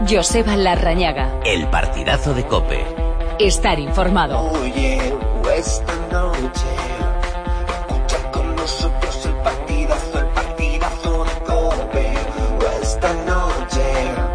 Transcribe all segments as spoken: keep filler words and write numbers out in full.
Joseba Larrañaga. El partidazo de COPE. Estar informado. Oye, esta noche escucha con nosotros el partidazo, el partidazo de COPE. Esta noche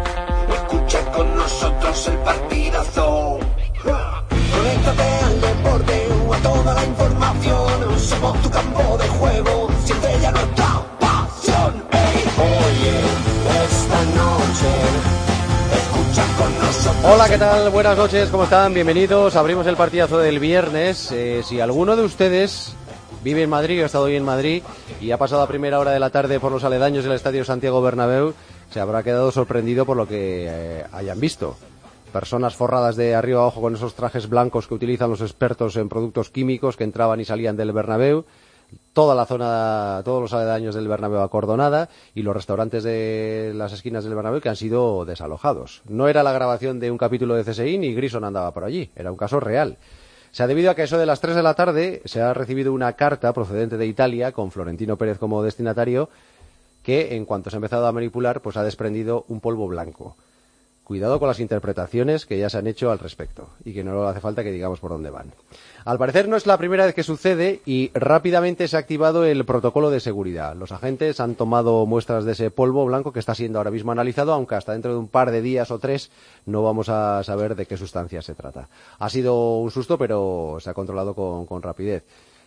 escucha con nosotros el partidazo. Conéctate al deporte o a toda la información. Somos tu campo de juego, siempre ya nuestra pasión. Hey, oye, esta noche escucha con nosotros. Hola, ¿qué tal? Buenas noches, ¿cómo están? Bienvenidos. Abrimos el partidazo del viernes. Eh, si alguno de ustedes vive en Madrid o ha estado hoy en Madrid y ha pasado a primera hora de la tarde por los aledaños del Estadio Santiago Bernabéu, se habrá quedado sorprendido por lo que eh, hayan visto. Personas forradas de arriba abajo con esos trajes blancos que utilizan los expertos en productos químicos que entraban y salían del Bernabéu, toda la zona, todos los aledaños del Bernabéu acordonada y los restaurantes de las esquinas del Bernabéu que han sido desalojados. No era la grabación de un capítulo de C S I ni Grison andaba por allí, era un caso real. Se ha debido a que eso de las tres de la tarde se ha recibido una carta procedente de Italia con Florentino Pérez como destinatario que en cuanto se ha empezado a manipular pues ha desprendido un polvo blanco. Cuidado con las interpretaciones que ya se han hecho al respecto y que no hace falta que digamos por dónde van. Al parecer no es la primera vez que sucede y rápidamente se ha activado el protocolo de seguridad. Los agentes han tomado muestras de ese polvo blanco que está siendo ahora mismo analizado, aunque hasta dentro de un par de días o tres no vamos a saber de qué sustancia se trata. Ha sido un susto, pero se ha controlado con, con rapidez.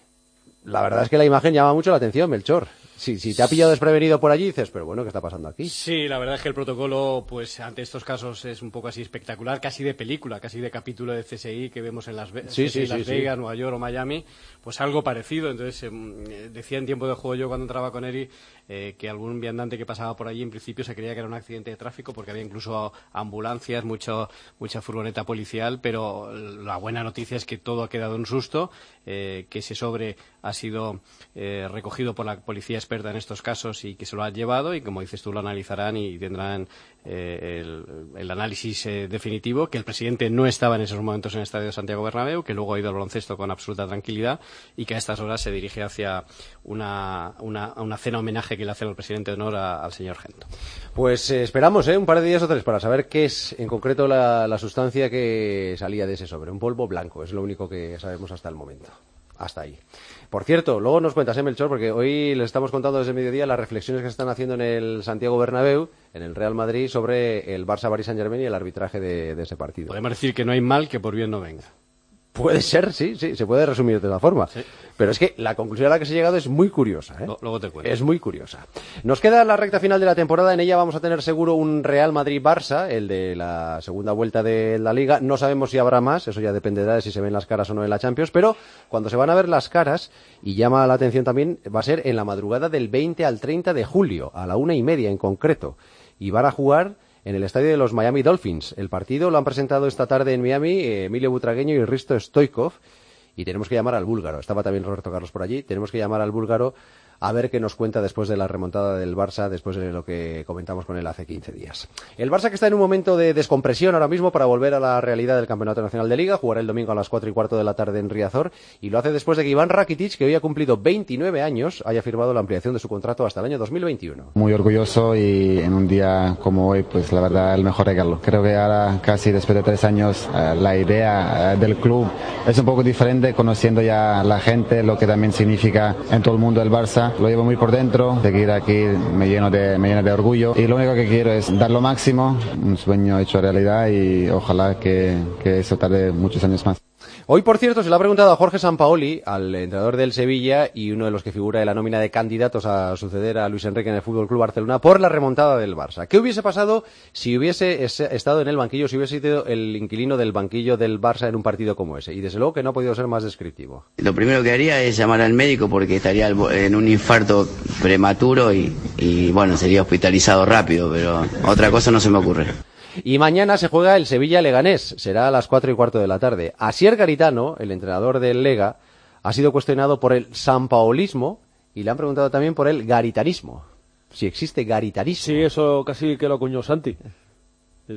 La verdad es que la imagen llama mucho la atención, Melchor. Si, si te ha pillado desprevenido por allí, dices, pero bueno, ¿qué está pasando aquí? Sí, la verdad es que el protocolo, pues ante estos casos es un poco así espectacular, casi de película, casi de capítulo de C S I que vemos en Las, Ve- sí, sí, Las sí, Vegas, sí. Nueva York o Miami, pues algo parecido. Entonces, eh, decía en tiempo de juego yo cuando entraba con Eri eh, que algún viandante que pasaba por allí en principio se creía que era un accidente de tráfico porque había incluso ambulancias, mucho, mucha furgoneta policial, pero la buena noticia es que todo ha quedado en susto, eh, que ese sobre ha sido eh, recogido por la policía experta en estos casos y que se lo han llevado y, como dices tú, lo analizarán y tendrán eh, el, el análisis eh, definitivo, que el presidente no estaba en esos momentos en el Estadio de Santiago Bernabéu, que luego ha ido al baloncesto con absoluta tranquilidad y que a estas horas se dirige hacia una, una, una cena homenaje que le hace el presidente de honor a, al señor Gento. Pues eh, esperamos ¿eh? un par de días o tres para saber qué es en concreto la, la sustancia que salía de ese sobre. Un polvo blanco, es lo único que sabemos hasta el momento. Hasta ahí. Por cierto, luego nos cuentas, ¿eh, Melchor? Porque hoy les estamos contando desde el mediodía las reflexiones que se están haciendo en el Santiago Bernabéu, en el Real Madrid, sobre el Barça-Paris Saint-Germain y el arbitraje de, de ese partido. Podemos decir que no hay mal que por bien no venga. Puede ser, sí, sí, se puede resumir de esa forma. Sí. Pero es que la conclusión a la que se ha llegado es muy curiosa, ¿eh? Luego te cuento. Es muy curiosa. Nos queda la recta final de la temporada, en ella vamos a tener seguro un Real Madrid-Barça, el de la segunda vuelta de la Liga. No sabemos si habrá más, eso ya dependerá de si se ven las caras o no en la Champions, pero cuando se van a ver las caras, y llama la atención también, va a ser en la madrugada del veinte al treinta de julio, a la una y media en concreto. Y van a jugar en el estadio de los Miami Dolphins. El partido lo han presentado esta tarde en Miami eh, Emilio Butragueño y Risto Stoichkov, y tenemos que llamar al búlgaro. Estaba también Roberto Carlos por allí. Tenemos que llamar al búlgaro a ver qué nos cuenta después de la remontada del Barça, después de lo que comentamos con él hace quince días. El Barça, que está en un momento de descompresión ahora mismo para volver a la realidad del Campeonato Nacional de Liga, jugará el domingo a las cuatro y cuarto de la tarde en Riazor, y lo hace después de que Iván Rakitic, que hoy ha cumplido veintinueve años, haya firmado la ampliación de su contrato hasta el año dos mil veintiuno. Muy orgulloso, y en un día como hoy, pues la verdad, el mejor regalo. Creo que ahora, casi después de tres años, eh, la idea eh, del club es un poco diferente, conociendo ya la gente, lo que también significa en todo el mundo el Barça. Lo llevo muy por dentro, seguir aquí me lleno de, me llena de orgullo, y lo único que quiero es dar lo máximo, un sueño hecho realidad, y ojalá que, que eso tarde muchos años más. Hoy, por cierto, se le ha preguntado a Jorge Sampaoli, al entrenador del Sevilla y uno de los que figura en la nómina de candidatos a suceder a Luis Enrique en el F C Barcelona, por la remontada del Barça. ¿Qué hubiese pasado si hubiese estado en el banquillo, si hubiese sido el inquilino del banquillo del Barça en un partido como ese? Y desde luego que no ha podido ser más descriptivo. Lo primero que haría es llamar al médico, porque estaría en un infarto prematuro y, y bueno, sería hospitalizado rápido, pero otra cosa no se me ocurre. Y mañana se juega el Sevilla-Leganés, será a las cuatro y cuarto de la tarde. Asier Garitano, el entrenador del Lega, ha sido cuestionado por el sampaolismo y le han preguntado también por el garitanismo. Si existe garitanismo. Sí, eso casi que lo acuñó Santi. Sí, sí.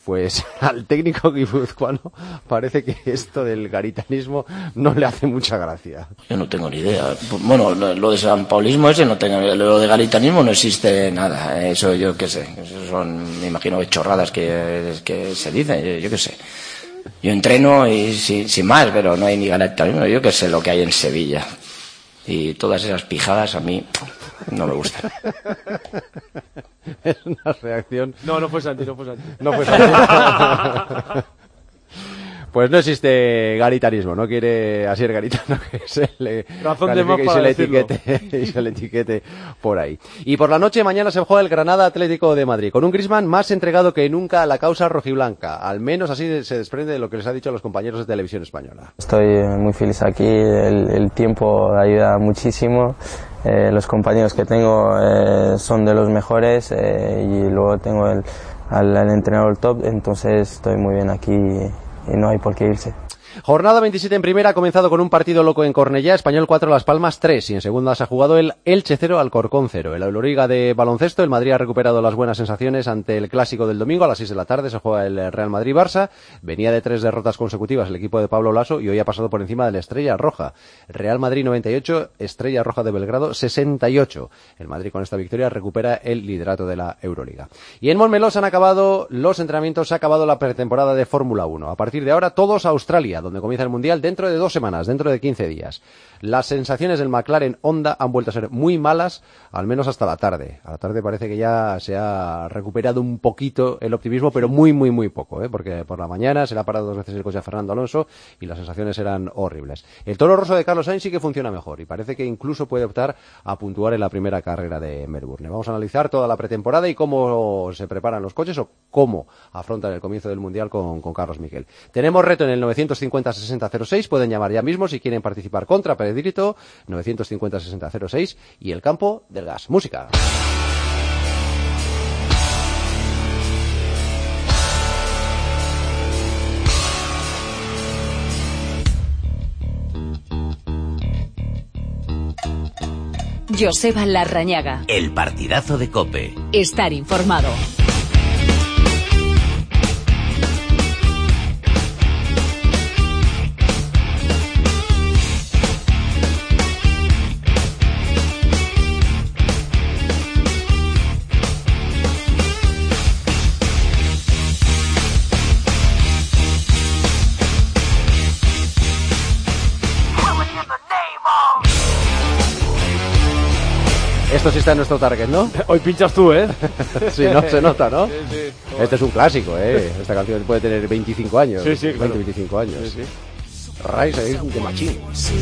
Pues al técnico guipuzcoano parece que esto del garitanismo no le hace mucha gracia. Yo no tengo ni idea. Bueno, lo de San Paulismo ese no tengo, lo de garitanismo no existe nada. Eso yo qué sé, eso son, me imagino, chorradas que, que se dicen, yo qué sé. Yo entreno y sin, sin más, pero no hay ni garitanismo. Yo qué sé lo que hay en Sevilla. Y todas esas pijadas a mí no me gustan. Es una reacción... No, no fue Santi, no fue Santi. No fue Santi. Pues no existe garitanismo, no quiere Asier Garitano que se le razón de más y para se le decirlo. etiquete y se le etiquete por ahí. Y por la noche mañana se juega el Granada Atlético de Madrid con un Griezmann más entregado que nunca a la causa rojiblanca, al menos así se desprende de lo que les ha dicho a los compañeros de Televisión Española. Estoy muy feliz aquí, el, el tiempo ayuda muchísimo. Eh, los compañeros que tengo eh, son de los mejores eh, y luego tengo el, al, al entrenador top, entonces estoy muy bien aquí y no hay por qué irse. Jornada veintisiete en primera, ha comenzado con un partido loco en Cornellá, Español cuatro, Las Palmas tres, y en segunda se ha jugado el Elche cero, Alcorcón cero. En la Euroliga de baloncesto, el Madrid ha recuperado las buenas sensaciones ante el clásico del domingo, a las seis de la tarde se juega el Real Madrid-Barça, venía de tres derrotas consecutivas el equipo de Pablo Laso y hoy ha pasado por encima de la Estrella Roja. Real Madrid noventa y ocho, Estrella Roja de Belgrado sesenta y ocho. El Madrid con esta victoria recupera el liderato de la Euroliga. Y en Montmeló se han acabado los entrenamientos, se ha acabado la pretemporada de Fórmula uno. A partir de ahora todos a Australia, donde comienza el Mundial dentro de dos semanas, dentro de quince días. Las sensaciones del McLaren Honda han vuelto a ser muy malas, al menos hasta la tarde. A la tarde parece que ya se ha recuperado un poquito el optimismo, pero muy, muy, muy poco, ¿eh? Porque por la mañana se le ha parado dos veces el coche a Fernando Alonso y las sensaciones eran horribles. El Toro Rosso de Carlos Sainz sí que funciona mejor y parece que incluso puede optar a puntuar en la primera carrera de Melbourne. Vamos a analizar toda la pretemporada y cómo se preparan los coches o cómo afrontan el comienzo del Mundial con, con Carlos Miquel. Tenemos reto en el novecientos cincuenta sesenta cero seis, pueden llamar ya mismo si quieren participar contra Pedrito, novecientos cincuenta sesenta cero seis, y el campo del gas. Música. Joseba Larrañaga. El partidazo de COPE. Estar informado. Esto sí está en nuestro target, ¿no? Hoy pinchas tú, ¿eh? Sí, no se nota, ¿no? Sí, sí. Este es un clásico, ¿eh? Esta canción puede tener veinticinco años. Sí, sí, veinte, claro. veinticinco años. Sí, sí. Rise Against the Machine.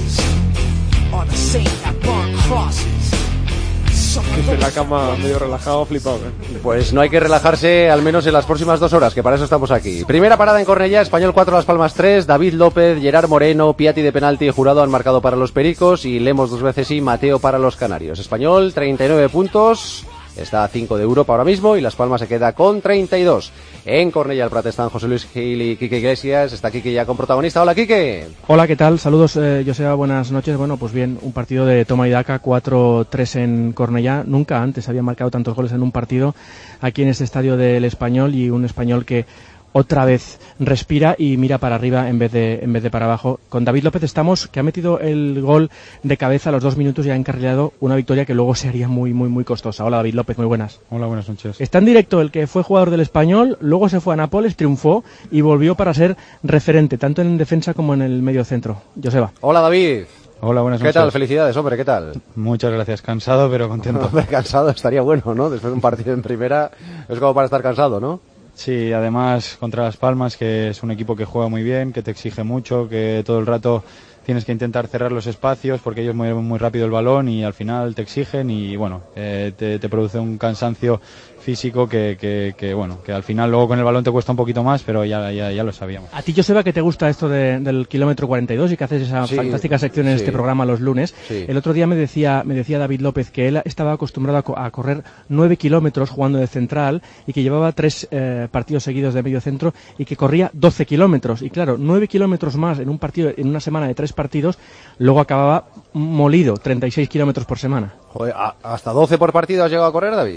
Que esté en la cama medio relajado, flipado, ¿eh? Pues no hay que relajarse, al menos en las próximas dos horas, que para eso estamos aquí. Primera parada en Cornellá, Español cuatro, Las Palmas tres, David López, Gerard Moreno, Piatti de penalti y Jurado han marcado para los Pericos y Lemos dos veces y Mateo para los Canarios. Español, treinta y nueve puntos, está a cinco de Europa ahora mismo y Las Palmas se queda con treinta y dos. En Cornellá el Prat están José Luis Gil y Quique Iglesias, está Quique ya con protagonista. Hola, Quique. Hola, ¿qué tal? Saludos, eh, Joseba, buenas noches. Bueno, pues bien, un partido de toma y daca, cuatro tres en Cornellá. Nunca antes había marcado tantos goles en un partido aquí en este estadio del Español, y un Español que otra vez respira y mira para arriba en vez de en vez de para abajo. Con David López estamos, que ha metido el gol de cabeza a los dos minutos y ha encarrilado una victoria que luego se haría muy, muy, muy costosa. Hola, David López, muy buenas. Hola, buenas noches. Está en directo el que fue jugador del Español, luego se fue a Nápoles, triunfó y volvió para ser referente, tanto en defensa como en el medio centro. Joseba. Hola, David. Hola, buenas ¿Qué noches. tal? Felicidades, hombre, ¿qué tal? Muchas gracias. Cansado, pero contento. Hombre, cansado estaría bueno, ¿no? Después de un partido en primera es como para estar cansado, ¿no? Sí, además contra Las Palmas, que es un equipo que juega muy bien, que te exige mucho, que todo el rato tienes que intentar cerrar los espacios porque ellos mueven muy rápido el balón y al final te exigen y bueno, eh, te, te produce un cansancio físico que, que, que bueno, que al final luego con el balón te cuesta un poquito más, pero ya, ya, ya lo sabíamos. A ti, Joseba, que te gusta esto de, del kilómetro cuarenta y dos y que haces esa Sí, fantástica sección en sí. este programa los lunes, Sí. el otro día me decía me decía David López que él estaba acostumbrado a, co- a correr nueve kilómetros jugando de central y que llevaba tres eh, partidos seguidos de medio centro y que corría doce kilómetros. Y claro, nueve kilómetros más en un partido, en una semana de tres partidos, luego acababa molido, treinta y seis kilómetros por semana. Joder, ¿a- ¿hasta doce por partido has llegado a correr, David?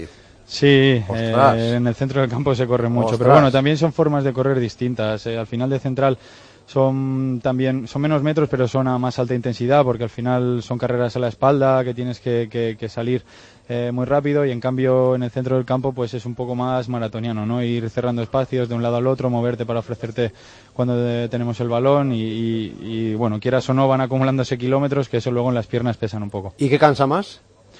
Sí, eh, en el centro del campo se corre mucho, Ostras. pero bueno, también son formas de correr distintas. Eh, al final de central son también son menos metros, pero son a más alta intensidad, porque al final son carreras a la espalda que tienes que, que, que salir eh, muy rápido, y en cambio en el centro del campo pues es un poco más maratoniano, ¿no? Ir cerrando espacios de un lado al otro, moverte para ofrecerte cuando de, tenemos el balón y, y, y bueno, quieras o no, van acumulándose kilómetros que eso luego en las piernas pesan un poco. ¿Y qué cansa más?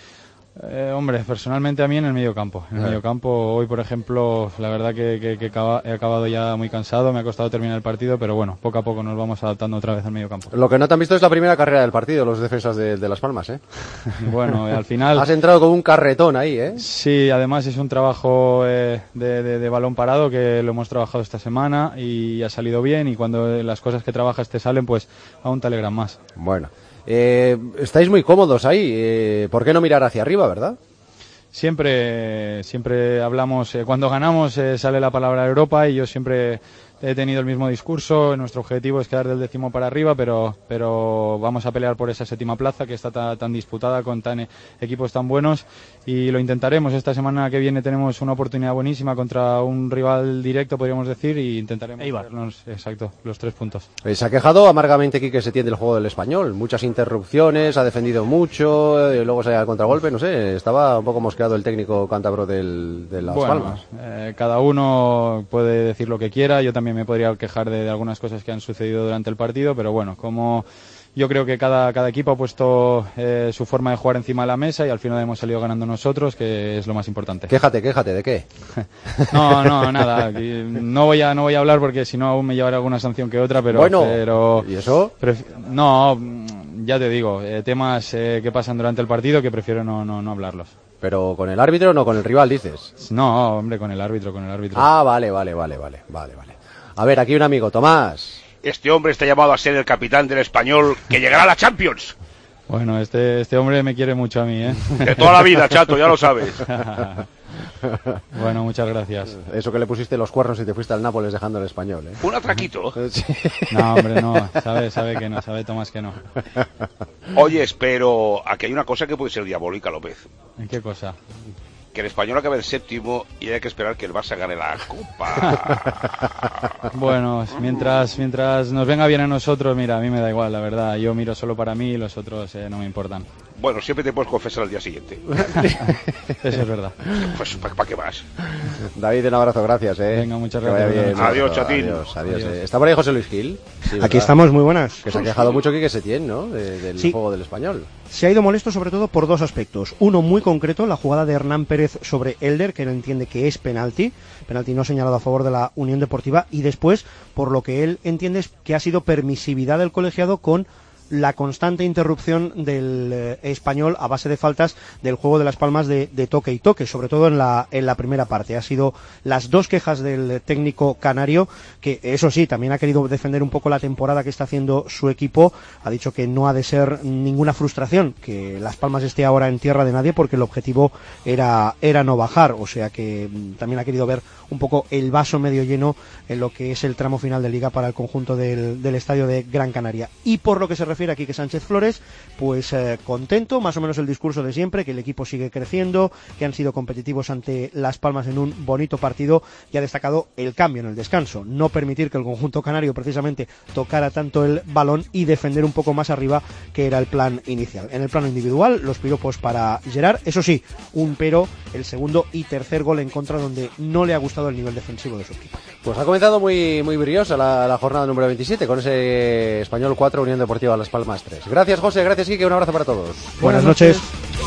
Eh, hombre, personalmente a mí en el medio campo. En el Eh. medio campo, hoy por ejemplo, la verdad que, que, que acaba- he acabado ya muy cansado, me ha costado terminar el partido, pero bueno, poco a poco nos vamos adaptando otra vez al medio campo. Lo que no te han visto es la primera carrera del partido, los defensas de, de Las Palmas, ¿eh? Bueno, eh, al final... Has entrado con un carretón ahí, ¿eh? Sí, además es un trabajo eh, de, de- de balón parado que lo hemos trabajado esta semana y ha salido bien, y cuando las cosas que trabajas te salen, pues aún te alegran más. Bueno, eh, estáis muy cómodos ahí, eh, ¿por qué no mirar hacia arriba, verdad? Siempre, siempre hablamos, eh, cuando ganamos eh, sale la palabra Europa, y yo siempre he tenido el mismo discurso. Nuestro objetivo es quedar del décimo para arriba, pero, pero vamos a pelear por esa séptima plaza que está ta- tan disputada con tan, eh, equipos tan buenos, y lo intentaremos. Esta semana que viene tenemos una oportunidad buenísima contra un rival directo, podríamos decir, y intentaremos hacernos, exacto, los tres puntos. Eh, se ha quejado amargamente Quique Setién del juego del Español, muchas interrupciones, ha defendido mucho, eh, luego se al contragolpe, no sé, estaba un poco mosqueado el técnico cántabro del, de Las Bueno, Palmas. eh, cada uno puede decir lo que quiera. Yo también me podría quejar de, de algunas cosas que han sucedido durante el partido, pero bueno, como yo creo que cada, cada equipo ha puesto eh, su forma de jugar encima de la mesa, y al final hemos salido ganando nosotros, que es lo más importante. Quéjate, quéjate, ¿de qué? No, no, nada. aquí No voy a, no voy a hablar porque si no aún me llevaré alguna sanción que otra, pero... Bueno, pero ¿y eso? pref- no, ya te digo, eh, temas eh, que pasan durante el partido que prefiero no, no, no hablarlos. ¿Pero con el árbitro o no con el rival, dices? No, hombre, con el árbitro, con el árbitro. Ah, vale, vale, vale, vale, vale, vale. A ver, aquí un amigo, Tomás. Este hombre está llamado a ser el capitán del Español, que llegará a la Champions. Bueno, este, este hombre me quiere mucho a mí, ¿eh? De toda la vida, chato, ya lo sabes. Bueno, muchas gracias. Eso que le pusiste los cuernos y te fuiste al Nápoles dejando el Español, ¿eh? Un atraquito. No, hombre, no. Sabe, sabe que no, sabe Tomás que no. Oyes, pero aquí hay una cosa que puede ser diabólica, López. ¿En qué cosa? Que el Español acabe el séptimo y hay que esperar que el Barça gane la Copa. Bueno, mientras mientras nos venga bien a nosotros, mira, a mí me da igual, la verdad. Yo miro solo para mí y los otros eh, no me importan. Bueno, siempre te puedes confesar al día siguiente. Eso es verdad. Pues, ¿para pa qué más? David, un abrazo, gracias, ¿eh? Venga, muchas Que vaya gracias. bien. Adiós, Un chatín. Adiós, adiós. Adiós. eh. ¿Está por ahí José Luis Gil? Sí, Aquí ¿verdad? estamos, muy buenas. Que se ha quejado mucho Quique Setién, ¿no? De- del Sí. juego del Español. Se ha ido molesto sobre todo por dos aspectos. Uno muy concreto, la jugada de Hernán Pérez sobre Elder, que él entiende que es penalti, penalti no señalado a favor de la Unión Deportiva, y después, por lo que él entiende es que ha sido permisividad del colegiado con la constante interrupción del eh, Español a base de faltas del juego de Las Palmas de, de toque y toque, sobre todo en la, en la primera parte. Ha sido las dos quejas del técnico canario, que eso sí, también ha querido defender un poco la temporada que está haciendo su equipo. Ha dicho que no ha de ser ninguna frustración que Las Palmas esté ahora en tierra de nadie, porque el objetivo era, era no bajar. O sea que mm, también ha querido ver un poco el vaso medio lleno en lo que es el tramo final de Liga para el conjunto del, del estadio de Gran Canaria. Y por lo que se refiere a Quique Sánchez Flores, pues eh, contento, más o menos el discurso de siempre, que el equipo sigue creciendo, que han sido competitivos ante Las Palmas en un bonito partido, y ha destacado el cambio en el descanso, no permitir que el conjunto canario precisamente tocara tanto el balón y defender un poco más arriba, que era el plan inicial. En el plano individual, los piropos para Gerard, eso sí, un pero, el segundo y tercer gol en contra, donde no le ha gustado el nivel defensivo de su equipo. Pues ha comenzado muy, muy brillosa la, la jornada número veintisiete con ese Español cuatro, Unión Deportiva Las Palmas tres. Gracias, José, gracias, Quique, un abrazo para todos. Buenas noches.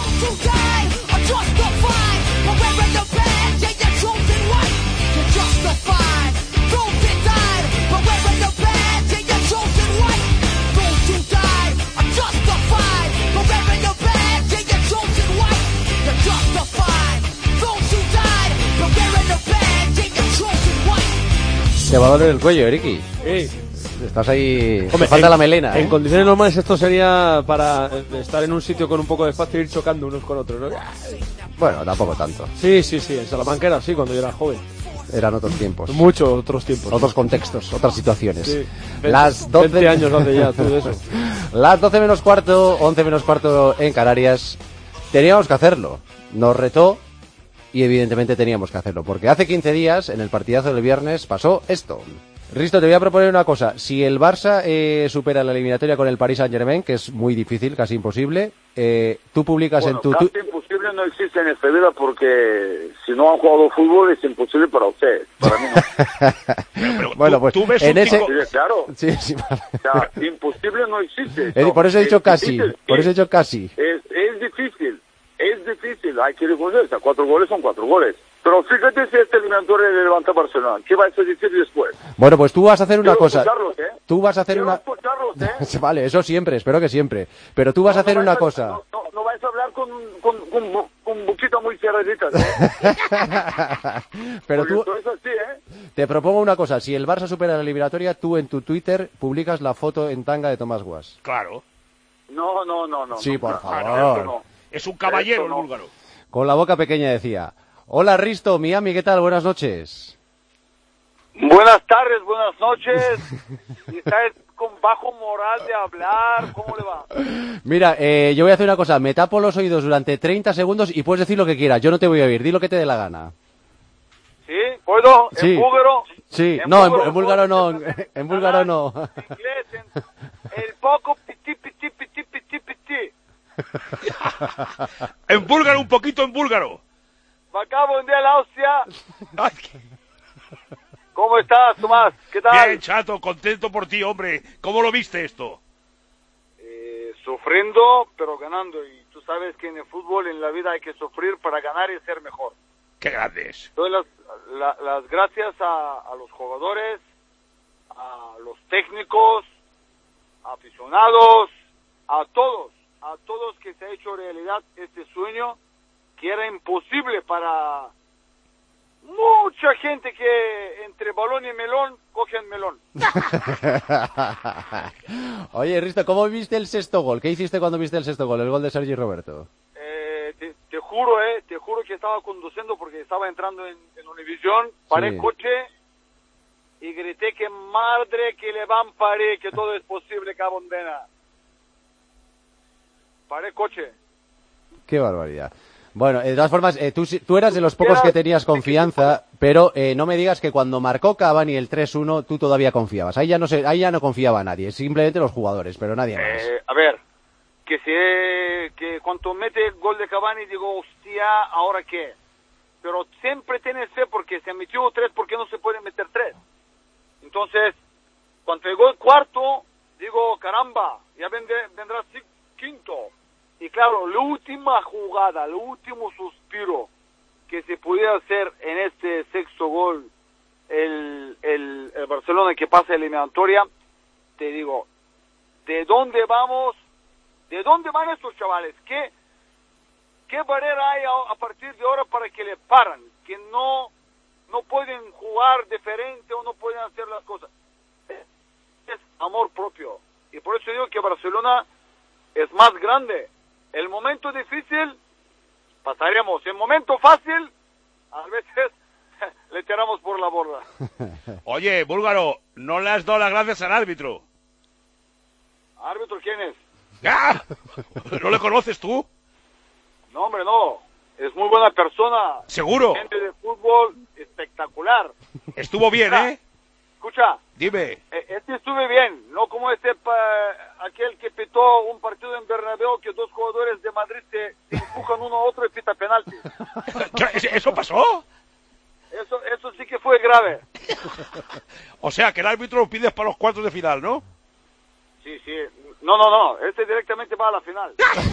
Te va a doler el cuello, Eriki. Sí. Estás ahí... Hombre, te falta en, la melena, En ¿eh? condiciones normales esto sería para eh, estar en un sitio con un poco de espacio e ir chocando unos con otros, ¿no? Bueno, tampoco tanto. Sí, sí, sí. En Salamanca era así cuando yo era joven. Eran otros tiempos. Muchos otros tiempos. Otros contextos, otras situaciones. Sí. Las doce... veinte años hace ya, tú de eso. Las doce menos cuarto, once menos cuarto en Canarias. Teníamos que hacerlo. Nos retó y evidentemente teníamos que hacerlo, porque hace quince días, en el partidazo del viernes, pasó esto. Risto, te voy a proponer una cosa. Si el Barça eh, supera la eliminatoria con el Paris Saint-Germain, que es muy difícil, casi imposible, eh, tú publicas bueno, en tu... casi imposible no existe en esta vida porque si no han jugado fútbol es imposible para ustedes, para mí no. pero, pero, bueno, tú, pues tú ves en un ese... tipo... Sí, claro. Sí, sí, vale. O sea, imposible no existe. Eh, No, por eso he dicho es casi, difícil, por sí. eso he dicho casi. Es, es difícil, es difícil, hay que reconocer, o sea, cuatro goles son cuatro goles. Pero fíjate si este eliminatorio le levanta Barcelona, ¿qué vas a decir después? Bueno, pues tú vas a hacer una Quiero cosa. escucharlos, ¿eh? Tú vas a hacer Quiero una... escucharlos, ¿eh? Vale, eso siempre, espero que siempre. Pero tú vas No, a hacer no una vais a- cosa. No, no, no vais a hablar con, con, con, con, con boquita muy cerradita, ¿eh? Pero Porque tú, esto es así, ¿eh? te propongo una cosa. Si el Barça supera la eliminatoria, tú en tu Twitter publicas la foto en tanga de Tomás Guas. Claro. No, no, no, no. Sí, no, por no, favor. no, esto no. Es un caballero Esto el no. búlgaro. Con la boca pequeña decía: hola Risto, Miami, ¿qué tal? Buenas noches. Buenas tardes, buenas noches. Y estáis con bajo moral de hablar, ¿cómo le va? Mira, eh, yo voy a hacer una cosa. Me tapo los oídos durante treinta segundos y puedes decir lo que quieras. Yo no te voy a oír. Di lo que te dé la gana. ¿Sí? ¿Puedo? Sí. ¿En búlgaro? Sí, En no, en, búlgaro, en búlgaro no. En, en búlgaro no. Inglés, en- el poco piti, piti, piti, piti, piti. En búlgaro, un poquito en búlgaro. Me acabo de la hostia. ¿Cómo estás, Tomás? ¿Qué tal? Bien, chato, contento por ti, hombre. ¿Cómo lo viste esto? Eh, sufriendo, pero ganando. Y tú sabes que en el fútbol, en la vida, hay que sufrir para ganar y ser mejor. Qué grandes. Doy las, la- las gracias a, a los jugadores, a los técnicos, a aficionados, a todos, a todos que se ha hecho realidad este sueño que era imposible para mucha gente que entre balón y melón cogen melón. Oye, Risto, ¿cómo viste el sexto gol? ¿Qué hiciste cuando viste el sexto gol? El gol de Sergi Roberto. Eh, te, te juro, eh, te juro que estaba conduciendo porque estaba entrando en, en Univisión, paré Sí. el coche y grité que madre que le van paré, que todo es posible, cabondena. Paré el coche. Qué barbaridad. Bueno, de todas formas, eh, tú, sí- tú eras de los pocos que tenías confianza, pero eh, no me digas que cuando marcó Cavani el tres uno, tú todavía confiabas. Ahí ya no sé, ahí ya no confiaba nadie, simplemente los jugadores, pero nadie más. Eh, a ver, que si que cuando mete el gol de Cavani digo, hostia, ¿ahora qué? Pero siempre tienes fe porque se metió tres, ¿por qué no se puede meter tres? Entonces, cuando llegó el cuarto, digo, caramba, ya vendrá, vendrá ci- quinto. Y claro, la última jugada, el último suspiro que se podía hacer en este sexto gol, el, el, el Barcelona que pasa eliminatoria, te digo, ¿de dónde vamos? ¿De dónde van estos chavales? ¿Qué, qué barrera hay a, a partir de ahora para que le paran? Que no, no pueden jugar diferente o no pueden hacer las cosas. Es amor propio. Y por eso digo que Barcelona es más grande. El momento difícil pasaremos. El momento fácil, a veces le tiramos por la borda. Oye, búlgaro, no le has dado las gracias al árbitro. ¿Árbitro quién es? ¡Ah! ¿No le conoces tú? No, hombre, no. Es muy buena persona. ¿Seguro? Gente de fútbol espectacular. Estuvo bien, Escucha, ¿eh? Escucha, Dime. eh, este estuve bien, no como este pa- aquel que pitó un partido en Bernabéu que dos jugadores de Madrid se, se empujan uno a otro y pita penalti. ¿Eso pasó? Eso, eso sí que fue grave. O sea, que el árbitro lo pides para los cuartos de final, ¿no? Sí, sí. No, no, no. Este directamente va a la final.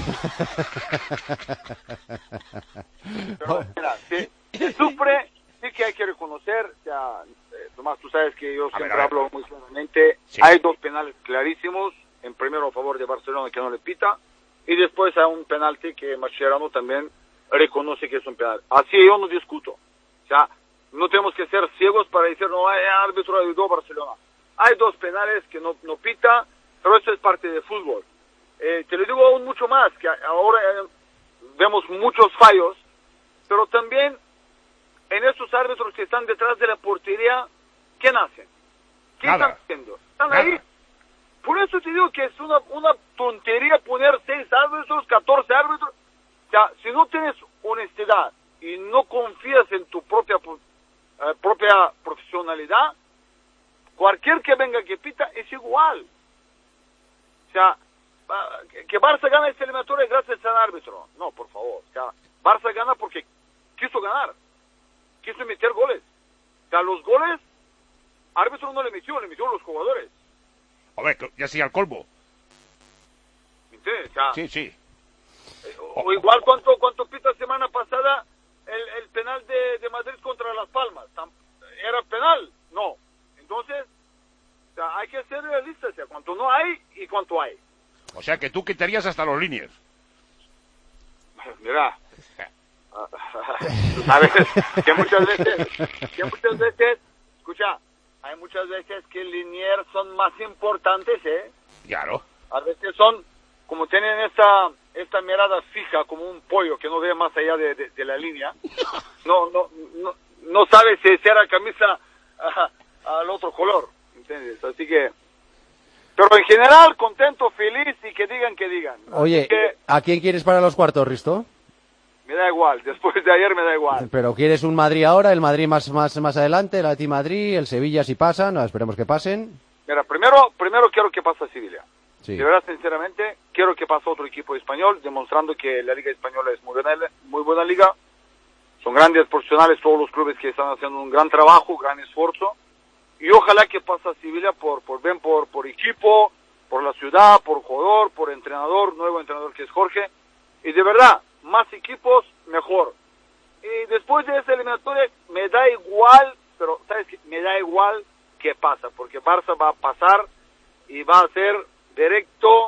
Pero, mira, si, si sufre, sí que hay que reconocer. O sea, eh, Tomás, tú sabes que yo siempre ver, a ver. hablo muy claramente. Sí. Hay dos penales clarísimos. En primero a favor de Barcelona, que no le pita. Y después hay un penalti que Mascherano también reconoce que es un penal. Así yo no discuto. O sea, no tenemos que ser ciegos para decir, no, hay árbitro ayudó a Barcelona. Hay dos penales que no, no pita, pero eso es parte del fútbol. Eh, te lo digo aún mucho más, que ahora eh, vemos muchos fallos, pero también en estos árbitros que están detrás de la portería, ¿qué hacen? ¿Qué Nada. están haciendo? Están Nada. ahí. Por eso te digo que es una, una tontería poner seis árbitros, catorce árbitros. O sea, si no tienes honestidad y no confías en tu propia eh, propia profesionalidad, cualquier que venga que pita es igual. O sea, que Barça gana esta eliminatoria gracias al árbitro. No, por favor. O sea, Barça gana porque quiso ganar, quiso meter goles. O sea, los goles, árbitro no le metió, le metió los jugadores. A ver, ya sigue al colmo. ¿Me entiendes? O sea, sí, sí. O, o igual cuánto cuánto pita semana pasada el, el penal de, de Madrid contra Las Palmas. ¿Era penal? No. Entonces, o sea, hay que ser realistas. O sea, cuánto no hay y cuánto hay. O sea, que tú quitarías hasta los líneas. Mira, tú sabes que muchas veces, que muchas veces, escucha, hay muchas veces que Liniers son más importantes, ¿eh? Claro. A veces son, como tienen esta esta mirada fija, como un pollo que no ve más allá de, de, de la línea. No, no, no, no sabe si será camisa a, al otro color, ¿entiendes? Así que, pero en general contento, feliz y que digan que digan. Oye, que, ¿a quién quieres para los cuartos, Risto? Me da igual, después de ayer me da igual. Pero ¿quieres un Madrid ahora, el Madrid más más más adelante, el Atleti Madrid, el Sevilla si pasan? No, esperemos que pasen. Mira, primero primero quiero que pase Sevilla. Sí. De verdad, sinceramente, quiero que pase otro equipo español, demostrando que la Liga Española es muy buena, muy buena liga. Son grandes profesionales todos los clubes que están haciendo un gran trabajo, gran esfuerzo. Y ojalá que pase Sevilla por por bien por por equipo, por la ciudad, por jugador, por entrenador, nuevo entrenador que es Jorge. Y de verdad, más equipos, mejor. Y después de esa eliminatoria, me da igual, pero ¿sabes qué? Me da igual qué pasa, porque Barça va a pasar y va a ser directo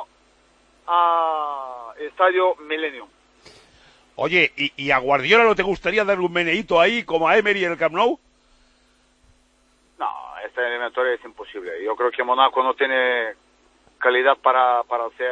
a Estadio Millennium. Oye, ¿y, ¿y a Guardiola no te gustaría darle un meneíto ahí, como a Emery en el Camp Nou? No, esta eliminatoria es imposible. Yo creo que Monaco no tiene calidad para, para hacer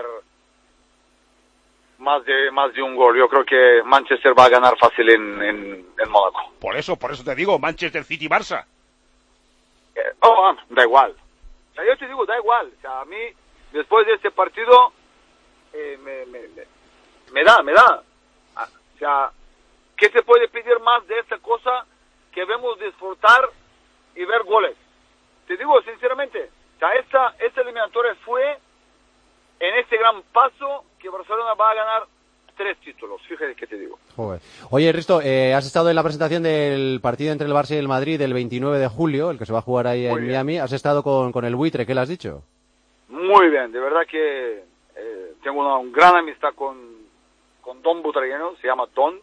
más de más de un gol. Yo creo que Manchester va a ganar fácil en, en, en Mónaco. Por eso, por eso te digo, Manchester City-Barça. Eh, oh, da igual. O sea, yo te digo, da igual. O sea, a mí, después de este partido, eh, me, me, me, me da, me da. O sea, ¿qué se puede pedir más de esta cosa que vemos disfrutar y ver goles? Te digo sinceramente, o sea, esta, esta eliminatoria fue en este gran paso que Barcelona va a ganar tres títulos, fíjate que te digo. Joder. Oye, Risto, eh, has estado en la presentación del partido entre el Barça y el Madrid del veintinueve de julio, el que se va a jugar ahí Muy en bien. Miami. Has estado con, con el buitre, ¿qué le has dicho? Muy bien, de verdad que eh, tengo una, una gran amistad con, con Don Butragueño, se llama Don.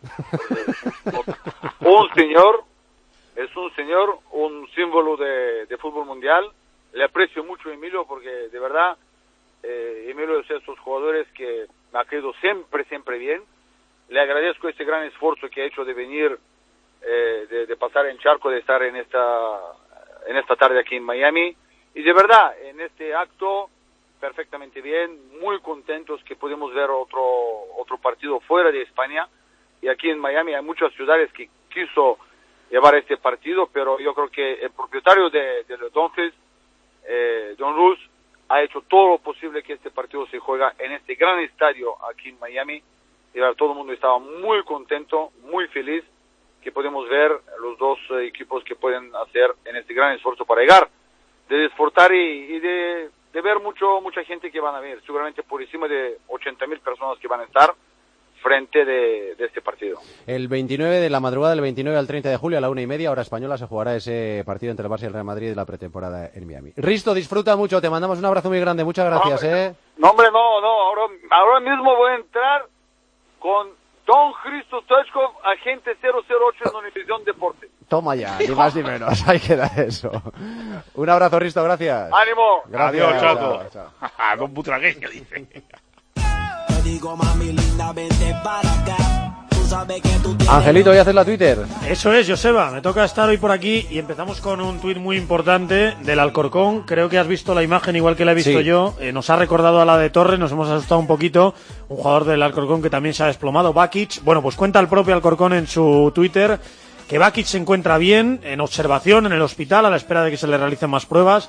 Un señor, es un señor, un símbolo de, de fútbol mundial. Le aprecio mucho a Emilio porque de verdad Eh, Emilio es de esos jugadores que me ha quedado siempre, siempre bien. Le agradezco este gran esfuerzo que ha hecho de venir, eh, de, de pasar en charco, de estar en esta, en esta tarde aquí en Miami. Y de verdad, en este acto, perfectamente bien, muy contentos que pudimos ver otro, otro partido fuera de España. Y aquí en Miami hay muchas ciudades que quiso llevar este partido, pero yo creo que el propietario de, de los Donkeys, eh, Don Rus, ha hecho todo lo posible que este partido se juega en este gran estadio aquí en Miami. Y ahora todo el mundo estaba muy contento, muy feliz que podemos ver los dos eh, equipos que pueden hacer en este gran esfuerzo para llegar, de disfrutar y, y de, de ver mucho mucha gente que van a ver, seguramente por encima de ochenta mil personas que van a estar frente de, de este partido. El veintinueve de la madrugada del veintinueve al treinta de julio a la una y media hora española se jugará ese partido entre el Barça y el Real Madrid de la pretemporada en Miami. Risto, disfruta mucho, te mandamos un abrazo muy grande, muchas gracias. No, hombre, ¿eh? no, hombre, no, no, ahora, ahora mismo voy a entrar con Don Cristo Stoichkov, agente cero cero ocho en Univisión Deporte. Toma ya, ni más ni menos, hay que dar eso. Un abrazo, Risto, gracias. ¡Ánimo! Gracias. Adiós, Chaco. Chao, chao. Don Butragueño, dice. Digo, mami linda, vente para acá. Tú sabes que tú tienes... Angelito, ¿hoy haces la Twitter? Eso es, Joseba. Me toca estar hoy por aquí y empezamos con un tuit muy importante del Alcorcón. Creo que has visto la imagen igual que la he visto sí. yo. Eh, nos ha recordado a la de Torres, nos hemos asustado un poquito. Un jugador del Alcorcón que también se ha desplomado, Bakic. Bueno, pues cuenta el propio Alcorcón en su Twitter que Bakic se encuentra bien, en observación, en el hospital, a la espera de que se le realicen más pruebas.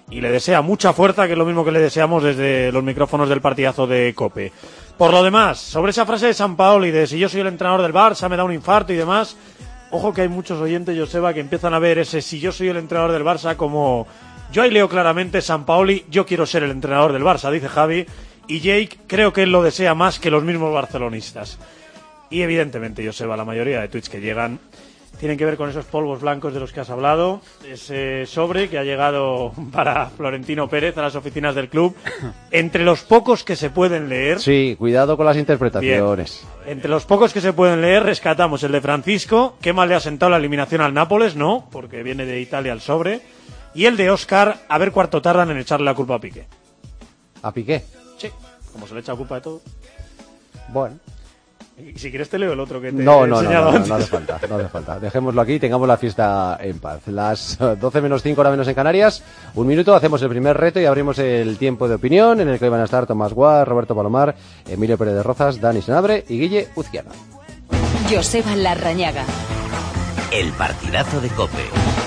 y le desea mucha fuerza, que es lo mismo que le deseamos desde los micrófonos del partidazo de COPE. Por lo demás, sobre esa frase de Sampaoli de si yo soy el entrenador del Barça me da un infarto y demás, ojo que hay muchos oyentes, Joseba, que empiezan a ver ese si yo soy el entrenador del Barça como... Yo ahí leo claramente Sampaoli, yo quiero ser el entrenador del Barça, dice Javi, y Jake creo que él lo desea más que los mismos barcelonistas. Y evidentemente, Joseba, la mayoría de tweets que llegan tienen que ver con esos polvos blancos de los que has hablado, ese sobre que ha llegado para Florentino Pérez a las oficinas del club, entre los pocos que se pueden leer. Sí, cuidado con las interpretaciones. Bien. Entre los pocos que se pueden leer rescatamos el de Francisco, qué mal le ha sentado la eliminación al Nápoles, no, porque viene de Italia el sobre, y el de Óscar, a ver cuánto tardan en echarle la culpa a Piqué. ¿A Piqué? Sí, como se le echa culpa de todo. Bueno. Y si quieres te leo el otro que te no, he no, enseñado no, no, antes. no, no hace falta, no hace falta. Dejémoslo aquí y tengamos la fiesta en paz. Las doce menos cinco, hora menos en Canarias. Un minuto, hacemos el primer reto y abrimos el tiempo de opinión en el que hoy van a estar Tomás Guar, Roberto Palomar, Emilio Pérez de Rozas, Dani Senabre y Guille Uzquiana. Joseba Larrañaga. El partidazo de COPE.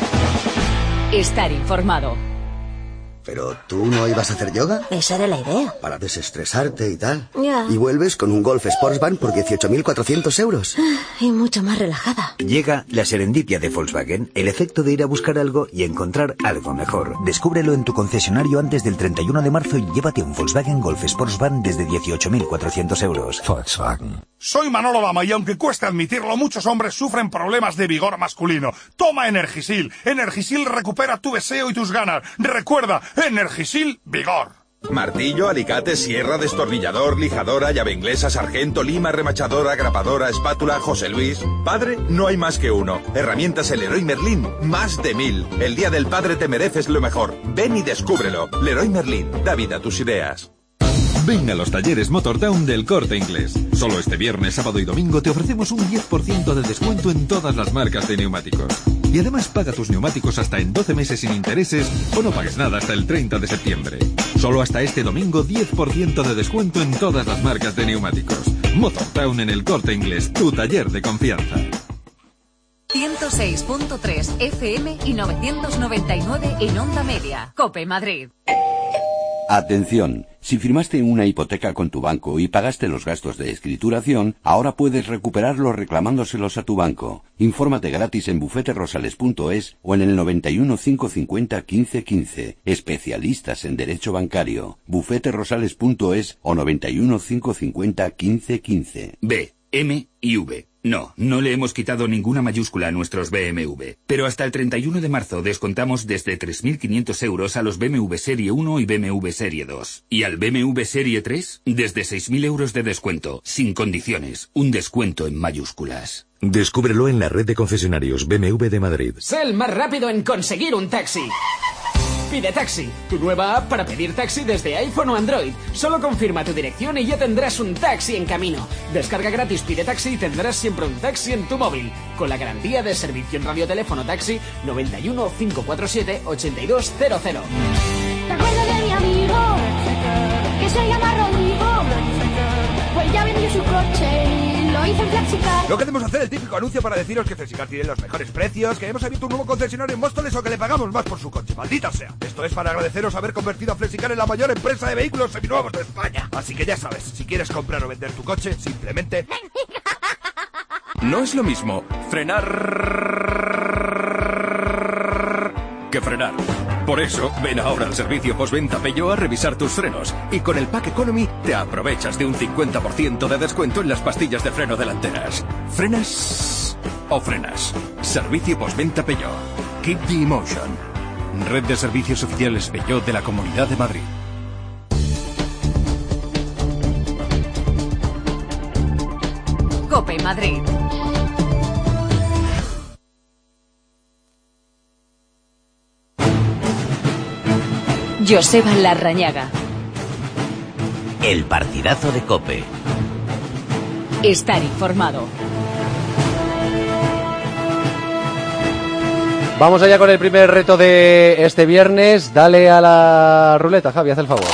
Estar informado. ¿Pero tú no ibas a hacer yoga? Esa era la idea. Para desestresarte y tal. Ya. Y vuelves con un Golf Sportsvan por dieciocho mil cuatrocientos euros. Y mucho más relajada. Llega la serendipia de Volkswagen, el efecto de ir a buscar algo y encontrar algo mejor. Descúbrelo en tu concesionario antes del treinta y uno de marzo y llévate un Volkswagen Golf Sportsvan desde dieciocho mil cuatrocientos euros. Volkswagen. Soy Manolo Lama y aunque cueste admitirlo, muchos hombres sufren problemas de vigor masculino. Toma Energisil. Energisil recupera tu deseo y tus ganas. Recuerda, Energisil Vigor. Martillo, alicate, sierra, destornillador, lijadora, llave inglesa, sargento, lima, remachadora, grapadora, espátula, José Luis. Padre, no hay más que uno. Herramientas el Leroy Merlin, más de mil. El día del padre te mereces lo mejor. Ven y descúbrelo. Leroy Merlin, da vida a tus ideas. Ven a los talleres Motortown del Corte Inglés. Solo este viernes, sábado y domingo te ofrecemos un diez por ciento de descuento en todas las marcas de neumáticos. Y además paga tus neumáticos hasta en doce meses sin intereses o no pagues nada hasta el treinta de septiembre. Solo hasta este domingo diez por ciento de descuento en todas las marcas de neumáticos. Motortown en el Corte Inglés, tu taller de confianza. ciento seis punto tres F M y novecientos noventa y nueve en Onda Media. COPE Madrid. Atención, si firmaste una hipoteca con tu banco y pagaste los gastos de escrituración, ahora puedes recuperarlos reclamándoselos a tu banco. Infórmate gratis en bufete rosales punto es o en el noventa y uno, quinientos cincuenta, quince quince. Especialistas en derecho bancario. bufete rosales punto es o noventa y uno, quinientos cincuenta, quince quince. B, M y V. No, no le hemos quitado ninguna mayúscula a nuestros B M W. Pero hasta el treinta y uno de marzo descontamos desde tres mil quinientos euros a los B M W Serie uno y B M W Serie dos. Y al B M W Serie tres, desde seis mil euros de descuento, sin condiciones. Un descuento en mayúsculas. Descúbrelo en la red de concesionarios B M W de Madrid. Sé el más rápido en conseguir un taxi. Pide Taxi, tu nueva app para pedir taxi desde iPhone o Android. Solo confirma tu dirección y ya tendrás un taxi en camino. Descarga gratis Pide Taxi y tendrás siempre un taxi en tu móvil. Con la garantía de servicio en radioteléfono taxi noventa y uno, quinientos cuarenta y siete, ochenta y dos cero cero. ¿Te acuerdas de mi amigo? Que se llama Rodrigo. Pues ya vendió su coche y lo hizo en Flexicar. No queremos hacer el típico anuncio para deciros que Flexicar tiene los mejores precios, que hemos abierto un nuevo concesionario en Móstoles o que le pagamos más por su coche. ¡Maldita sea! Esto es para agradeceros haber convertido a Flexicar en la mayor empresa de vehículos seminuevos de España. Así que ya sabes, si quieres comprar o vender tu coche, simplemente... No es lo mismo frenar que frenar. Por eso, ven ahora al servicio postventa Peugeot a revisar tus frenos. Y con el Pack Economy te aprovechas de un cincuenta por ciento de descuento en las pastillas de freno delanteras. ¿Frenas o frenas? Servicio postventa Peugeot. Keep the emotion. Red de servicios oficiales Peugeot de la Comunidad de Madrid. COPE Madrid. Joseba Larrañaga. El partidazo de COPE. Estar informado. Vamos allá con el primer reto de este viernes. Dale a la ruleta, Javi, haz el favor.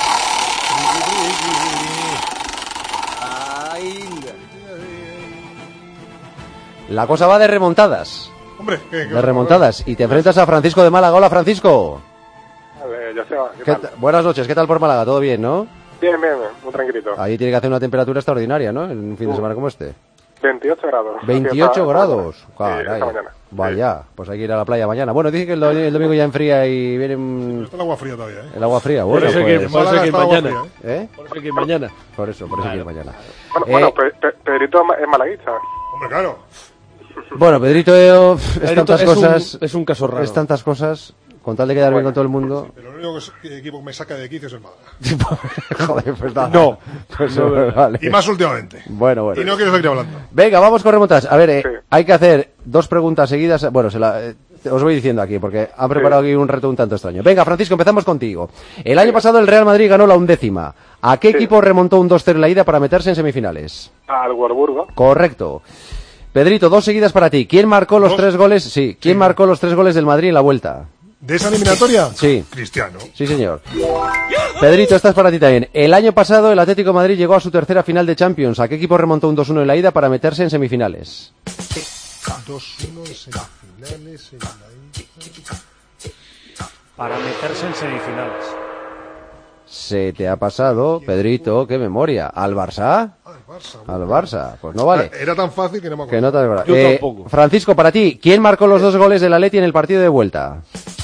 La cosa va de remontadas. Hombre, ¿qué, qué de remontadas. Y te enfrentas a Francisco de Málaga. Hola, Francisco. A ver, Joseba, ¿qué, ¿Qué tal? ta- Buenas noches, ¿qué tal por Málaga? ¿Todo bien, no? Bien, bien, bien, muy tranquilito. Ahí tiene que hacer una temperatura extraordinaria, ¿no? En un fin de Uh. semana como este. veintiocho grados. veintiocho Aquí esta- grados. Sí, Caray. esta mañana. Vaya, pues hay que ir a la playa mañana. Bueno, dice que el, do- el domingo ya enfría y viene mm, Está el agua fría todavía, ¿eh? el agua fría. Bueno, Por eso hay que ir- pues, por eso hay que ir Málaga está mañana. agua ¿eh? Por eso hay que ir mañana. Por eso, por eso hay que ir mañana. Bueno, Eh, bueno Pe- Pe- Pedrito es ma- es malaguista. Hombre, claro. Bueno, Pedrito, eh, es Pedrito tantas es un- cosas. es un caso raro. Es tantas cosas. Con tal de quedar bien con todo el mundo. Pero el único que es- que equipo que me saca de quicio es el Málaga. Joder, pues nada. No. Pues No, no, vale. Y más últimamente. Bueno, bueno. Y no quiero seguir hablando. Venga, vamos con remontas. A ver, eh, hay que hacer dos preguntas seguidas. Bueno, se la, eh, os voy diciendo aquí, porque han preparado aquí un reto un tanto extraño. Venga, Francisco, empezamos contigo. El año pasado el Real Madrid ganó la undécima. ¿A qué equipo remontó un dos cero en la ida para meterse en semifinales? Al Wolfsburgo. Correcto. Pedrito, dos seguidas para ti. ¿Quién marcó los ¿Dos? tres goles? Sí, ¿quién marcó los tres goles del Madrid en la vuelta? ¿De esa eliminatoria? Sí. Cristiano. Sí, señor. Pedrito, esta es para ti también. El año pasado el Atlético de Madrid llegó a su tercera final de Champions. ¿A qué equipo remontó un dos uno en la ida para meterse en semifinales? dos uno en semifinales. En la ida. Para meterse en semifinales. Se te ha pasado, Pedrito, qué memoria. ¿Al Barça? Al Barça. Pues no vale. Era tan fácil que no me acuerdo. Que no te acuerdas. Yo Eh, tampoco. Francisco, para ti, ¿quién marcó los dos goles del Atleti en el partido de vuelta?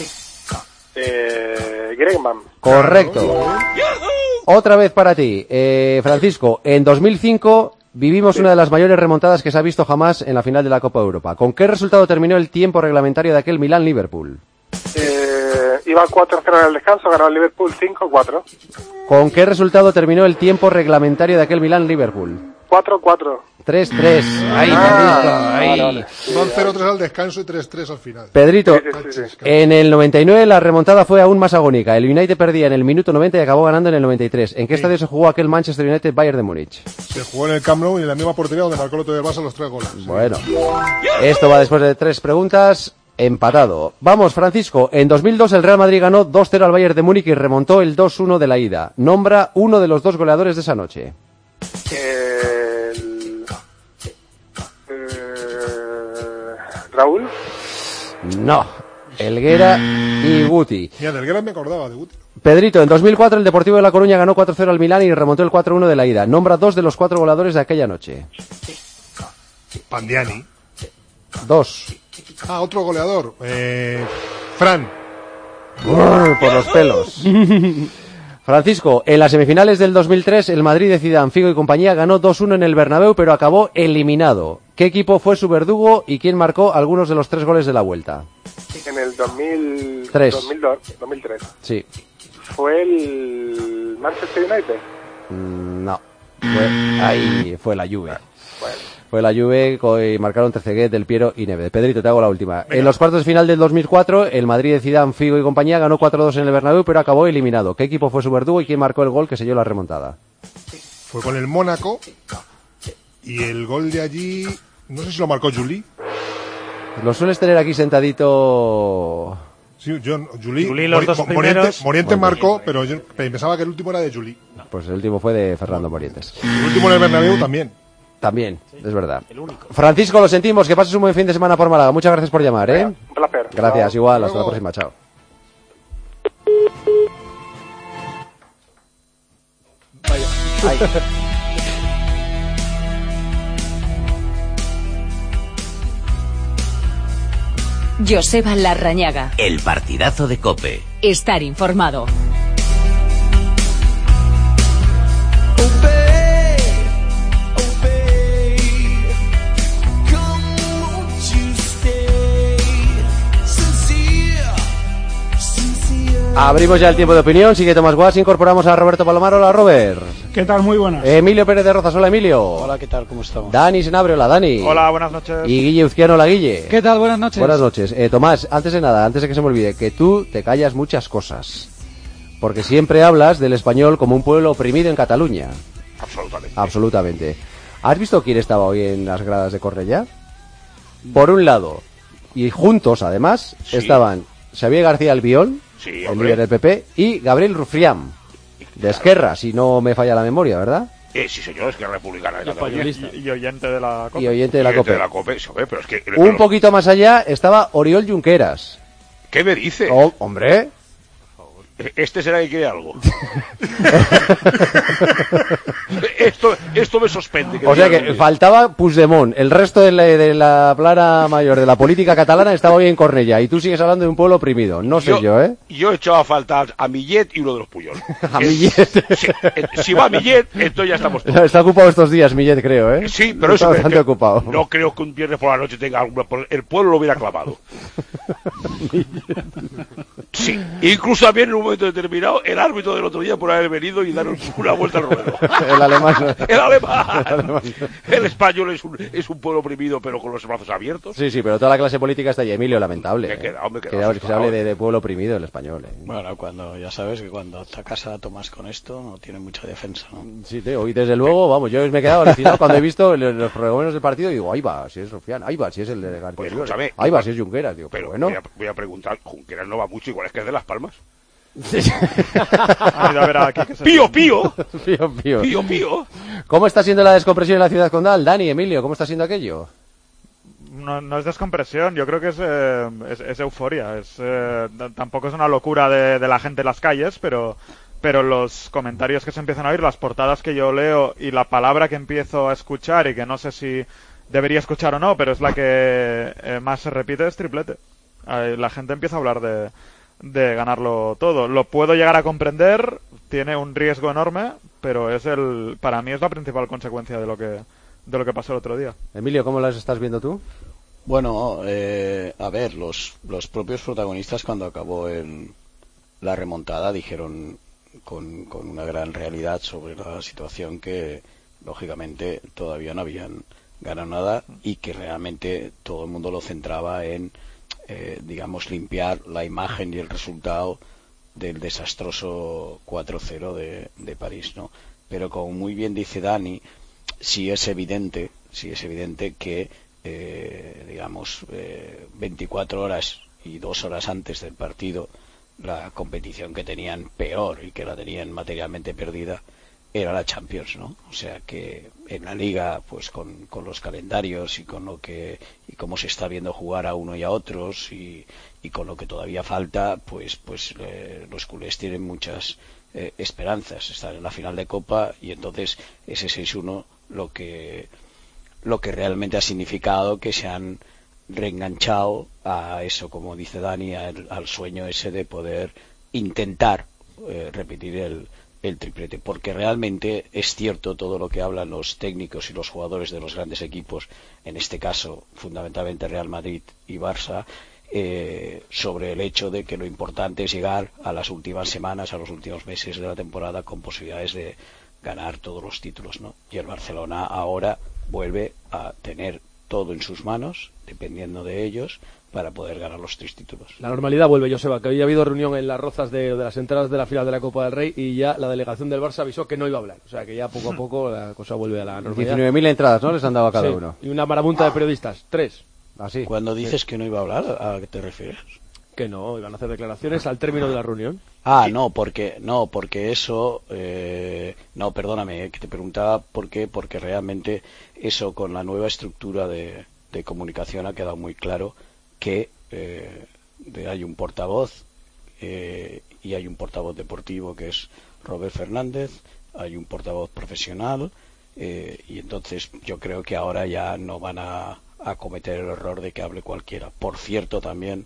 Eh, Gregman. Correcto. Otra vez para ti, eh, Francisco. En dos mil cinco vivimos una de las mayores remontadas que se ha visto jamás en la final de la Copa de Europa. ¿Con qué resultado terminó el tiempo reglamentario de aquel Milán-Liverpool? Eh, iba cuatro cero en el descanso, ganó el Liverpool cinco cuatro. ¿Con qué resultado terminó el tiempo reglamentario de aquel Milán-Liverpool? cuatro cuatro. tres tres. Ahí, Ah, Pedrito, ahí. vale, vale. Son cero tres al descanso y tres tres al final. Pedrito, Sí, sí, sí, sí. en el noventa y nueve la remontada fue aún más agónica. El United perdía en el minuto noventa y acabó ganando en el noventa y tres. ¿En qué estadio se jugó aquel Manchester United-Bayern de Múnich? Se jugó en el Camp Nou y en la misma portería donde marcó el otro del Barça los tres goles. Bueno, esto va después de tres preguntas. Empatado. Vamos, Francisco. En dos mil dos el Real Madrid ganó dos cero al Bayern de Múnich y remontó el dos uno de la ida. Nombra uno de los dos goleadores de esa noche. El, eh, Raúl. No. Elguera y Guti. Mira, del Gran me acordaba de Guti. Pedrito, en dos mil cuatro el Deportivo de La Coruña ganó cuatro cero al Milán y remontó el cuatro uno de la ida. Nombra dos de los cuatro goleadores de aquella noche. Pandiani. Dos. Ah, otro goleador. Eh, Fran. Brrr, por los pelos. Francisco, en las semifinales del dos mil tres el Madrid de Zidane, Figo y compañía ganó dos uno en el Bernabéu, pero acabó eliminado. ¿Qué equipo fue su verdugo y quién marcó algunos de los tres goles de la vuelta? En el dos mil Tres. dos mil dos, dos mil tres. Sí. Fue el Manchester United. Mm, No. Fue, ahí fue la Juve. Fue la Juve co- y marcaron Trezeguet, Del Piero y Neves. Pedrito, te hago la última. En los cuartos de final del dos mil cuatro, el Madrid de Zidane, Figo y compañía ganó cuatro dos en el Bernabéu, pero acabó eliminado. ¿Qué equipo fue su verdugo y quién marcó el gol que selló la remontada? Fue con el Mónaco. Y el gol de allí, no sé si lo marcó Juli. Lo sueles tener aquí sentadito. Sí, yo, Juli. Juli, los dos Moriente, primeros. Moriente Bueno. marcó, pero yo pensaba que el último era de Juli. Pues el último fue de Fernando Morientes. El último en el Bernabéu también. También, es verdad. Francisco, lo sentimos, que pases un buen fin de semana por Málaga. Muchas gracias por llamar, ¿eh? Un placer. Gracias, Chao. igual, hasta la Luego. próxima, chao. Joseba Larrañaga. El partidazo de COPE. Estar informado. Abrimos ya el tiempo de opinión, sigue Tomás Guas, incorporamos a Roberto Palomar. Hola, Robert. ¿Qué tal? Muy buenas. Emilio Pérez de Rozas, hola, Emilio. Hola, ¿qué tal? ¿Cómo estamos? Dani Senabre, hola, Dani. Hola, buenas noches. Y Guille Uzquiano, hola, Guille. ¿Qué tal? Buenas noches. Buenas noches. Eh, Tomás, antes de nada, antes de que se me olvide, que tú te callas muchas cosas. Porque siempre hablas del español como un pueblo oprimido en Cataluña. Absolutamente. Absolutamente. ¿Has visto quién estaba hoy en las gradas de Cornellá? Por un lado, y juntos además, Sí. estaban Xavier García Albiol, Sí, el hombre. líder del P P, y Gabriel Rufián, de Esquerra, si no me falla la memoria, ¿verdad? Eh, sí, señor, es que es republicana de Cataluña. Y, y oyente de la COPE. Y oyente de la Y oyente COPE. de la COPE, sí, hombre, pero es que... Un poquito más allá estaba Oriol Junqueras. ¿Qué me dices? Oh, hombre, Este será que quiere algo. esto, esto me suspende. O sea que faltaba Puigdemont. El resto de la, de la plana mayor de la política catalana estaba hoy en Cornellà. Y tú sigues hablando de un pueblo oprimido. No sé yo, yo ¿eh? Yo he echado a faltar a Millet y uno de los Puyol. A Millet. Si, si va Millet, entonces ya estamos todos. Está ocupado estos días Millet, creo, ¿eh? Sí, pero está eso bastante que, ocupado. No creo que un viernes por la noche tenga alguna... El pueblo lo hubiera clavado. Sí, incluso también en un momento determinado el árbitro del otro día por haber venido y dar una vuelta al ruedo. El alemán. El alemán. El alemán. El español es un, es un pueblo oprimido pero con los brazos abiertos. Sí, sí, pero toda la clase política está ahí. Emilio, lamentable. Me ¿eh? queda, hombre, que, que se hable de, de pueblo oprimido el español. ¿eh? Bueno, cuando ya sabes que cuando atacas a Tomás con esto no tiene mucha defensa, ¿no? Sí, te, hoy desde luego, vamos, yo me he quedado alucinado cuando he visto los, los prolegómenos del partido y digo, ahí va, si es Rufián, ahí va, si es el de García. Pues, escúchame, ahí va, si es Junqueras, digo, pero bueno. Voy a, voy a preguntar, Junqueras no va mucho, igual es que es de Las Palmas. Pío, pío. Pío, pío. Pío, pío. ¿Cómo está siendo la descompresión en la ciudad condal? Dani, Emilio, ¿cómo está siendo aquello? No, no es descompresión, yo creo que es, eh, es, es euforia. Es, eh, tampoco es una locura de, de la gente en las calles, pero, pero los comentarios que se empiezan a oír, las portadas que yo leo y la palabra que empiezo a escuchar y que no sé si debería escuchar o no, pero es la que eh, más se repite, es triplete. Eh, la gente empieza a hablar de... de ganarlo todo. Lo puedo llegar a comprender, tiene un riesgo enorme, pero es el para mí es la principal consecuencia de lo que de lo que pasó el otro día. Emilio, ¿cómo las estás viendo tú? Bueno, eh, a ver, los los propios protagonistas cuando acabó en la remontada dijeron con, con una gran realidad sobre la situación que lógicamente todavía no habían ganado nada y que realmente todo el mundo lo centraba en Eh, digamos, limpiar la imagen y el resultado del desastroso cuatro cero de, de París, ¿no? Pero como muy bien dice Dani, sí es evidente, sí es evidente que, eh, digamos, eh, veinticuatro horas y dos horas antes del partido, la competición que tenían peor y que la tenían materialmente perdida era la Champions, ¿no? O sea que en la Liga, pues con, con los calendarios y con lo que y cómo se está viendo jugar a uno y a otros y, y con lo que todavía falta, pues pues eh, los culés tienen muchas eh, esperanzas, están en la final de Copa y entonces ese seis uno lo que lo que realmente ha significado que se han reenganchado a eso, como dice Dani, al, al sueño ese de poder intentar eh, repetir el el triplete, porque realmente es cierto todo lo que hablan los técnicos y los jugadores de los grandes equipos, en este caso fundamentalmente Real Madrid y Barça, eh, sobre el hecho de que lo importante es llegar a las últimas semanas, a los últimos meses de la temporada con posibilidades de ganar todos los títulos, ¿no? Y el Barcelona ahora vuelve a tener todo en sus manos, dependiendo de ellos, para poder ganar los tres títulos. La normalidad vuelve, Joseba, que hoy ha habido reunión en Las Rozas de, de las entradas de la final de la Copa del Rey y ya la delegación del Barça avisó que no iba a hablar. O sea, que ya poco a poco la cosa vuelve a la normalidad. diecinueve mil entradas, ¿no? Les han dado a cada sí. uno. Y una marabunta de periodistas, tres. Así. Cuando dices sí. que no iba a hablar, ¿a qué te refieres? Que no, iban a hacer declaraciones al término de la reunión. Ah, no, porque no, porque eso, eh, no, perdóname, eh, que te preguntaba por qué, porque realmente eso con la nueva estructura de, de comunicación ha quedado muy claro que eh, de, hay un portavoz eh, y hay un portavoz deportivo que es Robert Fernández, hay un portavoz profesional eh, y entonces yo creo que ahora ya no van a, a cometer el error de que hable cualquiera. Por cierto, también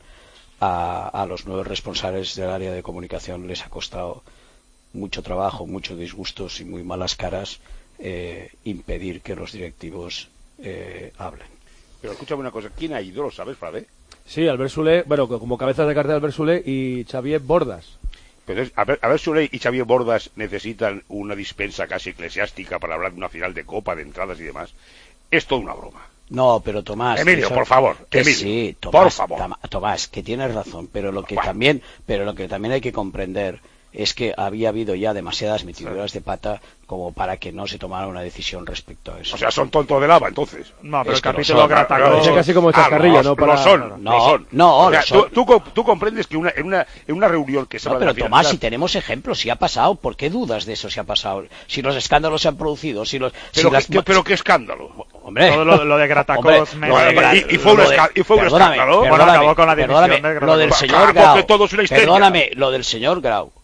A, a los nuevos responsables del área de comunicación les ha costado mucho trabajo, muchos disgustos y muy malas caras eh, impedir que los directivos eh, hablen. Pero escúchame una cosa, ¿quién ha ido? ¿Lo sabes, Frade? Sí, Albert Soler, bueno, como cabezas de cartel Albert Soler y Xavier Bordas. Pero es, Albert Soler y Xavier Bordas necesitan una dispensa casi eclesiástica para hablar de una final de Copa, de entradas y demás. Es toda una broma. No, pero Tomás... Emilio, eso, por favor, que Emilio, sí, Tomás, por favor. Tomás, que tienes razón, pero lo que bueno. también, pero lo que también hay que comprender es que había habido ya demasiadas metiduras de pata como para que no se tomara una decisión respecto a eso. O sea, son tontos de lava, entonces. No, pero es el capítulo Gratacós... Es casi como el chascarrillo, ah, ¿no? Para... Lo son, no, no, lo son. No, o sea, lo son. Tú, tú, tú comprendes que una, en, una, en una reunión que se no, va pero de la Tomás, final... si tenemos ejemplos, si ha pasado, ¿por qué dudas de eso si ha pasado? Si los escándalos se han producido, si los... Pero, si las... ¿qué, pero qué escándalo. Hombre, todo lo, lo de Gratacós hombre, me... lo de Gra... y, y fue un, esca... y fue un escándalo. Bueno, acabó con la división de lo del señor claro, Grau. porque todo es una histeria. Perdóname, lo del señor Grau,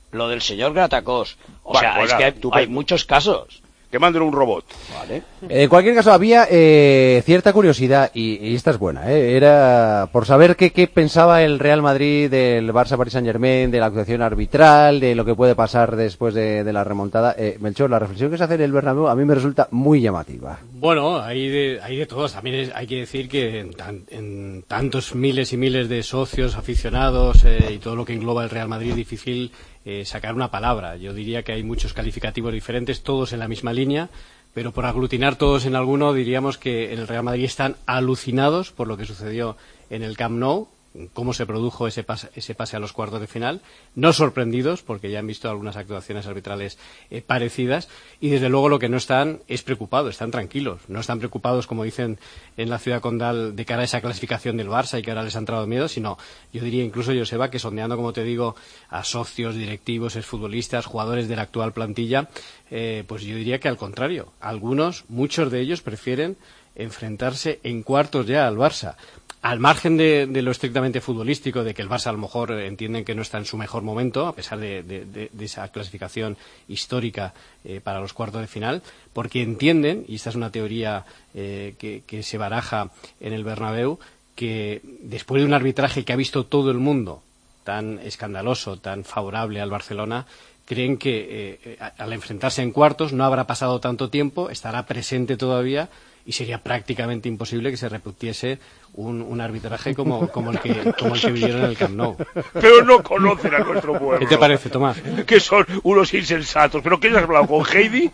lo del señor Gratacós. O Bueno, sea, pues es que nada, hay, tú hay que- muchos casos. Que manden un robot. Vale. En cualquier caso, había eh, cierta curiosidad, y, y esta es buena, ¿eh? Era por saber qué, qué pensaba el Real Madrid del Barça Paris Saint-Germain, de la actuación arbitral, de lo que puede pasar después de, de la remontada. Eh, Melchor, la reflexión que se hace en el Bernabéu a mí me resulta muy llamativa. Bueno, hay de, hay de todos. También es- hay que decir que en, tan- en tantos miles y miles de socios, aficionados eh, y todo lo que engloba el Real Madrid, difícil eh, sacar una palabra. Yo diría que hay muchos calificativos diferentes, todos en la misma línea, pero por aglutinar todos en alguno diríamos que en el Real Madrid están alucinados por lo que sucedió en el Camp Nou, cómo se produjo ese pase, ese pase a los cuartos de final, no sorprendidos porque ya han visto algunas actuaciones arbitrales eh, parecidas, y desde luego lo que no están es preocupados, están tranquilos, no están preocupados, como dicen en la ciudad condal, de cara a esa clasificación del Barça y que ahora les ha entrado miedo, sino yo diría incluso, Joseba, que sondeando, como te digo, a socios, directivos, exfutbolistas, jugadores de la actual plantilla, eh, pues yo diría que al contrario, algunos, muchos de ellos prefieren enfrentarse en cuartos ya al Barça. Al margen de, de lo estrictamente futbolístico, de que el Barça a lo mejor entienden que no está en su mejor momento, a pesar de, de, de, de esa clasificación histórica eh, para los cuartos de final, porque entienden, y esta es una teoría eh, que, que se baraja en el Bernabéu, que después de un arbitraje que ha visto todo el mundo, tan escandaloso, tan favorable al Barcelona, creen que eh, al enfrentarse en cuartos no habrá pasado tanto tiempo, estará presente todavía, y sería prácticamente imposible que se repitiese un, un arbitraje como, como, el que, como el que vivieron en el Camp Nou. Pero no conocen a nuestro pueblo. ¿Qué te parece, Tomás? Que son unos insensatos. ¿Pero qué has hablado con Heidi?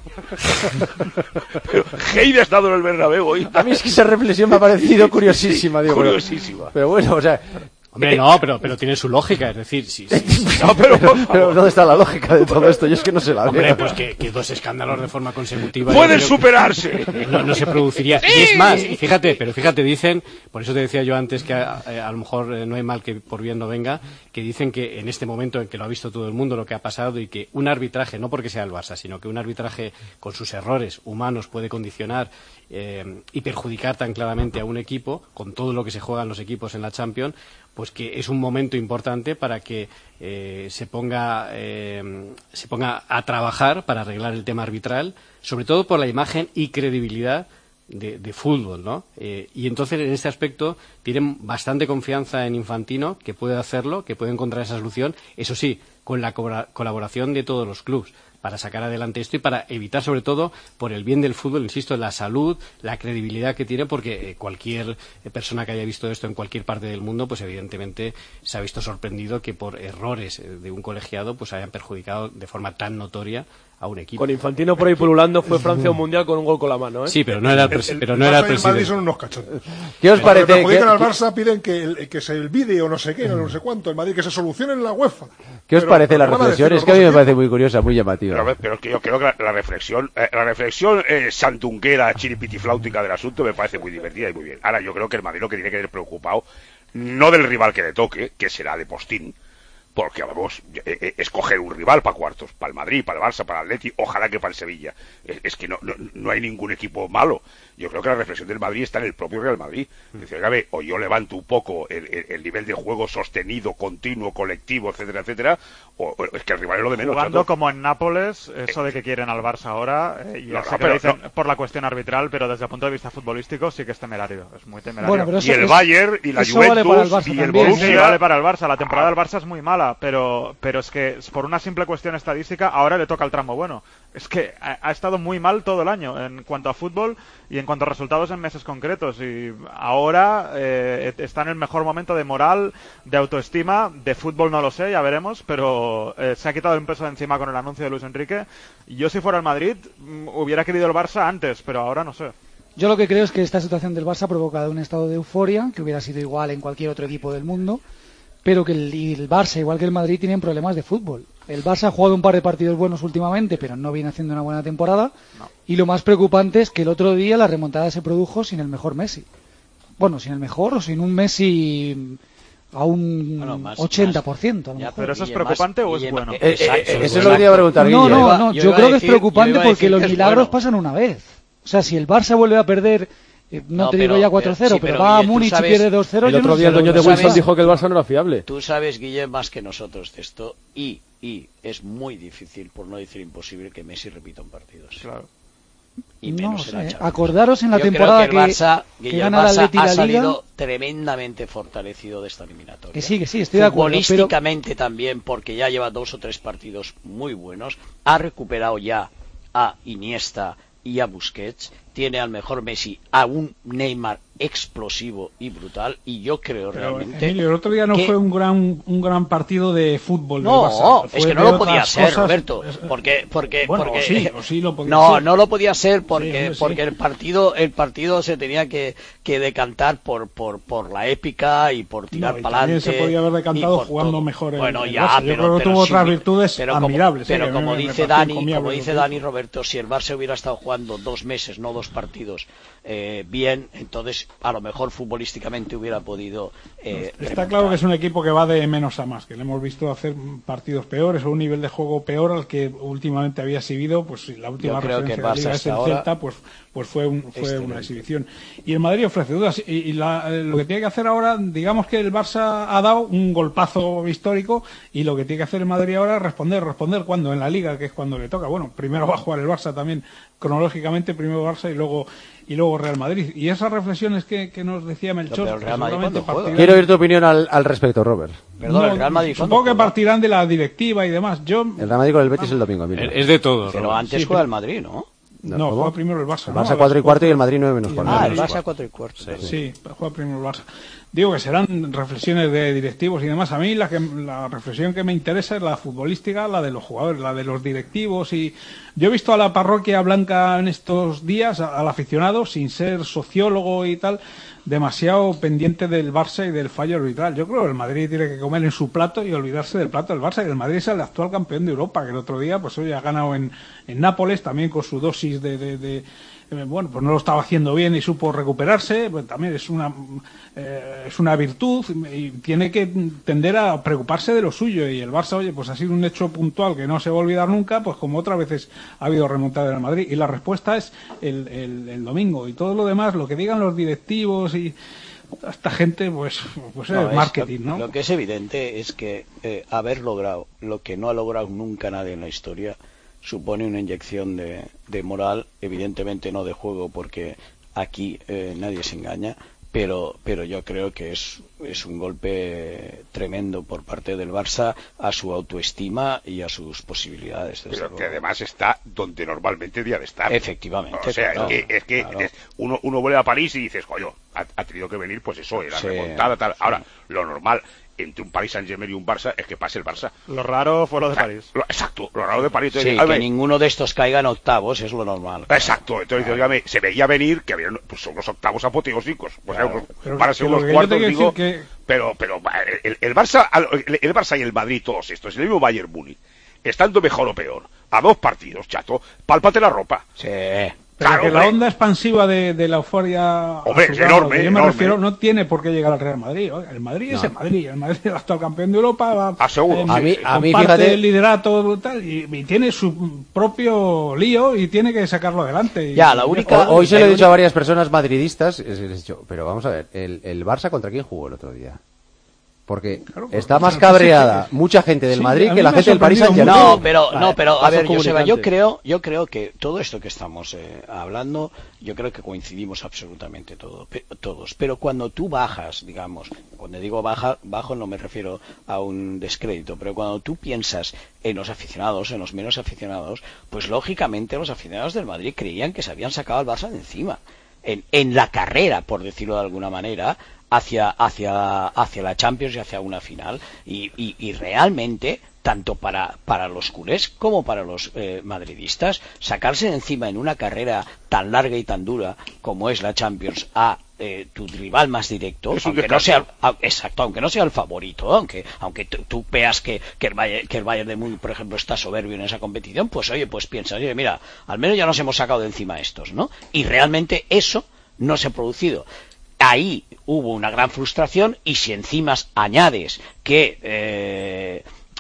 Pero Heidi ha estado en el Bernabéu hoy. A mí es que esa reflexión me ha parecido curiosísima, digo. pero- Curiosísima. Pero bueno, o sea... Hombre, no, pero, pero tiene su lógica, es decir, sí, sí. No, pero, pero ¿dónde está la lógica de todo esto? Yo es que no se la veo. Hombre, pues que, que dos escándalos de forma consecutiva... ¡Pueden yo creo que superarse! No, no se produciría. Y es más, y fíjate, pero fíjate, dicen, por eso te decía yo antes que a, a lo mejor eh, no hay mal que por bien no venga, que dicen que en este momento en que lo ha visto todo el mundo lo que ha pasado y que un arbitraje, no porque sea el Barça, sino que un arbitraje con sus errores humanos puede condicionar eh, y perjudicar tan claramente a un equipo, con todo lo que se juegan los equipos en la Champions, pues que es un momento importante para que eh, se ponga eh, se ponga a trabajar para arreglar el tema arbitral, sobre todo por la imagen y credibilidad de, de fútbol, ¿no? Eh, y entonces en este aspecto tienen bastante confianza en Infantino, que puede hacerlo, que puede encontrar esa solución, eso sí, con la co- colaboración de todos los clubes, para sacar adelante esto y para evitar, sobre todo, por el bien del fútbol, insisto, la salud, la credibilidad que tiene, porque eh, cualquier eh, persona que haya visto esto en cualquier parte del mundo, pues evidentemente se ha visto sorprendido que por errores eh, de un colegiado pues hayan perjudicado de forma tan notoria a un equipo. Con Infantino por ahí pululando fue Francia un mundial con un gol con la mano, ¿eh? Sí, pero no era el, pres- El- pero el no era el Barça y el Madrid presidente. son unos cachondos. ¿Qué os Cuando parece? perjudican ¿Qué- al qué- Barça piden que, el- que se olvide o no sé qué, no sé cuánto, el Madrid, que se solucione en la UEFA. ¿Qué os Pero- parece la pero van a reflexión? decirlo Es que a mí me por parece muy curiosa, muy llamativa. Pero, a ver, pero es que yo creo que la, la reflexión, eh, la reflexión eh, sandunguera, chiripitifláutica del asunto me parece muy divertida y muy bien. Ahora, yo creo que el Madrid lo que tiene que tener preocupado, no del rival que le toque, que será de postín, porque vamos, eh, eh, escoger un rival para cuartos, para el Madrid, para el Barça, para el Atleti, ojalá que para el Sevilla. Es, es que no, no, no hay ningún equipo malo. Yo creo que la reflexión del Madrid está en el propio Real Madrid. Dice, oiga, ve, o yo levanto un poco el, el, el nivel de juego sostenido, continuo, colectivo, etcétera, etcétera, o, o es que el rival es lo de menos. Jugando chato. como en Nápoles, eso de que quieren al Barça ahora, eh, ya No, sé no, que pero lo dicen no. por la cuestión arbitral, pero desde el punto de vista futbolístico sí que es temerario, es muy temerario. Bueno, pero eso Y el es- Bayern, y la eso vale Juventus, para el Barça y el también. Borussia. Sí, vale para el Barça. La temporada del Barça es muy mala, pero, pero es que por una simple cuestión estadística ahora le toca el tramo bueno. Es que ha, ha estado muy mal todo el año en cuanto a fútbol y en cuanto a resultados en meses concretos. Y ahora eh, está en el mejor momento de moral, de autoestima, de fútbol no lo sé, ya veremos, pero eh, se ha quitado un peso de encima con el anuncio de Luis Enrique. Yo si fuera el Madrid mm, hubiera querido el Barça antes, pero ahora no sé. Yo lo que creo es que esta situación del Barça ha provocado un estado de euforia que hubiera sido igual en cualquier otro equipo del mundo, pero que el, y el Barça, igual que el Madrid, tienen problemas de fútbol. El Barça ha jugado un par de partidos buenos últimamente, pero no viene haciendo una buena temporada. No. Y lo más preocupante es que el otro día la remontada se produjo sin el mejor Messi. Bueno, sin el mejor o sin un Messi a un Bueno, más- ochenta por ciento. a lo Ya, mejor. ¿Pero eso es Guille, preocupante más- o es Guille, bueno? eh, Eh, eh, exacto, eso es bueno. lo que te iba a preguntar, No, Guille. no, iba- no, yo yo iba a creo que decir- es preocupante yo iba a porque decir los que es milagros bueno. pasan una vez. O sea, si el Barça vuelve a perder No, No, te pero- digo ya cuatro cero, pero- sí, pero, pero, va a Guille, tú Múnich y sabes- pierde dos cero. El yo otro no día sé el dueño lo de que Wilson sabes. dijo que el Barça no era fiable. Tú sabes, Guille, más que nosotros de esto, y, y es muy difícil, por no decir imposible, que Messi repita un partido. Claro. Y No menos en la sé, Champions. acordaros en la Yo temporada creo que el que- Barça, que Guille, el gana el Barça Atleti ha la Liga. salido tremendamente fortalecido de esta eliminatoria. Que sí, que sí, estoy de acuerdo, pero- Futbolísticamente también, porque ya lleva dos o tres partidos muy buenos. Ha recuperado ya a Iniesta y a Busquets. Tiene al mejor Messi, a un Neymar explosivo y brutal. Y yo creo Pero, realmente. Emilio, el otro día no que- fue un gran un gran partido de fútbol del No, Barça. Fue es que no de lo podía otras ser, cosas. Roberto. Porque, porque, Bueno, porque o sí, o sí lo podía no, ser. no lo podía ser porque, Sí, hombre, sí. porque el partido, el partido se tenía que, que decantar por, por, por la épica y por tirar No, y para también adelante. se podía haber decantado y por jugando todo. mejor el- Bueno, el ya, Barça. Yo pero, creo que pero tuvo sí, otras virtudes pero como- admirables, Pero sí, a mí como me- me dice pareció Dani, encomiable como lo dice que Dani hizo. Roberto, si el Barça hubiera estado jugando dos meses, no dos partidos, eh, bien, entonces a lo mejor futbolísticamente hubiera podido. Eh, Está claro que es un equipo que va de menos a más, que le hemos visto hacer partidos peores o un nivel de juego peor al que últimamente había exhibido, pues la última Yo creo que referencia el de la Barça Liga es hasta el ahora Celta, pues pues fue un, fue excelente. una exhibición. Y el Madrid ofrece dudas y, y la- eh, lo que tiene que hacer ahora, digamos que el Barça ha dado un golpazo histórico y lo que tiene que hacer el Madrid ahora es responder, responder cuando en la Liga, que es cuando le toca. Bueno, primero va a jugar el Barça también, cronológicamente primero Barça y luego y luego Real Madrid. Y esas reflexiones que, que nos decía Melchor, pero el Real Madrid seguramente ¿cuándo juega? partirán- Quiero oír tu opinión al, al respecto, Robert. Perdón, el Real Madrid, ¿cuándo supongo que partirán de la directiva y demás. Yo El Real Madrid con el Betis el domingo. Emilio. Es de todo. Pero Robert. antes Sí, juega pero- el Madrid, ¿no? No, ¿cómo? juega primero el Barça. El ¿no? Barça A las cuatro y cuarto y el cuatro. Madrid nueve menos Y cuarto. Ah, el menos Barça cuarto. cuatro y cuarto. perdón. Sí, juega primero el Barça. Digo que serán reflexiones de directivos y demás. A mí la, que, la reflexión que me interesa es la futbolística, la de los jugadores, la de los directivos. Y yo he visto a la parroquia blanca en estos días, a- al aficionado, sin ser sociólogo y tal, demasiado pendiente del Barça y del fallo arbitral. Yo creo que el Madrid tiene que comer en su plato y olvidarse del plato del Barça. Y el Madrid es el actual campeón de Europa, que el otro día pues hoy ha ganado en, en Nápoles, también con su dosis de... de, de eh, bueno, pues no lo estaba haciendo bien y supo recuperarse, pues también es una eh, es una virtud y tiene que tender a preocuparse de lo suyo. Y el Barça, oye, pues ha sido un hecho puntual que no se va a olvidar nunca, pues como otras veces ha habido remontada en el Madrid. Y la respuesta es el, el, el domingo. Y todo lo demás, lo que digan los directivos y esta gente, pues, pues No, es es- marketing, ¿no? Lo que es evidente es que eh, haber logrado lo que no ha logrado nunca nadie en la historia supone una inyección de, de moral, evidentemente no de juego, porque aquí eh, nadie se engaña, pero pero yo creo que es, es un golpe tremendo por parte del Barça a su autoestima y a sus posibilidades. desde Pero luego. que además está donde normalmente debía de estar. Efectivamente, O sea, claro, es que, es que claro. es- uno, uno vuelve a París y dices, coño, ha, ha tenido que venir, pues eso, era Sí, remontada, tal. sí. Ahora, lo normal entre un Paris Saint-Germain y un Barça es que pase el Barça. Lo raro fue lo de París. Lo- Exacto, lo raro de París. Sí, Entonces, que oye, ninguno de estos caiga en octavos es lo normal. Exacto, entonces óigame, se veía venir que había pues, son unos octavos apoteósicos, pues, Claro. unos- Pero- para ser pero unos lo que yo cuartos, te quiero digo, decir que- pero, pero el, el Barça, el, el Barça y el Madrid, todos estos, el mismo Bayern Múnich, estando mejor o peor, a dos partidos, chato, pálpate la ropa. Sí. Pero Claro, que la hombre. onda expansiva de, de la euforia Hombre, a su es grado, enorme, que yo me enorme. refiero, no tiene por qué llegar al Real Madrid. Oiga, el Madrid es el Madrid, el Madrid es el actual campeón de Europa, va, Ah, seguro. eh, A mí- a mí, comparte fíjate- el liderato tal, y, y tiene su propio lío y tiene que sacarlo adelante. Y- Ya, la y- única- Hoy se lo he el dicho a único- varias personas madridistas, es- les he dicho, pero vamos a ver, el, el Barça contra quién jugó el otro día. Porque Claro, está porque más el cabreada P S G mucha gente del Sí, Madrid a que mí la me ha gente del Paris sorprendido Saint-Germain. No, pero, no, pero a Paso ver, Joseba, yo comunicante. creo, yo creo que todo esto que estamos eh, hablando, yo creo que coincidimos absolutamente todo, pe- todos. Pero cuando tú bajas, digamos, cuando digo baja, bajo no me refiero a un descrédito, pero cuando tú piensas en los aficionados, en los menos aficionados, pues lógicamente los aficionados del Madrid creían que se habían sacado al Barça de encima. En, en la carrera, por decirlo de alguna manera, hacia, hacia, hacia la Champions y hacia una final. Y, y, y realmente, tanto para, para los culés como para los eh, madridistas, sacarse de encima en una carrera tan larga y tan dura como es la Champions a eh, tu rival más directo, Es un aunque no sea, descanso. a- exacto, aunque no sea el favorito, aunque aunque tú, tú veas que, que el Bayern, que el Bayern de Múnich, por ejemplo, está soberbio en esa competición, pues oye, pues piensa, oye, mira, al menos ya nos hemos sacado de encima estos, ¿no? Y realmente eso no se ha producido. Ahí hubo una gran frustración y si encima añades que eh,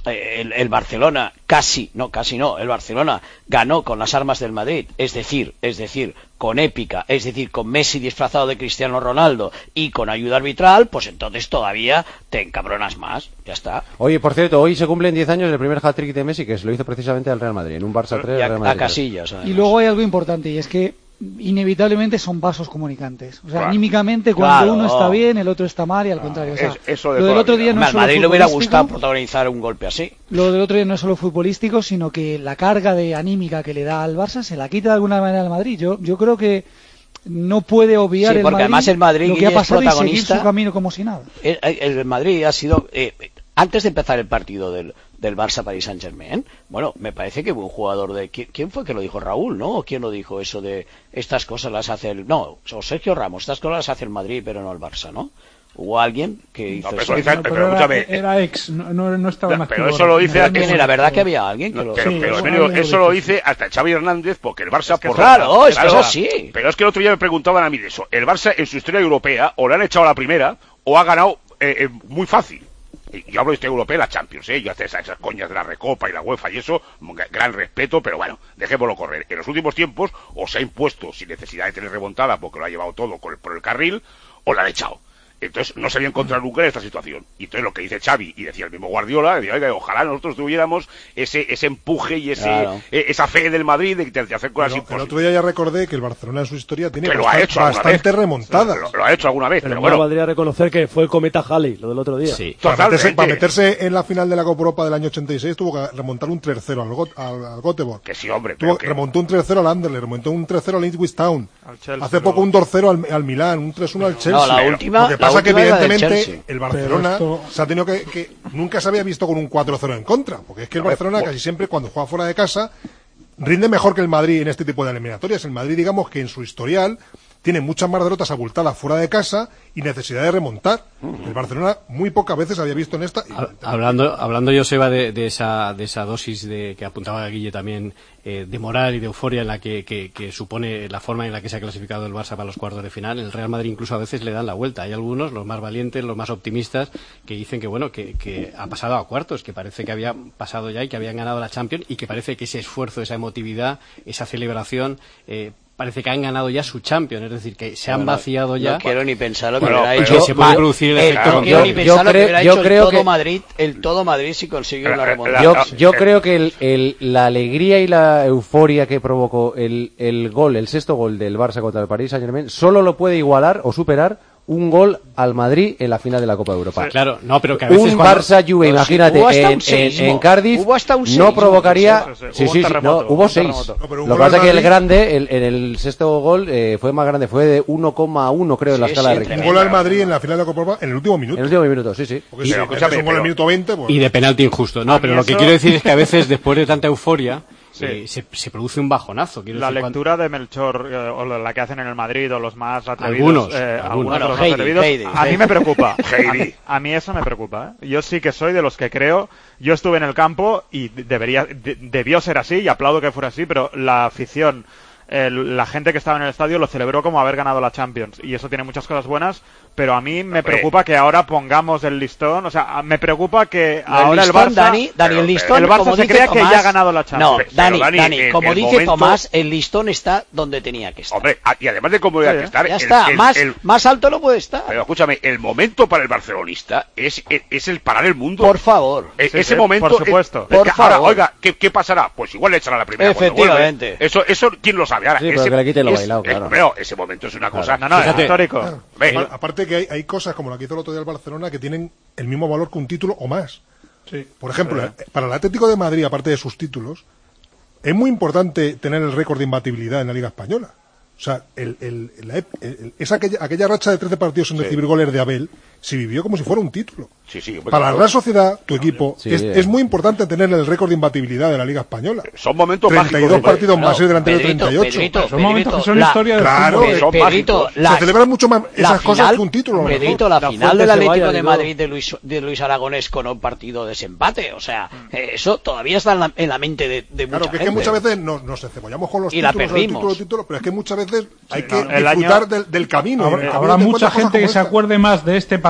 el, el Barcelona casi, no, casi no, el Barcelona ganó con las armas del Madrid, es decir, es decir, con épica, es decir, con Messi disfrazado de Cristiano Ronaldo y con ayuda arbitral, pues entonces todavía te encabronas más, ya está. Oye, por cierto, hoy se cumplen diez años del primer hat-trick de Messi, que se lo hizo precisamente al Real Madrid, en un Barça tres, a, Real Madrid a Casillas. Además. Y luego hay algo importante, y es que inevitablemente son vasos comunicantes. O sea, claro. anímicamente cuando Claro. uno está bien, el otro está mal y al contrario. O sea, Es- eso de lo del toda otro la día vida. no es Al solo Madrid le hubiera futbolístico, gustado protagonizar un golpe así. Lo del otro día no es solo futbolístico, sino que la carga de anímica que le da al Barça se la quita de alguna manera al Madrid. Yo, yo creo que no puede obviar Sí, el porque Madrid, además el Madrid, lo que ha Guille, es pasado y seguir protagonista. su camino como si nada. El, el Madrid ha sido eh, antes de empezar el partido del, del Barça Paris Saint Germain, bueno, me parece que hubo un jugador de ¿quién, quién fue que lo dijo? Raúl, ¿no? ¿O quién lo dijo eso de estas cosas las hace el no, o Sergio Ramos, estas cosas las hace el Madrid pero no el Barça, ¿no? Hubo alguien que hizo pero eso. eso dice- pero era, escúchame, era ex, no, no, no estaba en No, pero activo. eso lo dice No, ¿Quién no, era? no, ¿Verdad no. que había alguien que No, lo pero, Sí, pero, eso Emilio, alguien lo eso lo dice. dice hasta Xavi Hernández porque el Barça que por claro, es que claro. eso sí. Pero es que el otro día me preguntaban a mí de eso. El Barça en su historia europea o le han echado a la primera o ha ganado eh, eh, muy fácil. Y yo hablo de historia europea, la Champions, ¿eh? Yo hasta esas, esas coñas de la Recopa y la UEFA y eso, gran respeto, pero bueno, dejémoslo correr. En los últimos tiempos o se ha impuesto sin necesidad de tener remontada porque lo ha llevado todo con el- por el carril o la han echado. Entonces no se había encontrado nunca en esta situación. Y entonces lo que dice Xavi y decía el mismo Guardiola, decía, oiga, ojalá nosotros tuviéramos ese ese empuje y ese Claro. eh, esa fe del Madrid de, de hacer cosas Pero el imposibles. otro día ya recordé que el Barcelona en su historia tiene Que lo ha bastan- hecho alguna bastante vez. remontadas. Lo, lo ha hecho alguna vez, Pero pero bueno, bueno. valdría reconocer que fue el cometa Halley, lo del otro día. Sí. Para meterse, Totalmente. para meterse en la final de la Copa Europa del año ochenta y seis tuvo que remontar un tres cero al, Got- al, al Göteborg. Que sí, hombre, Tuvo- pero que- remontó un tres cero al Anderlecht, remontó un tres cero al Ipswich Town. Al Chelsea, Hace poco luego. un dos cero al, al Milán, un tres uno al Chelsea. la última- Lo que la pasa que última era del evidentemente Chelsea. el Barcelona Pero esto- se ha tenido que, que nunca se había visto con un cuatro cero en contra, porque es que el Barcelona casi siempre cuando juega fuera de casa rinde mejor que el Madrid en este tipo de eliminatorias. El Madrid, digamos que en su historial tiene muchas más derrotas abultadas fuera de casa y necesidad de remontar. El Barcelona muy pocas veces había visto en esta. y- Ha- Hablando, hablando Joseba, de, de esa, de esa dosis de, que apuntaba Guille también, eh, de moral y de euforia en la que, que, que supone la forma en la que se ha clasificado el Barça para los cuartos de final, el Real Madrid incluso a veces le dan la vuelta. Hay algunos, los más valientes, los más optimistas, que dicen que bueno, que, que ha pasado a cuartos, que parece que había pasado ya y que habían ganado la Champions y que parece que ese esfuerzo, esa emotividad, esa celebración, eh, parece que han ganado ya su Champions, es decir, que se han Bueno, vaciado ya. No quiero ni pensar lo que Bueno, hubiera pero- hecho. que se puede Ma- producir el eh, efecto no quiero contrario. ni Yo pensar lo que creo- hubiera yo hecho creo el todo que- Madrid, el todo Madrid si consigue una La- remontada. Yo, la- yo eh, creo que el, el- la alegría y la euforia que provocó el, el gol, el sexto gol del Barça contra el Paris Saint-Germain, solo lo puede igualar o superar un gol al Madrid en la final de la Copa de Europa. Claro, no, pero que a veces Un cuando- Barça Juve, Pero imagínate, hubo hasta en, un en- seísmo. en Cardiff Hubo hasta un no seísmo. provocaría. Sí, sí, sí. Sí, Hubo sí, un sí, terremoto, no, hubo hubo un seis. terremoto. No, pero un Lo gol que pasa al es que el Madrid- grande, el- en el sexto gol, eh, fue más grande, fue de uno coma uno, creo, en la Sí, escala sí, de Un Richter. gol al Madrid en la final de la Copa Europa en el último En minuto. el último minuto, sí, sí. Porque Y- si pero, es un escúchame, gol en pero- el minuto veinte, pues. Y de penalti injusto. No, A pero mí lo que eso- quiero decir es que a veces, después de tanta euforia, Sí. eh, se, se produce un bajonazo. Quiero La decir, cuando- lectura de Melchor, eh, o la que hacen en el Madrid, o los más atrevidos, Algunos, eh, algunos. algunos de los Bueno, más Heidi, atrevidos, Heidi, a mí Heidi. me preocupa. Heidi. A mí, a mí eso me preocupa. ¿eh? Yo sí que soy de los que creo, yo estuve en el campo y debería, de- debió ser así, y aplaudo que fuera así, pero la afición, el- la gente que estaba en el estadio lo celebró como haber ganado la Champions, y eso tiene muchas cosas buenas, pero a mí me Hombre. preocupa que ahora pongamos el listón, o sea, me preocupa que No, el ahora el listón, Barça... Dani, Dani, pero- el listón, el Barça como se dice crea que Tomás- ya ha ganado la Champions. No, Pero, Dani, Dani, Dani, en como el dice momento- Tomás, el listón está donde tenía que estar. Hombre, a- y además de cómo debe Sí, estar, ya el- está, el- más, el- más alto no puede estar. pero escúchame, el momento para el barcelonista es, es, es el parar el mundo. Por favor. E- Sí, ese sí, momento, por supuesto. es- Por es que ahora, favor. oiga, ¿qué, ¿qué pasará? Pues igual le echarán a la primera. cuando vuelve. Efectivamente. Eso, eso, ¿quién lo sabe? Ahora, Sí, pero ese, que le quiten lo es- bailado, es- claro. pero ese momento es una cosa. No, no, es Fíjate. histórico. Ve, Apar- Aparte que hay, hay cosas como la que hizo el otro día el Barcelona que tienen el mismo valor que un título o más. Sí. Por ejemplo, eh, para el Atlético de Madrid, aparte de sus títulos, es muy importante tener el récord de imbatibilidad en la Liga Española. O sea, el, el, la ep- el- esa aquella, aquella racha de trece partidos sin recibir goles de Abel se vivió como si fuera un título. sí, sí, hombre, Para la claro. Real Sociedad, tu equipo, Sí, es, eh. es muy importante tener el récord de imbatibilidad de la Liga Española. Son momentos treinta y mágicos. dos partidos Claro, más el delantero de Pedrito, treinta y ocho. Pedrito, Son momentos que son la- historia del Claro, fútbol. eh, son Pedrito, mágicos. la- Se celebran mucho más la esas cosas final- que un título. a lo mejor. Pedrito, la, La final Fuente del se Atlético vaya, de digo. Madrid de Luis, de Luis Aragonés con un partido de desempate, o sea, eh, eso todavía está en la, en la mente de, de Claro, mucha que es que gente. muchas veces nos, nos cebollamos con los Y la títulos, el perdimos. título, el título, pero es que muchas veces hay que no, el disfrutar año- del, del camino. y en el Habrá, camino habrá te mucha encuentras cosas gente que como se esta. acuerde más de este partido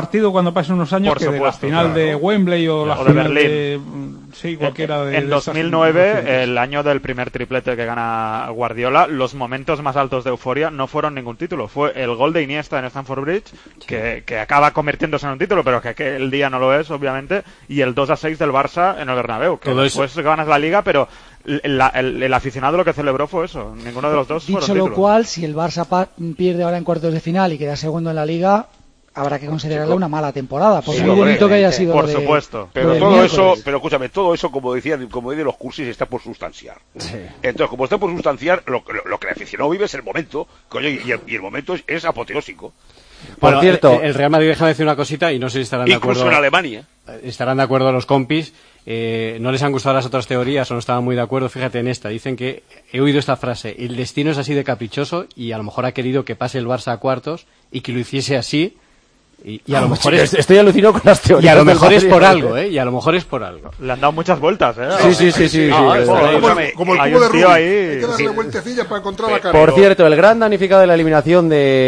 partido cuando pasen unos años Por que supuesto, de la final claro. de Wembley o la O de final Berlín. de... Sí, cualquiera de... En de dos esas mil nueve, situaciones. el año del primer triplete que gana Guardiola, los momentos más altos de euforia no fueron ningún título. Fue el gol de Iniesta en Stamford Bridge, que, que acaba convirtiéndose en un título, pero que aquel día no lo es, obviamente, y el dos a seis del Barça en el Bernabéu, que Todo después ganas la Liga, pero el, el, el aficionado lo que celebró fue eso. Ninguno de los dos fueron Dicho lo títulos. cual, si el Barça pa- pierde ahora en cuartos de final y queda segundo en la Liga, habrá que considerarlo una mala temporada, por Sí, muy hombre, bonito que haya sido por lo de- supuesto. lo Pero del todo miércoles. eso, pero escúchame, todo eso, como decían, como dicen los cursis, está por sustanciar. Entonces, como está por sustanciar, lo, lo, lo que el aficionado vive es el momento, coño, y el, y el momento es, es apoteósico. Bueno, cierto- el, el Real Madrid, déjame decir una cosita y no sé si estarán de Incluso acuerdo. en Alemania. Estarán de acuerdo los compis. Eh, no les han gustado las otras teorías o no estaban muy de acuerdo. Fíjate en esta. Dicen que he oído esta frase: el destino es así de caprichoso y a lo mejor ha querido que pase el Barça a cuartos y que lo hiciese así. Y, y a lo mejor es, Estoy alucinado con las teorías. y a lo del mejor es Madrid, por ¿eh? algo, ¿eh? Y a lo mejor es por algo. Le han dado muchas vueltas, ¿eh? Sí, sí, sí, sí. Ah, sí, eso, sí. ahí, Como, escúchame, el, como el hay cubo de un tío Rubik. ahí. Hay que darle Sí. vueltecillas para encontrar la cara. Por cierto, el gran damnificado de la eliminación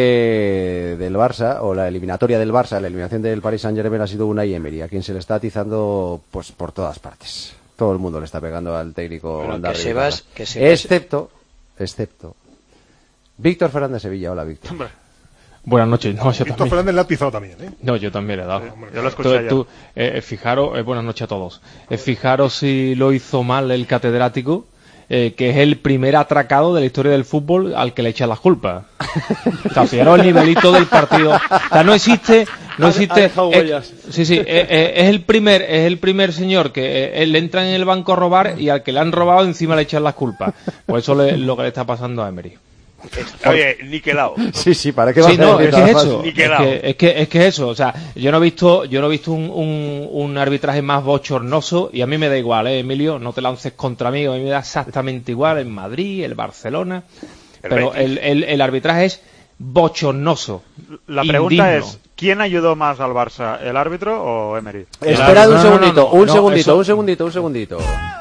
de, del Barça, o la eliminatoria del Barça, la eliminación del Paris Saint-Germain ha sido Unai Emery, a quien se le está atizando pues por todas partes. Todo el mundo le está pegando al técnico Bueno, Ondarri que y Sebas- Parra. que Sebas- Excepto, excepto, Víctor Fernández Sevilla. Hola, Víctor. Buenas noches. No, yo Víctor también. Fernández le ha pisado también, ¿eh? No, yo también le he dado. yo lo escuché Tú- ayer. tú, eh, fijaros, eh, buenas noches a todos. Eh, fijaros si lo hizo mal el catedrático, eh, que es el primer atracado de la historia del fútbol al que le echan las culpas. O sea, fijaros el nivelito del partido. O sea, no existe, no Ha- existe. ha dejado eh, huellas. sí, sí, eh, eh, es el primer, es el primer señor que eh, él le entra en el banco a robar y al que le han robado encima le echan las culpas. Pues eso es lo que le está pasando a Emery. Oye, niquelado. Sí, sí, ¿para qué va Sí, a no, hacer es que es nada eso. más? Es que, es que es que eso. O sea, yo no he visto, yo no he visto un, un, un arbitraje más bochornoso y a mí me da igual, ¿eh, Emilio? No te lances contra mí, a mí me da exactamente igual el Madrid, el Barcelona. El pero Betis. el, el, el arbitraje es bochornoso. La pregunta indigno. es, ¿quién ayudó más al Barça, el árbitro o Emery? Esperad un No, no, no, segundito, no, un no, segundito, eso- un segundito, un segundito.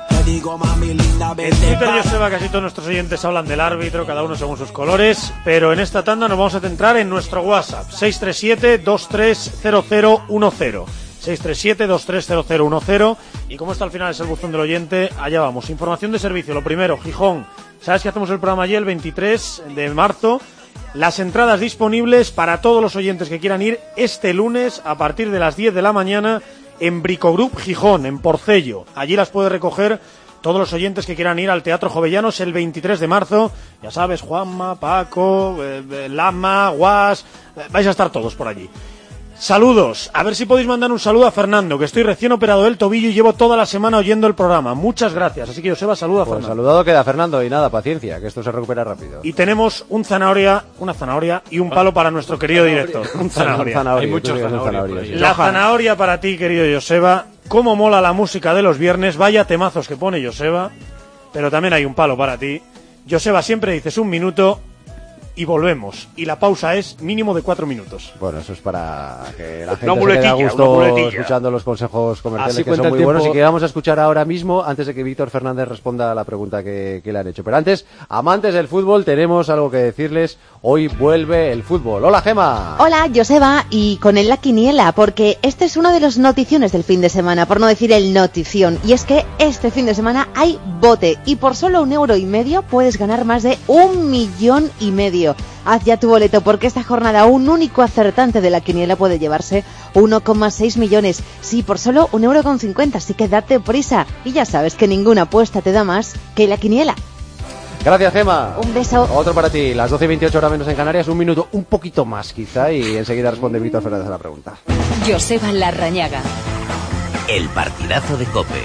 En Twitter, Joseba, casi todos nuestros oyentes hablan del árbitro, cada uno según sus colores, pero en esta tanda nos vamos a centrar en nuestro WhatsApp, seis tres siete, dos tres cero cero uno cero. seis tres siete, dos tres cero cero uno cero. Y como está al final es el buzón del oyente, allá vamos. Información de servicio, lo primero, Gijón. ¿Sabes que hacemos el programa allí el veintitrés de marzo? Las entradas disponibles para todos los oyentes que quieran ir este lunes a partir de las diez de la mañana en Bricogroup Gijón, en Porcello. Allí las puede recoger todos los oyentes que quieran ir al Teatro Jovellanos el veintitrés de marzo. Ya sabes, Juanma, Paco, eh, eh, Lama, Guas, eh, vais a estar todos por allí. Saludos, a ver si podéis mandar un saludo a Fernando, que estoy recién operado del tobillo y llevo toda la semana oyendo el programa. Muchas gracias, así que Joseba, saluda a Pues Fernando. saludado queda Fernando y nada, paciencia, que esto se recupera rápido. Y tenemos un zanahoria, una zanahoria y un palo para nuestro querido director. Un zanahoria. Hay muchos zanahorias. La zanahoria para ti, querido Joseba. Cómo mola la música de los viernes. Vaya temazos que pone Joseba. Pero también hay un palo para ti. Joseba, siempre dices un minuto y volvemos. Y la pausa es mínimo de cuatro minutos. Bueno, eso es para que la gente Una se quede a muletilla, una gusto muletilla. escuchando los consejos comerciales Así que son cuenta el muy buenos y tiempo. que vamos a escuchar ahora mismo antes de que Víctor Fernández responda a la pregunta que, que le han hecho. Pero antes, amantes del fútbol, tenemos algo que decirles. Hoy vuelve el fútbol. ¡Hola, Gema! Hola, Joseba, y con él la quiniela, porque este es uno de los noticiones del fin de semana, por no decir el notición, y es que este fin de semana hay bote, y por solo un euro y medio puedes ganar más de un millón y medio. Haz ya tu boleto, porque esta jornada un único acertante de la quiniela puede llevarse uno coma seis millones, sí, por solo un euro con cincuenta, así que date prisa, y ya sabes que ninguna apuesta te da más que la quiniela. Gracias, Gema. Un beso. Otro para ti. Las doce y veintiocho horas menos en Canarias. Un minuto, un poquito más quizá. Y enseguida responde Víctor Fernández a la pregunta. Joseba Larrañaga. El partidazo de COPE.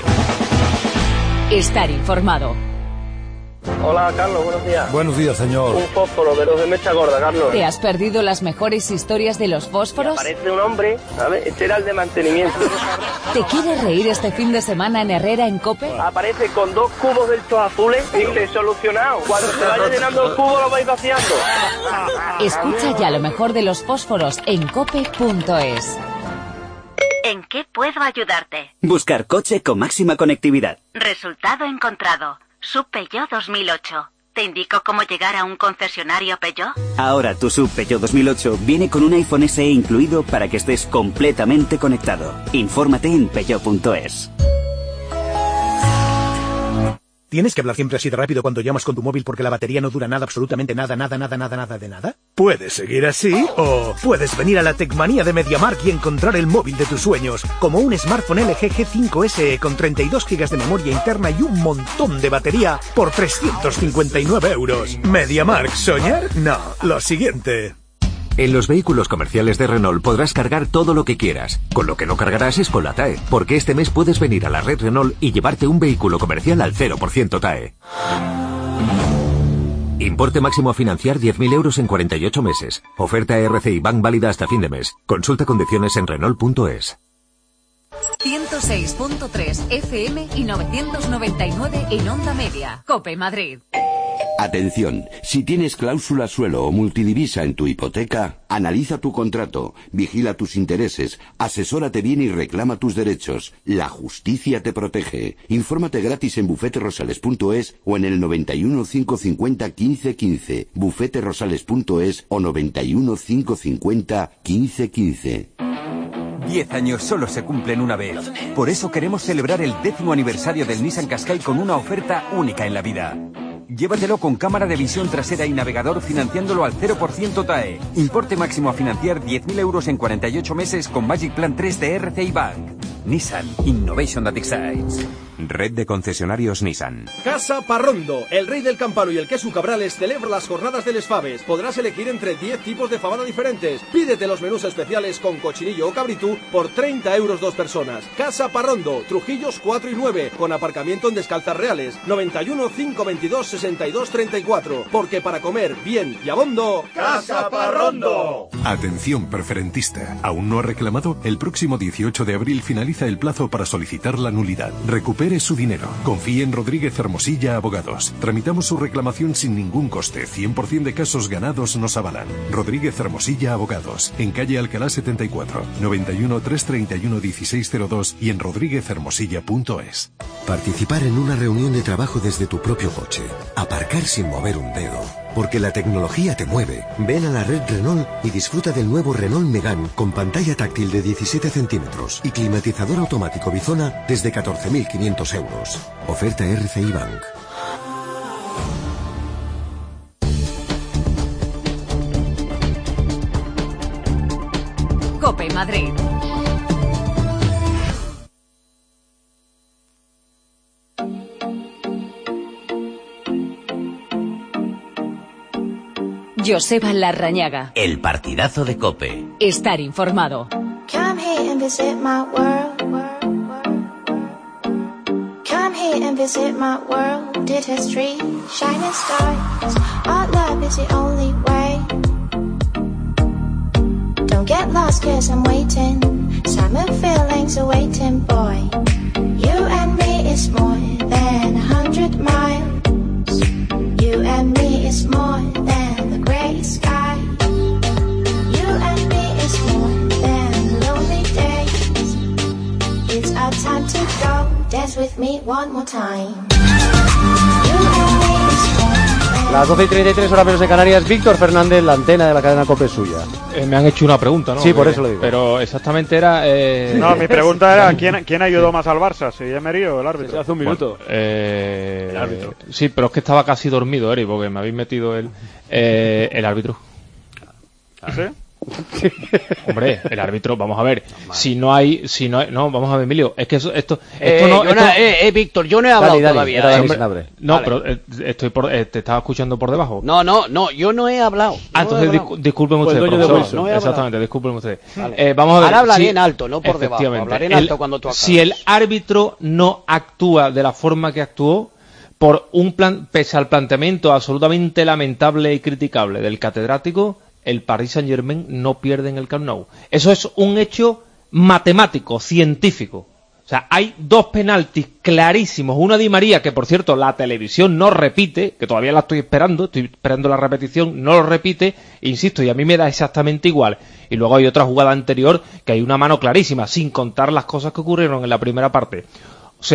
Estar informado. Hola, Carlos, buenos días. Buenos días, señor. Un fósforo de los de mecha gorda, Carlos. ¿Te has perdido las mejores historias de los fósforos? Aparece un hombre, ¿sabes? Este era el de mantenimiento. ¿Te quieres reír este fin de semana en Herrera en COPE? Aparece con dos cubos de estos azules y dice, solucionado. Cuando se vaya llenando el cubo lo vais vaciando. Escucha ya lo mejor de los fósforos en cope punto es. ¿En qué puedo ayudarte? Buscar coche con máxima conectividad. Resultado encontrado. Sub Peugeot dos mil ocho. ¿Te indico cómo llegar a un concesionario Peugeot? Ahora tu sub Peugeot dos mil ocho viene con un iPhone S E incluido para que estés completamente conectado. Infórmate en peugeot punto es. ¿Tienes que hablar siempre así de rápido cuando llamas con tu móvil porque la batería no dura nada, absolutamente nada, nada, nada, nada, nada de nada? Puedes seguir así o puedes venir a la Tecmanía de MediaMarkt y encontrar el móvil de tus sueños, como un smartphone L G G cinco S E con treinta y dos gigas de memoria interna y un montón de batería por trescientos cincuenta y nueve euros. ¿MediaMarkt soñar? No, lo siguiente. En los vehículos comerciales de Renault podrás cargar todo lo que quieras. Con lo que no cargarás es con la T A E, porque este mes puedes venir a la red Renault y llevarte un vehículo comercial al cero por ciento T A E. Importe máximo a financiar diez mil euros en cuarenta y ocho meses. Oferta R C I Bank válida hasta fin de mes. Consulta condiciones en Renault punto es. ciento seis punto tres F M y novecientos noventa y nueve en Onda Media. COPE Madrid. Atención, si tienes cláusula suelo o multidivisa en tu hipoteca, analiza tu contrato, vigila tus intereses, asesórate bien y reclama tus derechos. La justicia te protege. Infórmate gratis en bufete rosales punto es o en el noventa y uno, cinco cincuenta, quince quince, bufete rosales punto es o noventa y uno, cinco cincuenta, quince quince. Diez años solo se cumplen una vez. Por eso queremos celebrar el décimo aniversario del Nissan Qashqai con una oferta única en la vida. Llévatelo con cámara de visión trasera y navegador financiándolo al cero por ciento T A E. Importe máximo a financiar diez mil euros en cuarenta y ocho meses con Magic Plan tres de R C I Bank. Nissan Innovation that excites. Red de concesionarios Nissan. Casa Parrondo, el rey del campano y el queso Cabrales celebra las jornadas del Faves. Podrás elegir entre diez tipos de fabada diferentes. Pídete los menús especiales con cochinillo o cabritú por treinta euros dos personas. Casa Parrondo, Trujillos cuatro y nueve, con aparcamiento en Descalzas Reales. noventa y uno, cinco veintidós, sesenta y dos treinta y cuatro. Porque para comer bien y abondo, Casa Parrondo. Atención preferentista. ¿Aún no ha reclamado? El próximo dieciocho de abril finaliza el plazo para solicitar la nulidad. Recupere su dinero. Confíe en Rodríguez Hermosilla Abogados. Tramitamos su reclamación sin ningún coste. cien por ciento de casos ganados nos avalan. Rodríguez Hermosilla Abogados. En calle Alcalá setenta y cuatro. noventa y uno, trescientos treinta y uno, dieciséis cero dos y en rodríguez hermosilla punto es. Participar en una reunión de trabajo desde tu propio coche. Aparcar sin mover un dedo. Porque la tecnología te mueve. Ven a la red Renault y disfruta del nuevo Renault Megane con pantalla táctil de diecisiete centímetros y climatizador automático Bizona desde catorce mil quinientos euros. Oferta R C I Bank. COPE Madrid. Joseba Larrañaga. El partidazo de COPE. Estar informado. Come here and visit my world. Come here and visit my world. Did history, shining stars. Our love is the only way. Don't get lost 'cause I'm waiting. Summer feelings are waiting, boy. You and me is more than a hundred miles. You and me is more than the grey sky. You and me is more than lonely days. It's our time to go. Dance with me one more time. You and me is more than... Las doce y treinta y tres horas menos de Canarias. Víctor Fernández, la antena de la cadena COPE es suya. Eh, me han hecho una pregunta, ¿no? Sí, por eso lo digo. Pero exactamente era... Eh... No, mi pregunta era ¿quién, quién ayudó más al Barça? ¿Si Emery o el árbitro? Sí, hace un minuto. Bueno, eh... el árbitro. Sí, pero es que estaba casi dormido, Eri, porque me habéis metido el, eh, el árbitro. ¿Sí? Hombre, el árbitro, vamos a ver, no, si no hay, si no hay, no, vamos a ver, Emilio, es que eso, esto, esto eh, no, yo esto... no eh, eh, Víctor, yo no he hablado dale, dale, todavía. Dale, eh. hombre, no, vale. pero eh, estoy por, eh, te estaba escuchando por debajo. No, no, no, yo no he hablado. Ah, no entonces discu disculpen ustedes, pues profesor. No Exactamente, disculpen ustedes. Vale. Eh, vamos a ver. Ahora hablaré si, en alto, no por debajo. Hablaré en el, alto cuando tú acabes. Si el árbitro no actúa de la forma que actuó, por un plan, pese al planteamiento absolutamente lamentable y criticable del catedrático, el Paris Saint-Germain no pierde en el Camp Nou. Eso es un hecho matemático, científico. O sea, hay dos penaltis clarísimos. Uno a Di María, que por cierto la televisión no repite, que todavía la estoy esperando, estoy esperando la repetición, no lo repite, insisto, y a mí me da exactamente igual. Y luego hay otra jugada anterior, que hay una mano clarísima, sin contar las cosas que ocurrieron en la primera parte. O sea,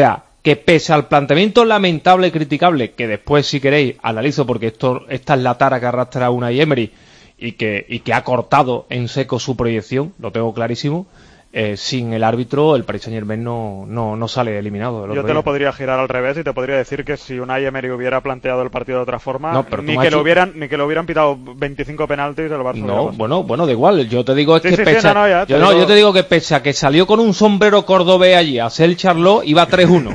que pese al planteamiento lamentable y criticable, que después, si queréis, analizo, porque esto esta es la tara que arrastra Unai Emery y que, y que ha cortado en seco su proyección, lo tengo clarísimo. Eh, sin el árbitro el Paris Saint-Germain no, no, no sale eliminado. Yo te lo podría girar al revés y te podría decir que si Unai Emery hubiera planteado el partido de otra forma, no, pero ni que lo hubieran ni que lo hubieran pitado veinticinco penaltis el Barça. No, bueno, bueno, da igual. Yo te digo es sí, que sí, pese, sí, no, no, ya, yo, te no, digo... yo te digo que pese a que salió con un sombrero cordobés allí a hacer el charlot, iba tres uno.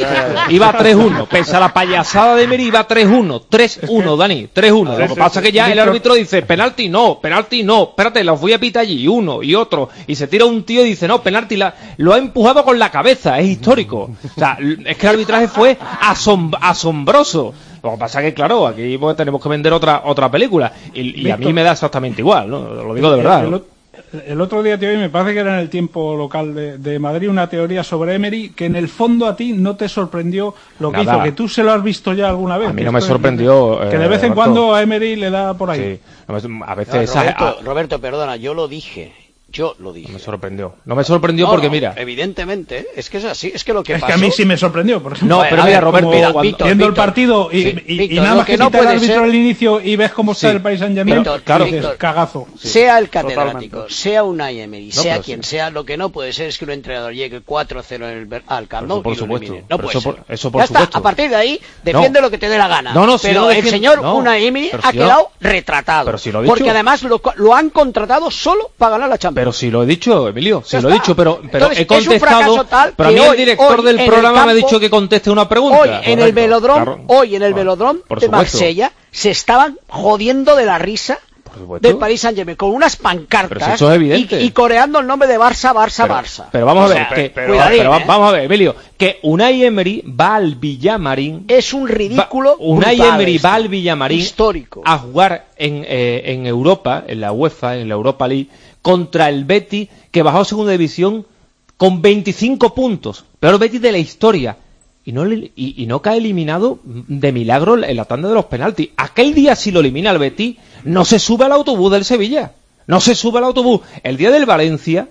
Iba tres uno. Pese a la payasada de Emery, iba tres uno. tres uno, Dani, tres uno. Sí, lo que sí, pasa es sí. que ya Víctor... el árbitro dice, penalti no, penalti no, espérate, los voy a pitar allí, uno y otro. Y se tira un tío y dice, no, penalti la... lo ha empujado con la cabeza, es histórico. O sea, es que el arbitraje fue asom asombroso. Lo que pasa es que, claro, aquí pues, tenemos que vender otra otra película. Y, y a mí me da exactamente igual, ¿no? Lo digo de verdad. El, el, el otro día te oí, me parece que era en el tiempo local de, de Madrid, una teoría sobre Emery que en el fondo a ti no te sorprendió lo que Nada. hizo, que tú se lo has visto ya alguna vez. A mí que no me esto- sorprendió. Que de vez en eh, cuando a Emery le da por ahí. Sí. A veces No, esa- Roberto, a- Roberto, perdona, yo lo dije. Yo lo dije. no me sorprendió. No me sorprendió No, porque, no, mira. evidentemente, ¿eh? es que es así, es que lo que Es pasó... que a mí sí me sorprendió, por ejemplo. No, pero mira, Roberto, como cuando- viendo Víctor, el partido y, sí, y- y Víctor, nada lo más que que no quita el puede árbitro ser- al inicio y ves cómo está Sí. el Paris Saint-Germain, Víctor, claro. dices, Víctor, cagazo. sea el catedrático, Totalmente. sea Unai Emery, No, sea pero quien sí. sea, lo que no puede ser es que un entrenador llegue cuatro cero en el, Ber- al Camp Pero Nou eso por y lo supuesto. elimine. No Pero puede eso ser. por- eso por ya está, supuesto. a partir de ahí, defiende lo que te dé la gana. No, no, si pero no el defiendo- señor no, Unai Emery pero ha si yo- quedado retratado. pero si lo he dicho. Porque además lo, lo han contratado solo para ganar la Champions. Pero si lo he dicho, Emilio, si Ya lo he está. dicho, pero, pero Entonces, he es un contestado. fracaso tal Pero a que mí el hoy- director hoy del en el programa me ha campo- dicho que conteste una pregunta. Hoy en el Correcto, velodrome, claro. hoy en el Ah, velodrome por de supuesto. Marsella se estaban jodiendo de la risa supuesto. del Paris Saint-Germain con unas pancartas Pero si eso es evidente. y, y coreando el nombre de Barça, Barça, Pero, Barça. pero vamos O a ver, sea, que, pero- cuidadín, pero va- ¿eh? vamos a ver, Emilio, que Unai Emery va al Villamarín. Es un ridículo. Va- Unai brutal Emery esto. va al Villamarín Histórico. a jugar en, eh, en Europa, en la UEFA, en la Europa League, contra el Betis, que bajó a segunda división con veinticinco puntos. Peor Betis de la historia. Y no, le- y, y no cae eliminado de milagro en la tanda de los penaltis. Aquel día, si lo elimina el Betis, no se sube al autobús del Sevilla. No se sube al autobús. El día del Valencia,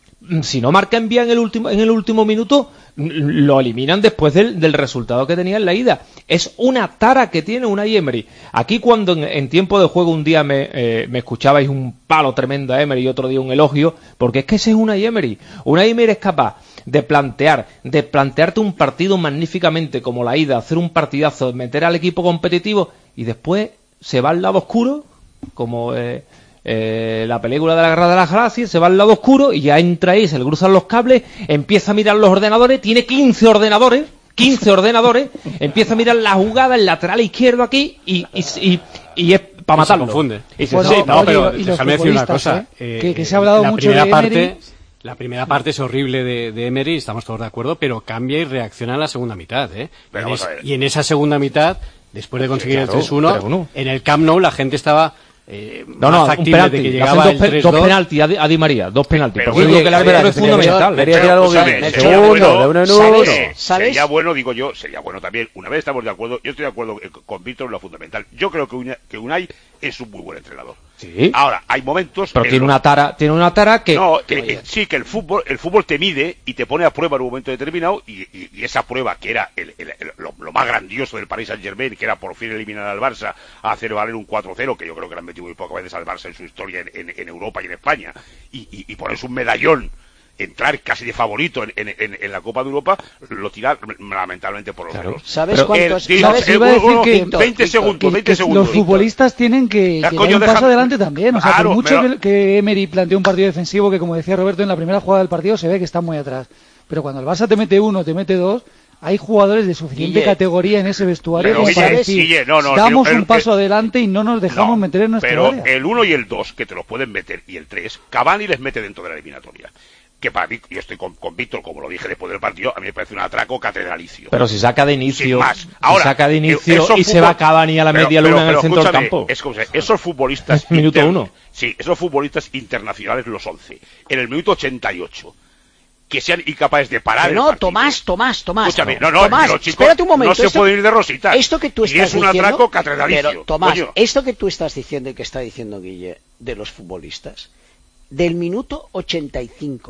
si no marcan bien en el último, en el último minuto, lo eliminan después del, del resultado que tenía en la ida. Es una tara que tiene Unai Emery. Aquí cuando en, en tiempo de juego un día me, eh, me escuchabais un palo tremendo a Emery y otro día un elogio, porque es que ese es Unai Emery. Unai Emery es capaz de plantear, de plantearte un partido magníficamente como la ida, hacer un partidazo, meter al equipo competitivo y después se va al lado oscuro, como eh, eh, la película de la Guerra de las Galaxias, se va al lado oscuro y ya entra ahí, se le cruzan los cables, empieza a mirar los ordenadores, tiene quince ordenadores, quince ordenadores, empieza a mirar la jugada, el lateral izquierdo aquí y, y, y, y es para matarlo. Se confunde. Y se- Pues sí, sí, no, oye, pero y los déjame decir una futbolistas, cosa. ¿eh? Eh, Que- que se ha hablado la mucho primera de parte, Emery. La primera parte es horrible de, de Emery, estamos todos de acuerdo, pero cambia y reacciona en la segunda mitad. ¿eh? Pero En vamos es- a ver. y en esa segunda mitad, después de conseguir claro, el tres uno, tres uno. en el Camp Nou la gente estaba eh, No, no, más un factible penalti. de que Le llegaba hacen el dos, pe- tres dos dos. penaltis a Di, a Di María, dos penaltis. Pero Por eso oye, digo que el árbitro espera, es fundamental. Pero, Debería tirar algo escúchame, bien. sería Uno, bueno, de uno en ¿sabes? uno. ¿Sabes? Sería bueno, digo yo, sería bueno también. Una vez estamos de acuerdo, yo estoy de acuerdo eh, con Víctor en lo fundamental. Yo creo que Unai, que Unai es un muy buen entrenador. Sí. Ahora, hay momentos... Pero en tiene los- una tara, tiene una tara que... No, que, eh, sí, que el fútbol el fútbol te mide y te pone a prueba en un momento determinado y, y- y esa prueba que era el- el- el- lo, lo más grandioso del Paris Saint-Germain, que era por fin eliminar al Barça, a hacer valer un cuatro cero, que yo creo que le han metido muy pocas veces al Barça en su historia en, en- en Europa y en España, y, y, y ponerse un medallón, entrar casi de favorito en, en- en- en la Copa de Europa, lo tira lamentablemente por los Claro. pelos. ¿Sabes Pero cuántos- el- sabes- el- iba a decir uno- que- veinte Víctor, segundos, que- veinte que segundos. Los futbolistas tienen que, Ya, que coño, dar un paso déjame- adelante también. O sea, Claro, por mucho pero- que, que Emery planteó un partido defensivo que, como decía Roberto, en la primera jugada del partido se ve que está muy atrás. Pero cuando el Barça te mete uno, te mete dos, hay jugadores de suficiente Guille. categoría en ese vestuario Pero, como Guille, para decir, Guille, no, no, damos el- un paso el- adelante y no nos dejamos No, meter en nuestro pero área. el uno y el dos, que te los pueden meter, y el tres, Cavani les mete dentro de la eliminatoria. Que para mí, y estoy con, con Víctor, como lo dije después del partido, a mí me parece un atraco catedralicio. Pero si saca de inicio, Sin más. si Ahora, saca de inicio esos y se fútbol- va Cavani a la pero- media pero- luna en el pero centro del escúchame, campo. es como se- esos futbolistas... Minuto inter- uno. Sí, esos futbolistas internacionales, los once, en el minuto ochenta y ocho, que sean incapaces de parar Que el no, partido. Tomás, Tomás, Tomás. Escúchame, no, no, Tomás, los chicos espérate un momento. no se esto- pueden ir de rositas. Esto que tú Y estás es un diciendo, atraco catedralicio, pero, Tomás, coño. esto que tú estás diciendo y que está diciendo Guille de los futbolistas, del minuto ochenta y cinco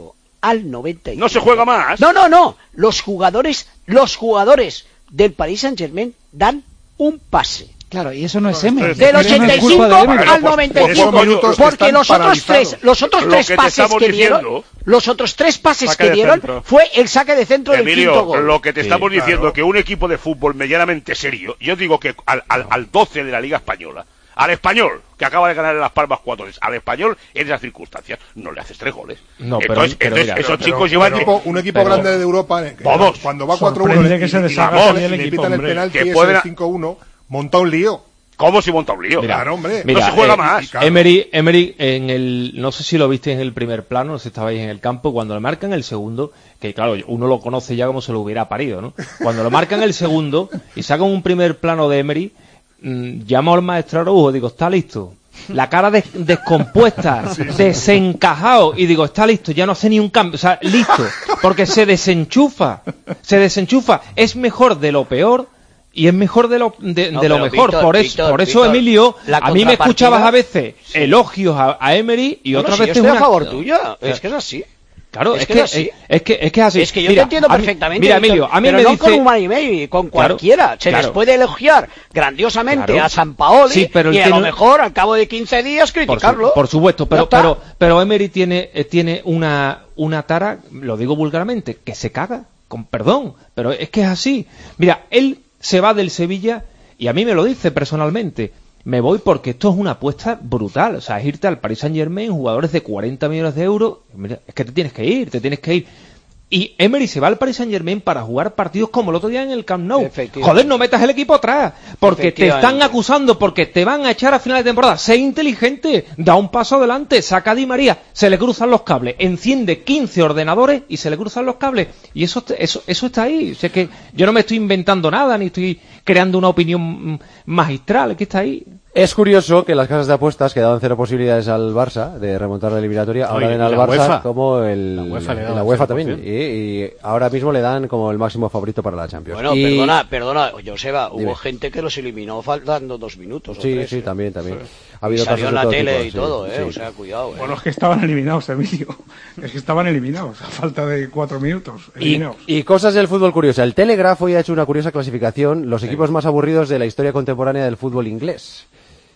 al noventa y cinco. ¿No se juega más? No, no, no. Los jugadores, los jugadores del Paris Saint-Germain dan un pase. Claro, y eso no es Emery. Del ochenta y cinco al noventa y cinco, pues, porque los otros tres, los otros tres que pases que diciendo, dieron, los otros tres pases saque que de dieron centro. fue el saque de centro Emilio, del quinto gol. lo que te Sí, estamos claro. diciendo que un equipo de fútbol medianamente serio, yo digo que al, al, al doce de la Liga Española, al Español, que acaba de ganar en Las Palmas cuatro veces, al Español en esas circunstancias no le haces tres goles. No, pero- entonces, pero entonces mira, esos pero- chicos pero- llevan... pero- Un equipo, un equipo pero- grande de Europa, eh, que Vamos. cuando va cuatro uno Sorprende y, que se y- y deshaga le- así el y le equipo, pitan el hombre. penalti Que ese pueden- del cinco uno, monta un lío. ¿Cómo si monta un lío? Mira, Claro, hombre. Mira, no se juega eh, más. claro. Emery, Emery en el, no sé si lo viste en el primer plano, no sé si estabais en el campo, cuando le marcan el segundo, que claro, uno lo conoce ya como se lo hubiera parido, ¿no? Cuando lo marcan el segundo y sacan un primer plano de Emery, mmm, llamo al maestro Araujo, digo, está listo. La cara des- descompuesta, desencajado, y digo, está listo, ya no hace ni un cambio, o sea, listo, porque se desenchufa, se desenchufa, es mejor de lo peor. Y es mejor de lo de, No, de lo pero mejor, Víctor, por eso, Víctor, por eso Víctor, Emilio, la a mí me contrapartida- escuchabas a veces Sí. elogios a, a Emery y No, no, otras si yo veces estoy una... a favor tuyo, es que es así. Claro, Es es, que que, es así. es, es que es que es así. Es que yo Mira, te entiendo a mí- perfectamente. Mira, Víctor, Emilio, a mí pero me no dice... con un Maybe, con Claro, cualquiera. Se claro. les puede elogiar grandiosamente Claro. a San Paoli Sí, pero él y a tiene lo un- mejor al cabo de quince días Por, su- criticarlo. por supuesto, Ya pero está. pero pero Emery tiene eh, tiene una una tara, lo digo vulgarmente, que se caga, con perdón, pero es que es así. Mira, él se va del Sevilla y a mí me lo dice personalmente. Me voy porque esto es una apuesta brutal. O sea, es irte al Paris Saint-Germain, jugadores de cuarenta millones de euros. Mira, es que te tienes que ir, te tienes que ir. Y Emery se va al Paris Saint-Germain para jugar partidos como el otro día en el Camp Nou. Efectivamente. Joder, no metas el equipo atrás. Porque te están Efectivamente. acusando, porque te van a echar a final de temporada. Sé inteligente, da un paso adelante, saca a Di María, se le cruzan los cables, enciende quince ordenadores y se le cruzan los cables. Y eso, eso, eso está ahí. O sea, que yo no me estoy inventando nada, ni estoy creando una opinión mm, magistral, que está ahí. Es curioso que las casas de apuestas que daban cero posibilidades al Barça de remontar la eliminatoria, ahora Oye, ven al la Barça UEFA. como el, La UEFA le en daba la UEFA cero por también. Y, y ahora mismo le dan como el máximo favorito para la Champions. Bueno, Y- perdona, perdona, Joseba, hubo Dime. gente que los eliminó faltando dos minutos o Sí, tres, sí, ¿eh? también, también. Ha Y habido salió casos en de la todo tele tipo, y sí, todo, ¿eh? sí. O sea, cuidado, ¿eh? Bueno, es que estaban eliminados, Emilio. Es que estaban eliminados, a falta de cuatro minutos. Y, Eliminados. y cosas del fútbol curiosa. El Telegraph hoy ha hecho una curiosa clasificación, los equipos más aburridos de la historia contemporánea del fútbol inglés.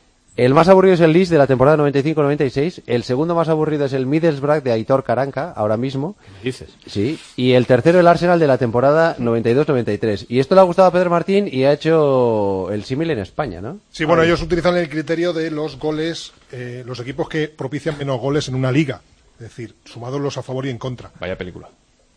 El más aburrido es el Leeds de la temporada noventa y cinco noventa y seis. El segundo más aburrido es el Middlesbrough de Aitor Caranca, ahora mismo. Dices. Sí. Y el tercero el Arsenal de la temporada noventa y dos noventa y tres. Y esto le ha gustado a Pedro Martín y ha hecho el símil en España, ¿no? Sí, bueno, ellos utilizan el criterio de los goles, eh, los equipos que propician menos goles en una liga. Es decir, sumados los a favor y en contra. Vaya película.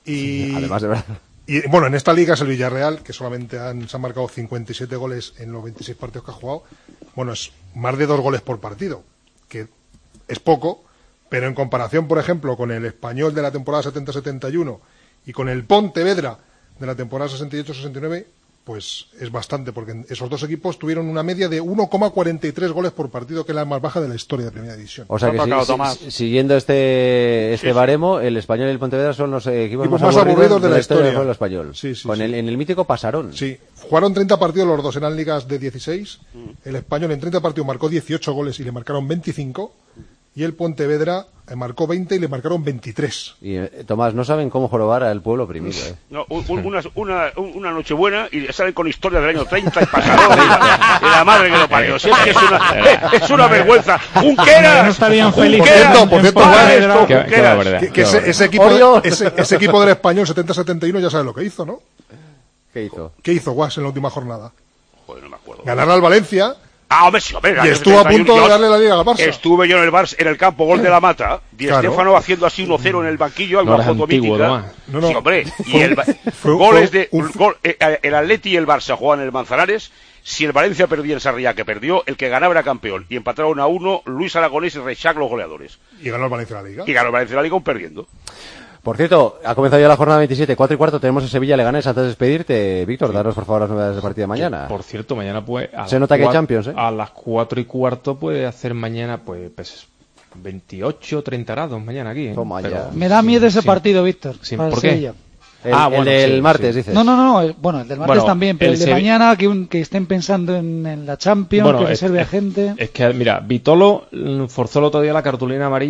Y, Además de verdad. y bueno, en esta liga es el Villarreal, que solamente han, se han marcado cincuenta y siete goles en los veintiséis partidos que ha jugado. Bueno, es más de dos goles por partido, que es poco, pero en comparación, por ejemplo, con el Español de la temporada setenta setenta y uno y con el Pontevedra de la temporada sesenta y ocho sesenta y nueve, pues es bastante, porque esos dos equipos tuvieron una media de uno coma cuarenta y tres goles por partido, que es la más baja de la historia de Primera División. O sea que si- si- siguiendo este este Sí, sí. baremo, el Español y el Pontevedra son los eh, equipos, Equipos más, más aburridos de la del historia. fútbol español. Sí, sí, con sí. El, en el mítico Pasarón. Sí, jugaron treinta partidos los dos, eran ligas de dieciséis. El Español en treinta partidos marcó dieciocho goles y le marcaron veinticinco. Y el Pontevedra eh, marcó veinte y le marcaron veintitrés. Y eh, Tomás, no saben cómo jorobar al pueblo oprimido. ¿eh? No, un- un- una, una, una noche buena y salen con historias del año treinta y pasaron y la, y la madre que lo parió. Si es que es una, es una vergüenza. Junqueras, No estarían felices. Por cierto, por cierto, para Juan, esto, Qué- qué Junqueras. barbaridad. que, que ese, Qué ese equipo, Oriol. ese, ese equipo del Español setenta setenta y uno ya sabe lo que hizo, ¿no? ¿Qué hizo? ¿Qué hizo Guas en la última jornada? Joder, no me acuerdo. Ganar al Valencia. Ah, hombre, sí, hombre, Y año estuvo a setenta y uno, punto de yo darle la liga al Barça. Estuve yo en el Barça, en el campo, gol de la Mata, Di Claro. Stéfano haciendo así uno cero en el banquillo, algo No eres foto antiguo, mítica. Tomás. No, no. Sí, hombre, y Fue- el, Ba- fue- goles fue de un- gol, eh, el Atleti y el Barça jugaban en el Manzanares. Si el Valencia perdía en Sarriá, que perdió, el que ganaba era campeón. Y empataron a uno Luis Aragonés y Reixac los goleadores. Y ganó el Valencia la liga. Y ganó el Valencia la Liga aún perdiendo. Por cierto, ha comenzado ya la jornada veintisiete, cuatro y cuarto, tenemos en Sevilla Leganés. Antes de despedirte, Víctor, daros por favor las novedades del partido de mañana. Por cierto, mañana pues... a Se las nota que hay cua- Champions, ¿eh? A las cuatro y cuarto puede hacer mañana, pues, pues veintiocho, treinta grados mañana aquí. ¿eh? Toma Pero- ya. Me da miedo ese Sí. partido, Víctor. Sí, para el ¿por qué? Sevilla. El, Ah, el bueno, del sí, martes, sí. dices. No, no, no, el- bueno, el del martes Bueno, también, pero el el de Sevi- mañana que, un- que estén pensando en, en la Champions, Bueno, que es- reserve a es- gente. Es que, mira, Vitolo mm, forzó el otro día la cartulina amarilla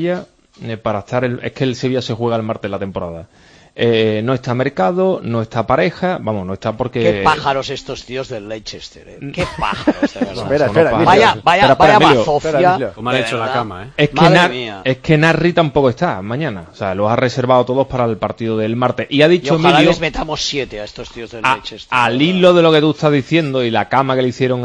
eh, para estar... El, es que el Sevilla se juega el martes la temporada. Eh, no está Mercado, no está Pareja, vamos, no está porque... Qué pájaros estos tíos del Leicester, ¿eh? Qué pájaros, de verdad. espera, espera, vaya, vaya, espera, vaya Emilio, bazofia. Como han hecho la cama, ¿eh? Es que, Madre Nar- mía. es que Narri tampoco está mañana, o sea, los ha reservado todos para el partido del martes. Y ha Y dicho ojalá Emilio, les metamos siete a estos tíos del a- Leicester. al hilo de lo que tú estás diciendo y la cama que le hicieron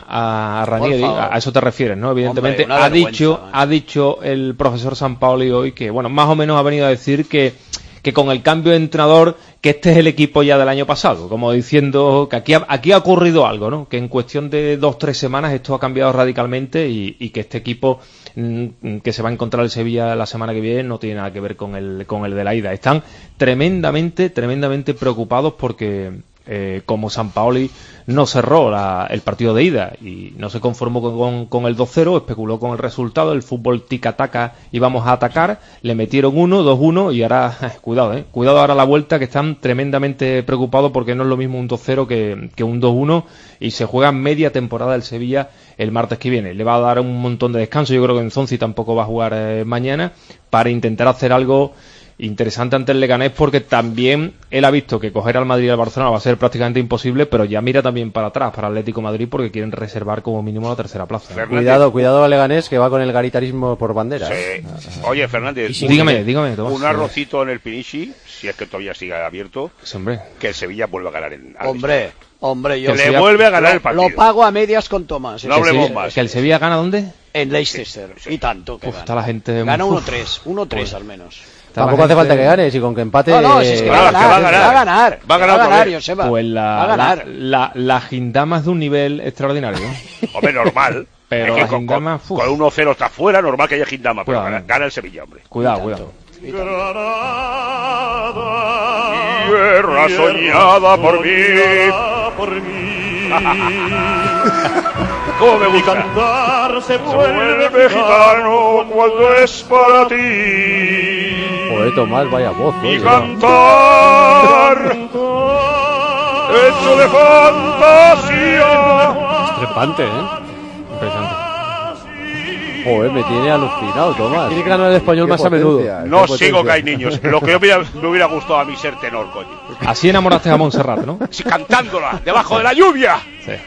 a, a Ranieri, favor. a, a eso te refieres, ¿no? Evidentemente, Hombre, una ha vergüenza, dicho ¿eh? ha dicho el profesor Sampaoli hoy que, bueno, más o menos ha venido a decir que que con el cambio de entrenador, que este es el equipo ya del año pasado, como diciendo que aquí ha, aquí ha ocurrido algo, ¿no? Que en cuestión de dos, tres semanas esto ha cambiado radicalmente y, y que este equipo mm, que se va a encontrar el Sevilla la semana que viene no tiene nada que ver con el, con el de la ida. Están tremendamente, tremendamente preocupados porque... Eh, como Sampaoli no cerró la, el partido de ida y no se conformó con, con, con el dos cero, especuló con el resultado, el fútbol tic-taca íbamos a atacar, le metieron uno, dos uno y ahora, cuidado, eh, cuidado ahora la vuelta, que están tremendamente preocupados porque no es lo mismo un dos cero que, que un dos uno y se juega media temporada del Sevilla el martes que viene. Le va a dar un montón de descanso, yo creo que Nzonzi tampoco va a jugar eh, mañana, para intentar hacer algo interesante ante el Leganés, porque también él ha visto que coger al Madrid y al Barcelona va a ser prácticamente imposible, pero ya mira también para atrás, para Atlético de Madrid, porque quieren reservar como mínimo la tercera plaza. Fernández. Cuidado, cuidado al Leganés, que va con el garitarismo por bandera. Sí. ¿eh? Oye, Fernández, Sí, dígame, dígame, Tomás. un arrocito en el Pinichi, si es que todavía sigue abierto, Sí, hombre. que el Sevilla vuelva a ganar en Hombre, hombre, yo... Que le vuelve a ganar el partido. Lo pago a medias con Tomás. No hablemos Sí, más. ¿Que el Sevilla gana dónde? En Leicester. Y tanto que Uf, gana. está la gente... Gana uf. uno tres. uno tres Pues- al menos. Tampoco la hace gente- falta que ganes y con que empate... No, no, si es que va a ganar. Va a ganar. Va a ganar Va a otra ganar, vez. Joseba. Pues la, Va a ganar. la, la, la Gindama es de un nivel extraordinario. Hombre, normal. Pero Es que la con, Gindama, con, uf. con uno cero está fuera, normal que haya Gindama, pero Cuidado. gana, gana el Sevilla, hombre. Cuidado, cuidado. Tierra soñada por mí. ¿Cómo me gusta? Cantar se Se vuelve gitano cuando es para ti. Joder, Tomás, vaya voz. Mi oye. cantar hecho de fantasía. Trepante, ¿eh? Impresionante. Joder, me tiene alucinado, Tomás. Tiene que ganar el español Qué más a menudo. potencia. No Qué sigo que hay potencia. niños. Lo que yo me hubiera, me hubiera gustado a mí ser tenor, coño. Así enamoraste a Montserrat, ¿no? Sí, cantándola, debajo de la lluvia.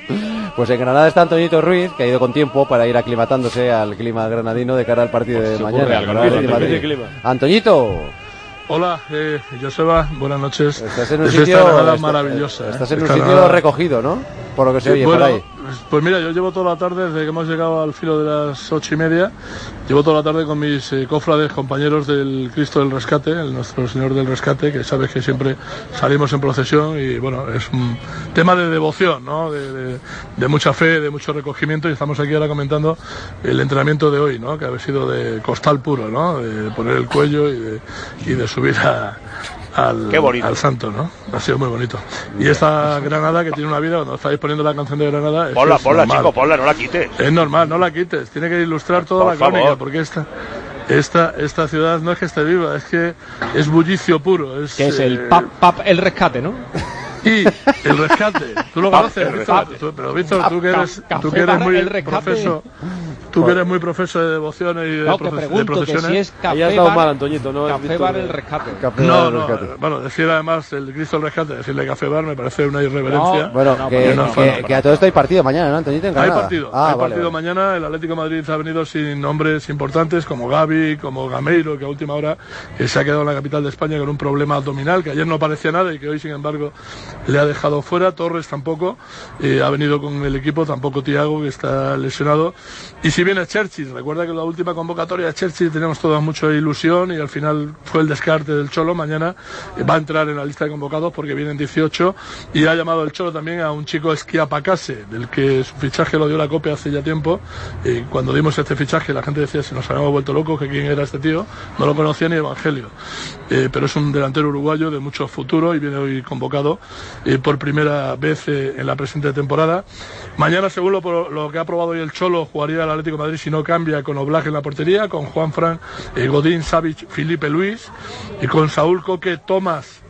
Pues en Granada está Antoñito Ruiz, que ha ido con tiempo para ir aclimatándose al clima granadino de cara al partido de se mañana. ocurre algo, ¿no? Granada y Depende Madrid. Antoñito, Hola, eh, Joseba, buenas noches. estás en un Es esta sitio Granada est- maravillosa. Estás eh. en un Esta sitio Granada- recogido, ¿no? Por lo que se oye bueno, por ahí. pues mira, yo llevo toda la tarde, desde que hemos llegado al filo de las ocho y media, llevo toda la tarde con mis eh, cofrades, compañeros del Cristo del Rescate, el Nuestro Señor del Rescate, que sabes que siempre salimos en procesión y bueno, es un tema de devoción, ¿no? De, de- de mucha fe, de mucho recogimiento, y estamos aquí ahora comentando el entrenamiento de hoy, ¿no? Que ha sido de costal puro, ¿no? De poner el cuello y de, y de subir a, al, Qué bonito. al santo, ¿no? Ha sido muy bonito. Y esta Granada, que tiene una vida, cuando estáis poniendo la canción de Granada, es, Ponla, es ponla, normal. chico, ponla, no la quites. Es normal, no la quites. Tiene que ilustrar toda Por la crónica, favor. porque esta, esta, esta ciudad no es que esté viva, es que es bullicio puro. Es, Que es el eh, pap, pap, el rescate, ¿no? Y el rescate. Tú lo Pap, conoces, el Víctor. rescate. Tú- pero Víctor, tú que Ca- eres, ca- tú café que eres bar, muy el rescate. profeso, tú que eres muy profeso de devociones y de, No, que profe- de pregunto que procesiones. si es Ahí café has dado bar, mal, Antoñito, no es café Víctor bar de- el rescate. Café No, del no, rescate. bueno, decir además el Cristo del Rescate, decirle café bar me parece una irreverencia. No, Bueno, No, que, no, que- no, no. que a todo esto hay partido mañana, ¿no, Antoñito? En Hay Granada. partido, Ah, hay vale, partido vale. mañana. El Atlético de Madrid ha venido sin nombres importantes como Gavi, como Gameiro, que a última hora eh, se ha quedado en la capital de España con un problema abdominal, que ayer no parecía nada y que hoy, sin embargo, le ha dejado fuera. Torres tampoco, eh, ha venido con el equipo, tampoco Thiago, que está lesionado. Y si viene Churchill, recuerda que en la última convocatoria Churchill teníamos toda mucha ilusión y al final fue el descarte del Cholo. Mañana eh, va a entrar en la lista de convocados porque vienen dieciocho, y ha llamado el Cholo también a un chico Esquiapacase, del que su fichaje lo dio la copia hace ya tiempo. Y cuando dimos este fichaje la gente decía, si nos habíamos vuelto locos, que quién era este tío, no lo conocía ni Evangelio. Eh, pero es un delantero uruguayo de mucho futuro y viene hoy convocado eh, por primera vez eh, en la presente temporada. Mañana, según lo, lo que ha aprobado hoy el Cholo, jugaría el Atlético de Madrid, si no cambia, con Oblak en la portería, con Juanfran, eh, Godín, Savic, Felipe Luis, y con Saúl Coque, Tomás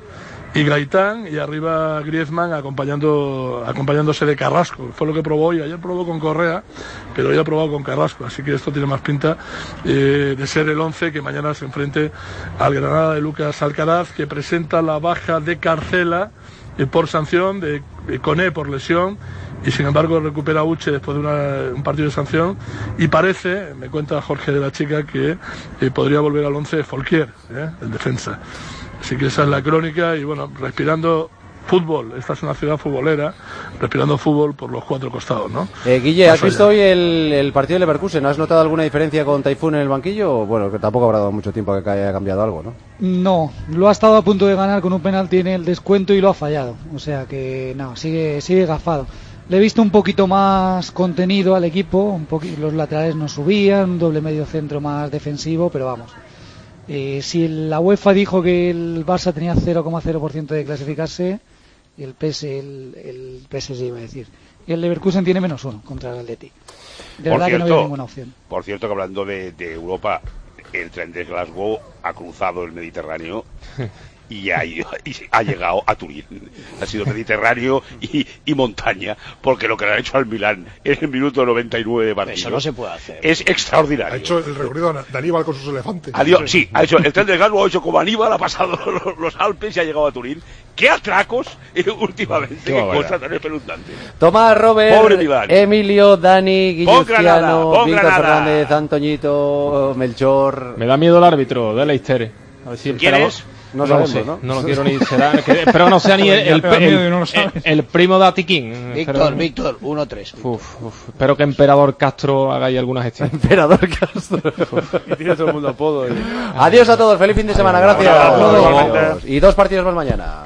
y Gaitán, y arriba Griezmann acompañando, acompañándose de Carrasco. Fue lo que probó hoy. Ayer probó con Correa, pero hoy ha probado con Carrasco, así que esto tiene más pinta eh, de ser el once que mañana se enfrente al Granada de Lucas Alcaraz, que presenta la baja de Carcela eh, por sanción, de, de Koné por lesión, y sin embargo recupera Uche después de una, un partido de sanción, y parece, me cuenta Jorge de la Chica, que eh, podría volver al once Folquier, eh, en defensa. Así que esa es la crónica, y bueno, respirando fútbol. Esta es una ciudad futbolera, respirando fútbol por los cuatro costados, ¿no? Eh, Guille, ¿has Más visto allá. hoy el, el partido de Leverkusen? ¿Has notado alguna diferencia con Taifun en el banquillo? Bueno, que tampoco habrá dado mucho tiempo a que haya cambiado algo, ¿no? No, lo ha estado a punto de ganar con un penalti en el descuento y lo ha fallado. O sea que, no, sigue, sigue gafado. Le he visto un poquito más contenido al equipo, un poqu- los laterales no subían, un doble medio centro más defensivo, pero vamos. Eh, si la UEFA dijo que el Barça tenía cero coma cero por ciento de clasificarse, el P S, el, el P S G iba a decir, y el Leverkusen tiene menos uno contra el Atleti. De Por verdad cierto, que no había ninguna opción. Por cierto, que hablando de, de Europa, el tren de Glasgow ha cruzado el Mediterráneo y ha, ido- y ha llegado a Turín. Ha sido Mediterráneo y, y montaña, porque lo que le han hecho al Milán en el minuto noventa y nueve de partido Eso no se puede hacer. es extraordinario. Ha hecho el recorrido de Aníbal con sus elefantes. Adiós, sí, ha hecho, el tren de Glasgow ha hecho como Aníbal, ha pasado los, los Alpes y ha llegado a Turín. ¡Qué atracos eh, últimamente! ¡Qué cosa tan espeluznante! Tomás, Robert, Pobre Milán. Emilio, Dani, Pon Guillermo, Granada, pon Víctor Granada. Fernández, Antoñito, Melchor. Me da miedo el árbitro de Leicester. A ver si el ¿Quién pelado- es? No lo sabemos, sé, ¿no? no lo quiero ni será, que- espero que no sea ni el, Ya el, te da miedo el- y no lo el- sabes. el primo de Atiquín. Víctor, Espero- Víctor, uno tres. Uf, uf. Espero que Emperador Castro haga ahí alguna gestión. Emperador Castro. Y tiene todo el mundo apodo. y- Adiós a todos, feliz fin de semana, gracias. Igualmente. Adiós. Y dos partidos más mañana.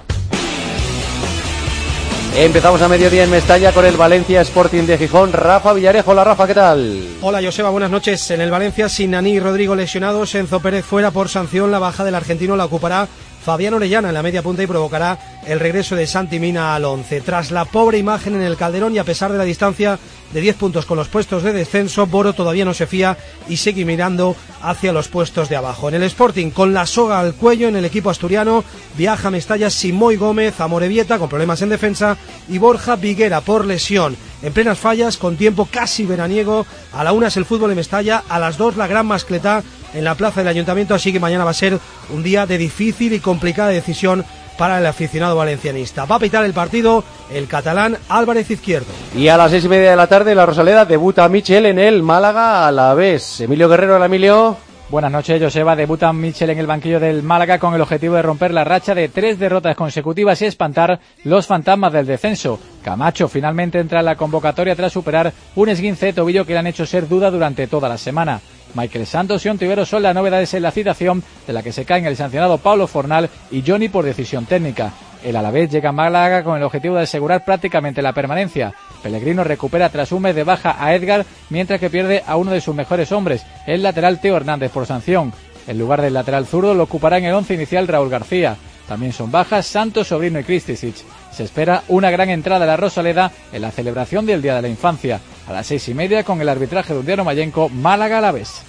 Empezamos a mediodía en Mestalla con el Valencia Sporting de Gijón. Rafa Villarejo, hola Rafa, ¿qué tal? Hola Joseba, buenas noches. En el Valencia, sin Naní y Rodrigo lesionados, Enzo Pérez fuera por sanción. La baja del argentino la ocupará Fabián Orellana en la media punta y provocará el regreso de Santi Mina al once. Tras la pobre imagen en el Calderón y a pesar de la distancia de diez puntos con los puestos de descenso, Boro todavía no se fía y sigue mirando hacia los puestos de abajo. En el Sporting, con la soga al cuello, en el equipo asturiano, viaja a Mestalla Simoy Gómez, Amorebieta con problemas en defensa y Borja Viguera por lesión. En plenas fallas, con tiempo casi veraniego, a la una es el fútbol en Mestalla, a las dos la gran mascletá en la plaza del Ayuntamiento, así que mañana va a ser un día de difícil y complicada decisión para el aficionado valencianista. Va a pitar el partido el catalán Álvarez Izquierdo. Y a las seis y media de la tarde, la Rosaleda debuta Michel en el Málaga a la vez. Emilio Guerrero, hola Emilio. Buenas noches, Joseba. Debuta Michel en el banquillo del Málaga con el objetivo de romper la racha de tres derrotas consecutivas y espantar los fantasmas del descenso. Camacho finalmente entra en la convocatoria tras superar un esguince de tobillo que le han hecho ser duda durante toda la semana. Michael Santos y Ontivero son las novedades en la citación, de la que se caen el sancionado Pablo Fornal y Johnny por decisión técnica. El Alavés llega a Málaga con el objetivo de asegurar prácticamente la permanencia. Pellegrino recupera tras un mes de baja a Edgar, mientras que pierde a uno de sus mejores hombres, el lateral Teo Hernández por sanción. El lugar del lateral zurdo lo ocupará en el once inicial Raúl García. También son bajas Santos, Sobrino y Kristisic. Se espera una gran entrada a la Rosaleda en la celebración del Día de la Infancia. A las seis y media con el arbitraje de Undiano Mayenco, Málaga a la vez.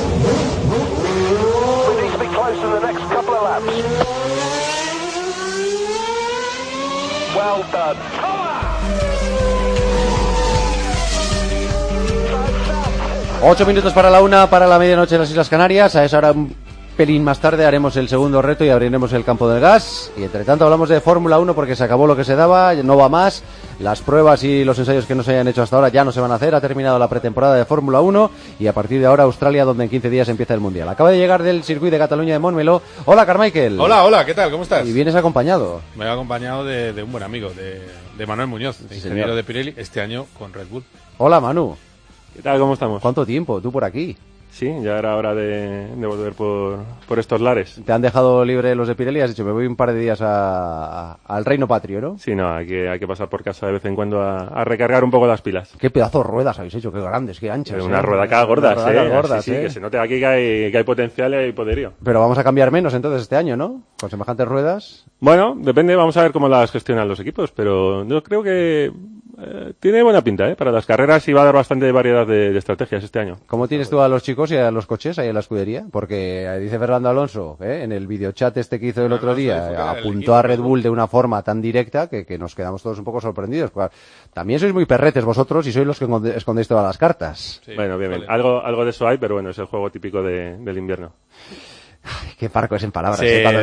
Ocho minutos para la una, para la medianoche en las Islas Canarias. A esa hora, un pelín más tarde, haremos el segundo reto y abriremos el campo del gas. Y entre tanto hablamos de Fórmula uno porque se acabó lo que se daba, no va más. Las pruebas y los ensayos que no se hayan hecho hasta ahora ya no se van a hacer. Ha terminado la pretemporada de Fórmula uno y a partir de ahora Australia, donde en quince días empieza el Mundial. Acaba de llegar del circuito de Cataluña de Montmeló. Hola, Carmichael. Hola, hola, ¿qué tal? ¿Cómo estás? Y vienes acompañado. Me he acompañado de, de un buen amigo, de, de Manuel Muñoz, de Sí, ingeniero señor. de Pirelli, este año con Red Bull. Hola, Manu. ¿Qué tal? ¿Cómo estamos? ¿Cuánto tiempo? Tú por aquí. Sí, ya era hora de, de volver por, por estos lares. Te han dejado libre los de Pirelli y has dicho, me voy un par de días a- a- al reino patrio, ¿no? Sí, no, hay que, hay que pasar por casa de vez en cuando a, a recargar un poco las pilas. Qué pedazo de ruedas habéis hecho, qué grandes, qué anchas. Una ¿eh? ruedaca gordas, Unas ¿eh? ruedacas gordas, sí, sí, ¿eh? que se note aquí que hay, que hay potencial y hay poderío. Pero vamos a cambiar menos entonces este año, ¿no? Con semejantes ruedas. Bueno, depende, vamos a ver cómo las gestionan los equipos, pero yo creo que eh, tiene buena pinta, ¿eh? Para las carreras y va a dar bastante variedad de, de estrategias este año. ¿Cómo tienes tú a los chicos y a los coches ahí en la escudería? Porque eh, dice Fernando Alonso, ¿eh? en el videochat este que hizo el otro día, apuntó a Red Bull de una forma tan directa que, que nos quedamos todos un poco sorprendidos. También sois muy perretes vosotros y sois los que escondéis todas las cartas. Sí, bueno, bien, bien. Vale. Algo, algo de eso hay, pero bueno, es el juego típico de, del invierno. Ay, qué parco es en palabras. Sí, ¿eh? Cuando...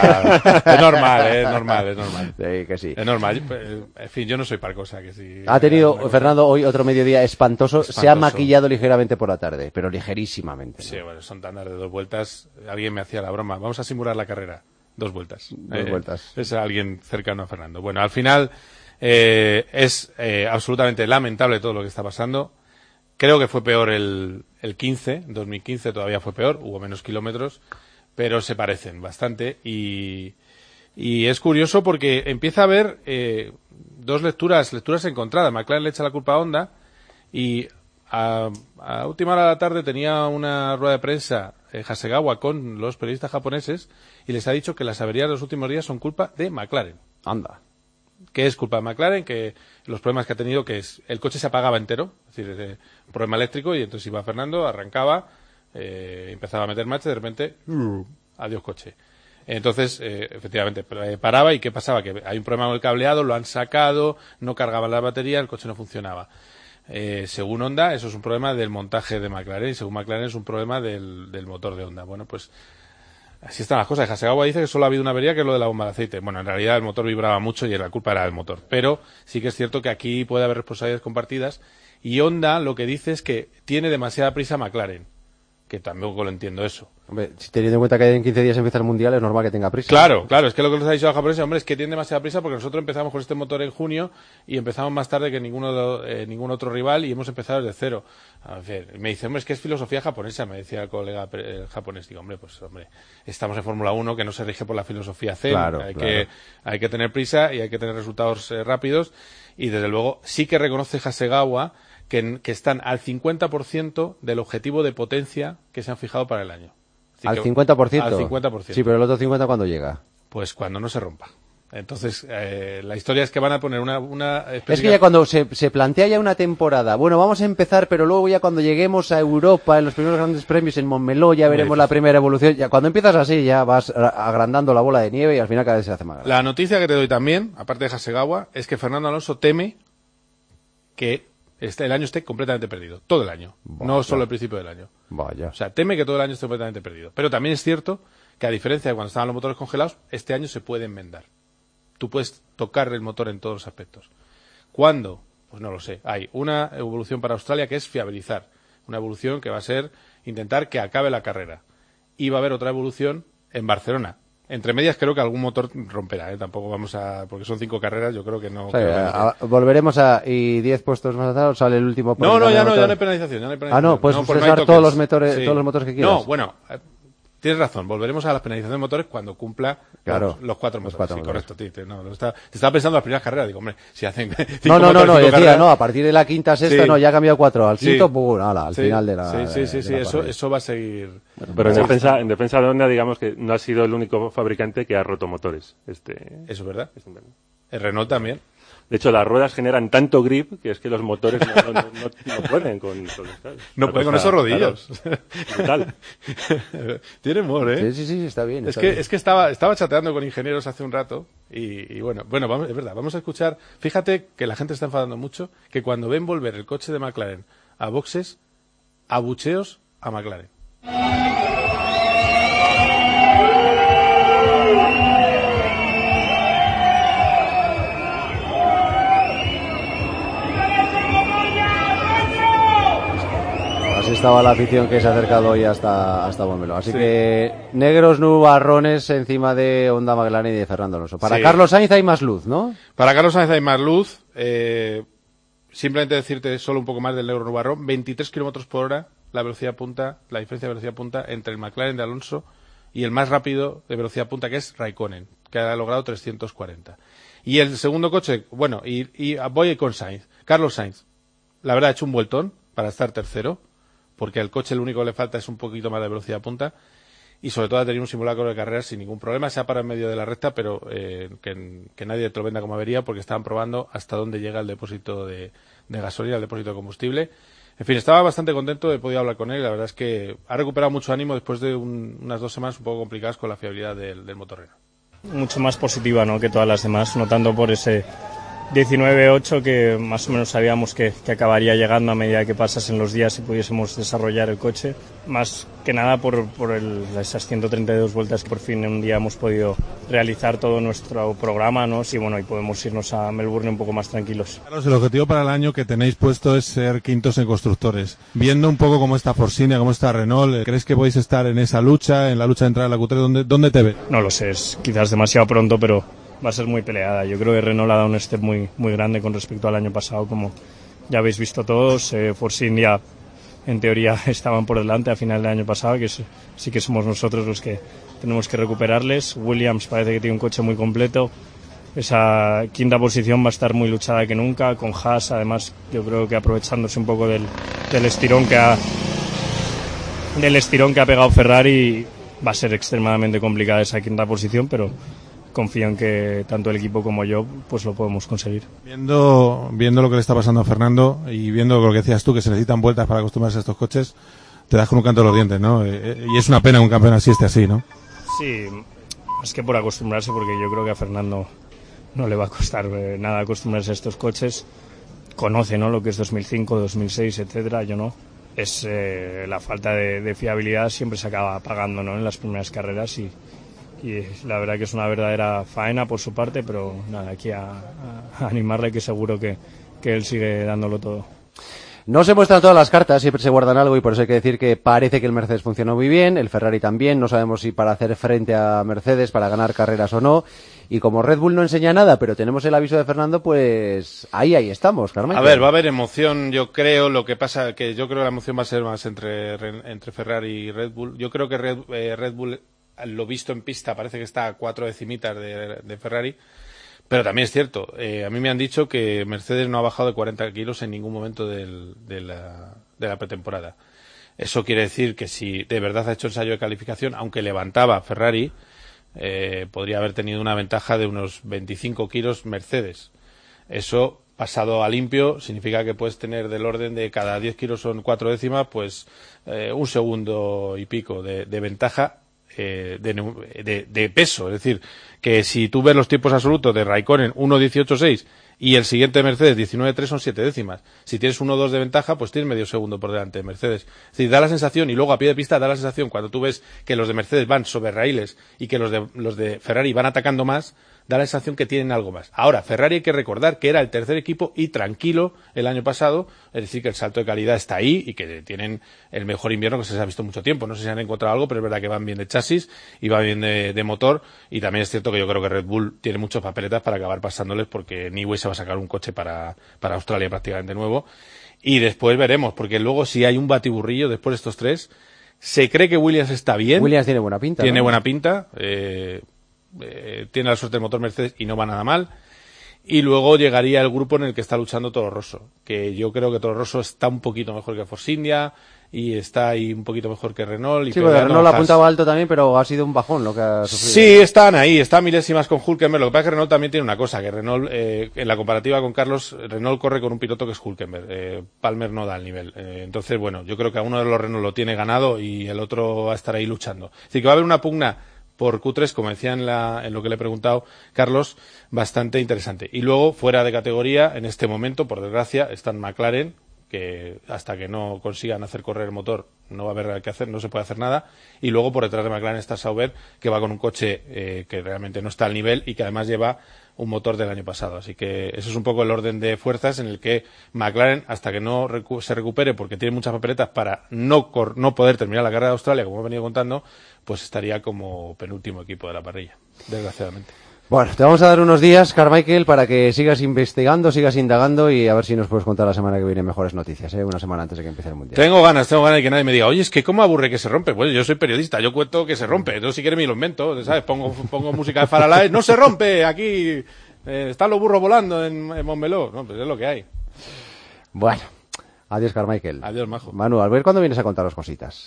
es normal, es normal, es normal. Sí, que sí. Es normal. En fin, yo no soy parcosa, que sí. Ha tenido, Fernando, hoy otro mediodía espantoso. espantoso. Se ha maquillado ligeramente por la tarde, pero ligerísimamente, ¿no? Sí, bueno, son tandas de dos vueltas. Alguien me hacía la broma. Vamos a simular la carrera. Dos vueltas. Dos eh, vueltas. Es alguien cercano a Fernando. Bueno, al final eh, es eh, absolutamente lamentable todo lo que está pasando. Creo que fue peor el, el quince, dos mil quince todavía fue peor, hubo menos kilómetros, pero se parecen bastante y, y es curioso porque empieza a haber eh, dos lecturas, lecturas encontradas. McLaren le echa la culpa a Honda y a, a última hora de la tarde tenía una rueda de prensa eh, Hasegawa con los periodistas japoneses y les ha dicho que las averías de los últimos días son culpa de McLaren. Anda. Que es culpa de McLaren, que los problemas que ha tenido, que es el coche se apagaba entero, es decir, eh, un problema eléctrico, y entonces iba Fernando, arrancaba, eh, empezaba a meter marcha, y de repente, uh, adiós coche. Entonces, eh, efectivamente, paraba, y ¿qué pasaba? Que hay un problema con el cableado, lo han sacado, no cargaban la batería, el coche no funcionaba. Eh, según Honda, eso es un problema del montaje de McLaren, y según McLaren es un problema del, del motor de Honda. Bueno, pues así están las cosas. Hasegawa dice que solo ha habido una avería, que es lo de la bomba de aceite. Bueno, en realidad el motor vibraba mucho y la culpa era del motor. Pero sí que es cierto que aquí puede haber responsabilidades compartidas. Y Honda lo que dice es que tiene demasiada prisa McLaren. Que tampoco lo entiendo eso. Hombre, si teniendo en cuenta que en quince días empieza el Mundial, es normal que tenga prisa. Claro, claro. Es que lo que nos ha dicho los japoneses, hombre, es que tiene demasiada prisa porque nosotros empezamos con este motor en junio y empezamos más tarde que ninguno eh, ningún otro rival y hemos empezado desde cero. A ver, me dice, hombre, es que es filosofía japonesa, me decía el colega el japonés. Digo, hombre, pues, hombre, estamos en Fórmula uno que no se rige por la filosofía Zen. Claro, hay, claro. Que, hay que tener prisa y hay que tener resultados eh, rápidos. Y desde luego sí que reconoce Hasegawa que, que están al cincuenta por ciento del objetivo de potencia que se han fijado para el año. Así ¿Al que, cincuenta por ciento? Al cincuenta por ciento. Sí, pero el otro cincuenta por ciento, ¿cuándo llega? Pues cuando no se rompa. Entonces, eh, la historia es que van a poner una... una especie es que ya cuando se, se plantea ya una temporada, bueno, vamos a empezar, pero luego ya cuando lleguemos a Europa, en los primeros grandes premios en Montmeló, ya veremos la primera evolución. Ya cuando empiezas así, ya vas agrandando la bola de nieve y al final cada vez se hace más grande. La noticia que te doy también, aparte de Hasegawa, es que Fernando Alonso teme que este, el año esté completamente perdido. Todo el año. Vaya. No solo el principio del año. Vaya. O sea, teme que todo el año esté completamente perdido. Pero también es cierto que a diferencia de cuando estaban los motores congelados, este año se puede enmendar. Tú puedes tocar el motor en todos los aspectos. ¿Cuándo? Pues no lo sé. Hay una evolución para Australia que es fiabilizar. Una evolución que va a ser intentar que acabe la carrera. Y va a haber otra evolución en Barcelona. Entre medias creo que algún motor romperá, ¿eh? Tampoco vamos a... Porque son cinco carreras, yo creo que no... O sea, creo que a, a, volveremos a... Y diez puestos más atrás sale el último... No, no, ya no, ya no hay penalización, ya no hay penalización. Ah, no, puedes no, usar no todos los motores, sí. todos los motores que quieras. No, bueno... Tienes razón, volveremos a las penalizaciones de motores cuando cumpla claro, los, los cuatro los motores. Cuatro sí, motores. correcto, tío, no, lo está, te estaba pensando en las primeras carreras, digo, hombre, si hacen cinco No, no, no, no, decía, carreras, no, a partir de la quinta, sexta, sí. no, ya ha cambiado cuatro, al quinto, sí. pum, ala, al sí. final de la... Sí, sí, sí, de sí la eso, eso va a seguir... Bueno, pero en defensa, en defensa de Honda, digamos que no ha sido el único fabricante que ha roto motores. Este... Eso es verdad. El Renault también. De hecho, las ruedas generan tanto grip que es que los motores no, no, no, no, no pueden con, con No pueden con esos rodillos. Claro. Tiene humor, ¿eh? Sí, sí, sí, está bien. Es está que, bien. es que estaba, estaba chateando con ingenieros hace un rato y, y bueno, bueno, vamos, es verdad, vamos a escuchar. Fíjate que la gente está enfadando mucho que cuando ven volver el coche de McLaren a boxes, abucheos a McLaren. Así estaba la afición que se ha acercado hoy hasta, hasta Montmeló. Así Sí. que negros nubarrones encima de Honda McLaren y de Fernando Alonso. Para Sí. Carlos Sainz hay más luz, ¿no? Para Carlos Sainz hay más luz. Eh, simplemente decirte solo un poco más del negro nubarrón. veintitrés kilómetros por hora la velocidad punta, la diferencia de velocidad punta entre el McLaren de Alonso y el más rápido de velocidad punta, que es Raikkonen, que ha logrado trescientos cuarenta. Y el segundo coche, bueno, y, y voy con Sainz. Carlos Sainz, la verdad, ha hecho un vueltón para estar tercero, porque al coche lo único que le falta es un poquito más de velocidad punta. y sobre todo ha tenido un simulacro de carreras sin ningún problema. Se ha parado en medio de la recta, pero eh, que, que nadie te lo venda como avería, porque estaban probando hasta dónde llega el depósito de, de gasolina, el depósito de combustible. En fin, estaba bastante contento, he podido hablar con él, la verdad es que ha recuperado mucho ánimo después de un, unas dos semanas un poco complicadas con la fiabilidad del, del motor Renault. Mucho más positiva, ¿no?, que todas las demás, no tanto por ese diecinueve ocho que más o menos sabíamos que, que acabaría llegando a medida que pasasen los días y pudiésemos desarrollar el coche, más que nada por, por el, esas ciento treinta y dos vueltas que por fin en un día hemos podido realizar todo nuestro programa, ¿no? Y bueno, y podemos irnos a Melbourne un poco más tranquilos. Carlos, el objetivo para el año que tenéis puesto es ser quintos en constructores. Viendo un poco cómo está Force India, cómo está Renault, ¿crees que podéis estar en esa lucha, en la lucha de entrar a la Q tres? ¿Dónde, dónde te ves? No lo sé, es quizás demasiado pronto, pero va a ser muy peleada. Yo creo que Renault ha dado un step muy, muy grande con respecto al año pasado, como ya habéis visto todos. Eh, Force India, en teoría, estaban por delante a final del año pasado, que es, sí que somos nosotros los que tenemos que recuperarles. Williams parece que tiene un coche muy completo. Esa quinta posición va a estar muy luchada que nunca, con Haas, además, yo creo que aprovechándose un poco del, del estirón que ha del estirón que ha pegado Ferrari, va a ser extremadamente complicada esa quinta posición, pero confío en que tanto el equipo como yo pues lo podemos conseguir. Viendo, viendo lo que le está pasando a Fernando y viendo lo que decías tú, que se necesitan vueltas para acostumbrarse a estos coches, te das con un canto de los dientes, ¿no? Y es una pena que un campeón así esté así, ¿no? Sí, es que por acostumbrarse, porque yo creo que a Fernando no le va a costar nada acostumbrarse a estos coches. Conoce, ¿no?, lo que es dos mil cinco, dos mil seis, etcétera. Yo no. Es eh, la falta de, de fiabilidad siempre se acaba pagando, ¿no?, en las primeras carreras, y y la verdad que es una verdadera faena por su parte, pero nada, aquí a, a animarle, que seguro que, que él sigue dándolo todo. No se muestran todas las cartas, siempre se guardan algo, y por eso hay que decir que parece que el Mercedes funcionó muy bien, el Ferrari también, no sabemos si para hacer frente a Mercedes, para ganar carreras o no, y como Red Bull no enseña nada, pero tenemos el aviso de Fernando, pues ahí, ahí estamos, Carmen. A ver, va a haber emoción, yo creo, lo que pasa que yo creo que la emoción va a ser más entre, entre Ferrari y Red Bull. Yo creo que Red, eh, Red Bull, lo visto en pista, parece que está a cuatro decimitas de, de Ferrari, pero también es cierto, eh, a mí me han dicho que Mercedes no ha bajado de cuarenta kilos en ningún momento del, de, la, de la pretemporada. Eso quiere decir que si de verdad ha hecho ensayo de calificación, aunque levantaba Ferrari, eh, podría haber tenido una ventaja de unos veinticinco kilos Mercedes. Eso, pasado a limpio, significa que puedes tener del orden de cada diez kilos son cuatro décimas, pues eh, un segundo y pico de, de ventaja Eh, de, de, de peso. Es decir, que si tú ves los tiempos absolutos de Raikkonen uno dieciocho seis y el siguiente Mercedes diecinueve tres, son siete décimas. Si tienes uno dos de ventaja, pues tienes medio segundo por delante de Mercedes. Es decir, da la sensación, y luego a pie de pista da la sensación, cuando tú ves que los de Mercedes van sobre raíles y que los de, los de Ferrari van atacando más, da la sensación que tienen algo más. Ahora, Ferrari hay que recordar que era el tercer equipo y tranquilo el año pasado, es decir, que el salto de calidad está ahí y que tienen el mejor invierno que se les ha visto mucho tiempo. No sé si han encontrado algo, pero es verdad que van bien de chasis y van bien de, de motor, y también es cierto que yo creo que Red Bull tiene muchas papeletas para acabar pasándoles, porque Newey se va a sacar un coche para, para Australia prácticamente nuevo, y después veremos, porque luego si hay un batiburrillo después de estos tres, se cree que Williams está bien. Williams tiene buena pinta. Tiene ¿no? buena pinta, eh... Eh, tiene la suerte del motor Mercedes y no va nada mal, y luego llegaría el grupo en el que está luchando Toro Rosso, que yo creo que Toro Rosso está un poquito mejor que Force India y está ahí un poquito mejor que Renault. Y sí, porque Renault ha apuntado alto también, pero ha sido un bajón lo que ha sufrido. Sí, están ahí, están milésimas con Hülkenberg. Lo que pasa es que Renault también tiene una cosa, que Renault, eh, en la comparativa con Carlos, Renault corre con un piloto que es Hülkenberg. Eh, Palmer no da el nivel. Eh, entonces, bueno, yo creo que a uno de los Renault lo tiene ganado y el otro va a estar ahí luchando. Es decir, que va a haber una pugna por Q tres, como decía en, la, en lo que le he preguntado Carlos, bastante interesante. Y luego, fuera de categoría, en este momento, por desgracia, están McLaren, que hasta que no consigan hacer correr el motor no va a haber que hacer, no se puede hacer nada, y luego por detrás de McLaren está Sauber, que va con un coche eh, que realmente no está al nivel y que además lleva un motor del año pasado. Así que eso es un poco el orden de fuerzas en el que McLaren, hasta que no recu- se recupere, porque tiene muchas papeletas para no, cor- no poder terminar la carrera de Australia, como he venido contando, pues estaría como penúltimo equipo de la parrilla, desgraciadamente. Bueno, te vamos a dar unos días, Carmichael, para que sigas investigando, sigas indagando, y a ver si nos puedes contar la semana que viene mejores noticias, ¿eh? Una semana antes de que empiece el Mundial. Tengo ganas, tengo ganas de que nadie me diga, oye, es que cómo aburre que se rompe. Pues yo soy periodista, yo cuento que se rompe. Entonces, si quieres me lo invento, ¿sabes? Pongo, pongo música de Faralaes, no se rompe, aquí eh, están los burros volando en, en Montmeló. No, pues es lo que hay. Bueno, adiós, Carmichael. Adiós, majo. Manu, a ver cuándo vienes a contaros cositas.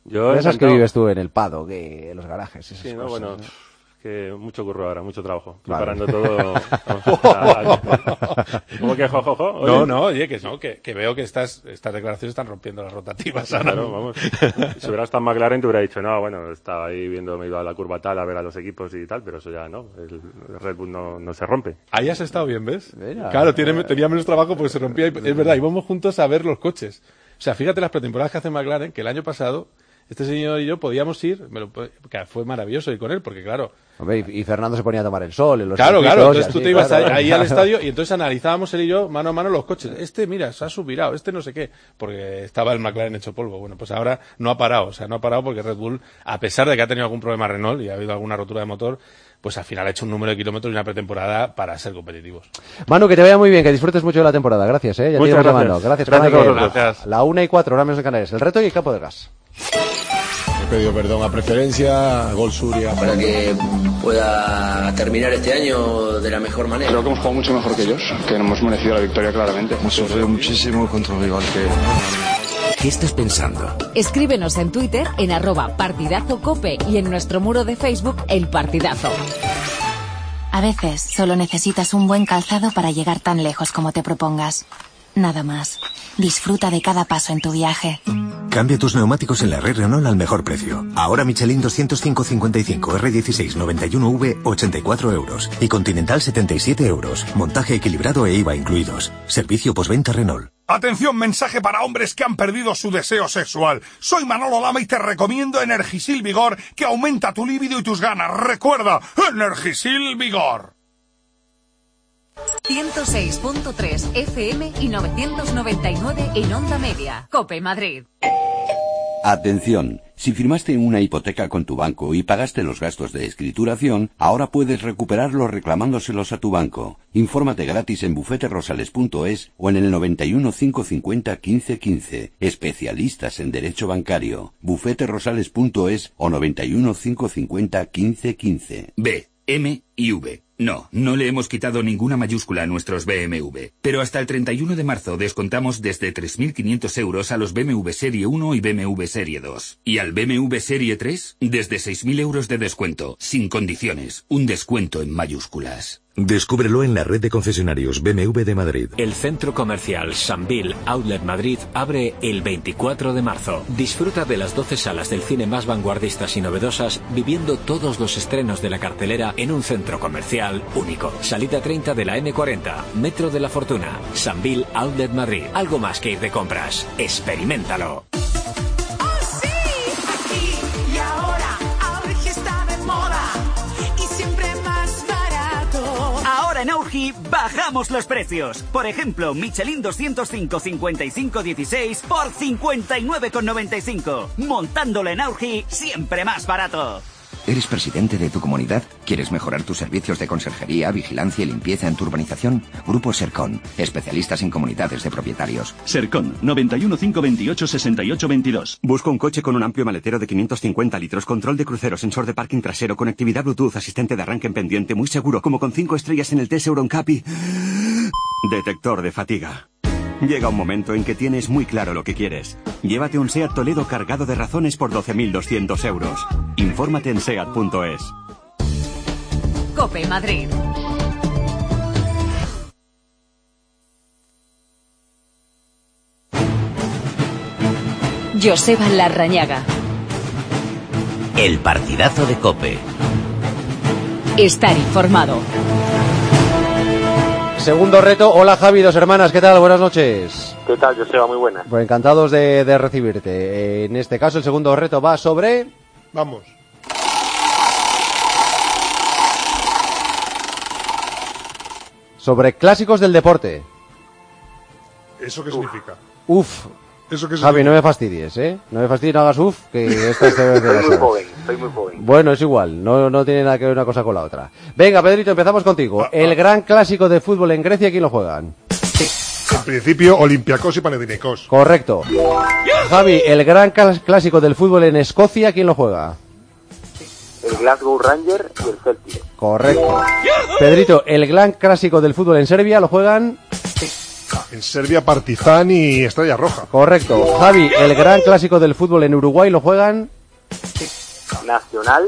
Yo Esas que encantado. vives tú en el Pado, que en los garajes. Esas Sí, no, cosas, bueno, ¿no? que mucho curro ahora, mucho trabajo. Vale. Preparando todo. Vamos, a- a- ¿Cómo que jojojo? Oye. No, no, oye, que no, que, que veo que estas, estas declaraciones están rompiendo las rotativas. ahora Claro, mismo. vamos. Si hubiera estado en McLaren te hubiera dicho, no, bueno, estaba ahí viendo, me iba a la curva tal a ver a los equipos y tal, pero eso ya no, el Red Bull no, no se rompe. Ahí has estado bien, ¿ves? Mira. Claro, tiene, tenía menos trabajo porque se rompía. y- Es verdad, íbamos juntos a ver los coches. O sea, fíjate las pretemporadas que hace McLaren, que el año pasado este señor y yo podíamos ir, me lo, que fue maravilloso ir con él, porque claro... Hombre, y, y Fernando se ponía a tomar el sol en los Claro, circuitos claro, y entonces tú así, te ibas claro. ahí, ahí al estadio y entonces analizábamos él y yo mano a mano los coches. Este, mira, se ha subirado, este no sé qué, porque estaba el McLaren hecho polvo. Bueno, pues ahora no ha parado, o sea, no ha parado porque Red Bull, a pesar de que ha tenido algún problema Renault y ha habido alguna rotura de motor, pues al final ha hecho un número de kilómetros y una pretemporada para ser competitivos. Manu, que te vaya muy bien, que disfrutes mucho de la temporada. Gracias, ¿eh? Ya Muchas te iremos gracias. llamando. Gracias, Gracias Juan a Ángel. vosotros. Gracias. La una y cuatro, ahora menos en Canarias. El reto y el campo de gas. He pedido perdón a Preferencia, a Gol Suria. Para que pueda terminar este año de la mejor manera. Creo que hemos jugado mucho mejor que ellos, que hemos merecido la victoria claramente. Hemos sufrido muchísimo contra un rival que... ¿Qué estás pensando? Escríbenos en Twitter en arroba partidazo cope y en nuestro muro de Facebook El Partidazo. A veces solo necesitas un buen calzado para llegar tan lejos como te propongas. Nada más. Disfruta de cada paso en tu viaje. Cambia tus neumáticos en la red Renault al mejor precio. Ahora Michelin doscientos cinco cincuenta y cinco R dieciséis noventa y uno V ochenta y cuatro euros y Continental setenta y siete euros. Montaje equilibrado e I V A incluidos. Servicio postventa Renault. Atención, mensaje para hombres que han perdido su deseo sexual. Soy Manolo Lama y te recomiendo Energisil Vigor, que aumenta tu líbido y tus ganas. Recuerda, Energisil Vigor. ciento seis punto tres F M y novecientos noventa y nueve en Onda Media. Cope Madrid. Atención, si firmaste una hipoteca con tu banco y pagaste los gastos de escrituración, ahora puedes recuperarlos reclamándoselos a tu banco. Infórmate gratis en bufete rosales punto es o en el noventa y uno cinco cincuenta quince quince. Especialistas en derecho bancario. bufete rosales punto es o noventa y uno cinco cincuenta quince quince. B, M y V. No, no le hemos quitado ninguna mayúscula a nuestros B M W. Pero hasta el treinta y uno de marzo descontamos desde tres mil quinientos euros a los B M W Serie uno y B M W Serie dos. Y al B M W Serie tres, desde seis mil euros de descuento, sin condiciones. Un descuento en mayúsculas. Descúbrelo en la red de concesionarios B M W de Madrid. El centro comercial Sambil Outlet Madrid abre el veinticuatro de marzo. Disfruta de las doce salas del cine más vanguardistas y novedosas, viviendo todos los estrenos de la cartelera en un centro comercial único. Salida treinta de la eme cuarenta, Metro de la Fortuna. Sambil Outlet Madrid. Algo más que ir de compras. Experiméntalo. Y ahora, Aurgi está de moda y siempre más barato. Ahora en Aurgi bajamos los precios. Por ejemplo, Michelin doscientos cinco cincuenta y cinco dieciséis por cincuenta y nueve con noventa y cinco. Montándolo en Aurgi, siempre más barato. ¿Eres presidente de tu comunidad? ¿Quieres mejorar tus servicios de conserjería, vigilancia y limpieza en tu urbanización? Grupo Sercon, especialistas en comunidades de propietarios. Sercon, noventa y uno cinco veintiocho sesenta y ocho veintidós. Busco un coche con un amplio maletero de quinientos cincuenta litros, control de crucero, sensor de parking trasero, conectividad Bluetooth, asistente de arranque en pendiente, muy seguro, como con cinco estrellas en el test EuronCap y... detector de fatiga. Llega un momento en que tienes muy claro lo que quieres. Llévate un SEAT Toledo cargado de razones por doce mil doscientos euros. Infórmate en seat punto es. Cope Madrid. Joseba Larrañaga. El partidazo de Cope. Estar informado. Segundo reto. Hola Javi, dos hermanas, ¿qué tal? Buenas noches. ¿Qué tal, Joseba? Muy buena. Pues encantados de, de recibirte. En este caso el segundo reto va sobre... Vamos. Sobre clásicos del deporte. ¿Eso qué significa? Uf. ¿Eso qué Javi, significa? no me fastidies, ¿eh? No me fastidies, no hagas uf, que esta es de Soy muy joven, soy muy joven. Bueno, es igual, no, no tiene nada que ver una cosa con la otra. Venga, Pedrito, empezamos contigo. El gran clásico de fútbol en Grecia, ¿quién lo juegan? En principio, Olympiacos y Panathinaikos. Correcto. Javi, el gran clas- clásico del fútbol en Escocia, ¿quién lo juega? El Glasgow Ranger y el Celtic. Correcto. Pedrito, el gran clásico del fútbol en Serbia, ¿lo juegan? En Serbia, Partizan y Estrella Roja. Correcto. Javi, el gran clásico del fútbol en Uruguay lo juegan... Nacional.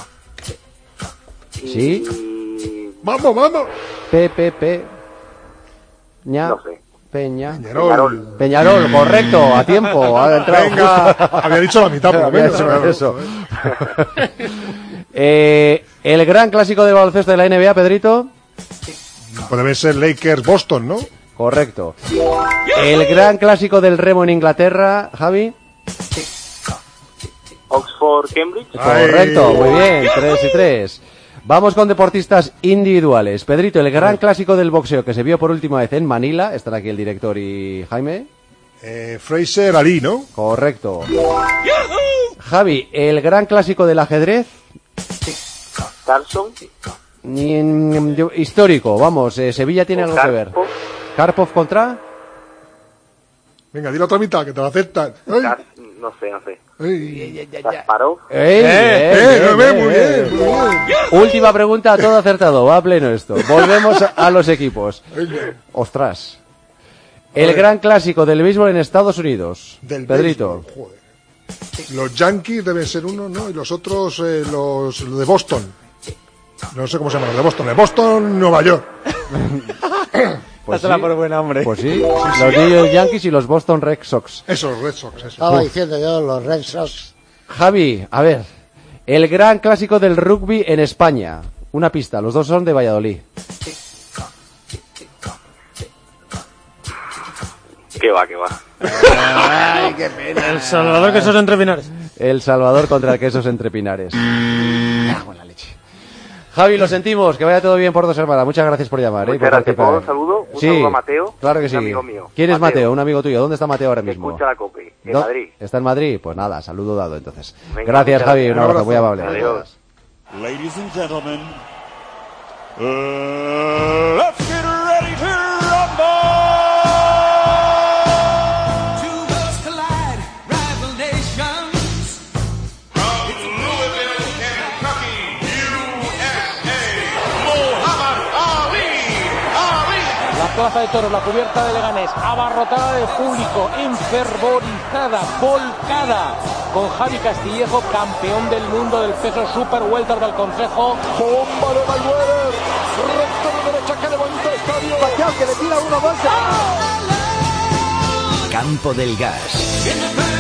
Y... Sí. Vamos, vamos. P, P, P. Ña. No sé. Peña. Peñarol. Peñarol, correcto, a tiempo. Ha entrado Venga, justo. había dicho la mitad, por lo Había menos. dicho eso. eh, el gran clásico de baloncesto de la N B A, Pedrito. Pues debe ser Lakers-Boston, ¿no? Correcto. El gran clásico del remo en Inglaterra, Javi. Oxford-Cambridge. Correcto, muy bien, tres y tres. Vamos con deportistas individuales. Pedrito, el gran clásico del boxeo que se vio por última vez en Manila. Estará aquí el director y Jaime. Eh, Fraser Ali, ¿no? Correcto. Javi, el gran clásico del ajedrez. Carlson. Ni en- yo- histórico, vamos, eh, Sevilla tiene algo que ver. Karpov contra... Venga, di la otra mitad, que te la aceptan. Ay, Cas- No sé, no sé. ay. Kasparov. ¡Ey! Eh, bien, eh, bien, bien, bien, muy bien. bien, muy bien. Última pregunta, todo acertado, va a pleno esto. Volvemos a, a los equipos. Ostras. El gran clásico del béisbol en Estados Unidos. Del Pedrito. béisbol, joder. Los Yankees deben ser uno, ¿no? Y los otros, eh, los, los de Boston. No sé cómo se llaman los de Boston. De Boston, Nueva York. Pues Dátela sí, por buen hombre. pues sí, los New York Yankees y los Boston Red Sox. Esos Red Sox, esos. Estaba diciendo yo los Red Sox. Javi, a ver, el gran clásico del rugby en España. Una pista, los dos son de Valladolid. Que va, que va. Ay, qué pena. El Salvador, que esos entre Pinares. El Salvador contra el Quesos entre Pinares. Cago en la leche. Javi, lo sentimos, que vaya todo bien por dos hermanas. Muchas gracias por llamar. Muchas ¿eh? Por gracias. participar. ¿Puedo un saludo? Un sí, saludo a Mateo. Claro que sí. Un amigo mío. ¿Quién es Mateo. Mateo? Un amigo tuyo. ¿Dónde está Mateo ahora mismo? Escucha la COPE, en ¿Dó- Madrid. ¿Está en Madrid? Pues nada, saludo dado entonces. Venga, Gracias, muchas Javi. gracias. Un abrazo muy amable. Adiós. Ladies and gentlemen, uh, let's get ready to rumble! Two worlds collide, rival nations. From Louisville, Kentucky, U S A, Muhammad Ali. Ali. La plaza de toros, la cubierta de Leganés, abarrotada de público, enfervorizada, volcada, con Javi Castillejo, campeón del mundo del peso super welter del Consejo. Bomba de Mayweather, recta de derecha que levanta el estadio. Pacquiao que le tira uno más. Campo del Gas.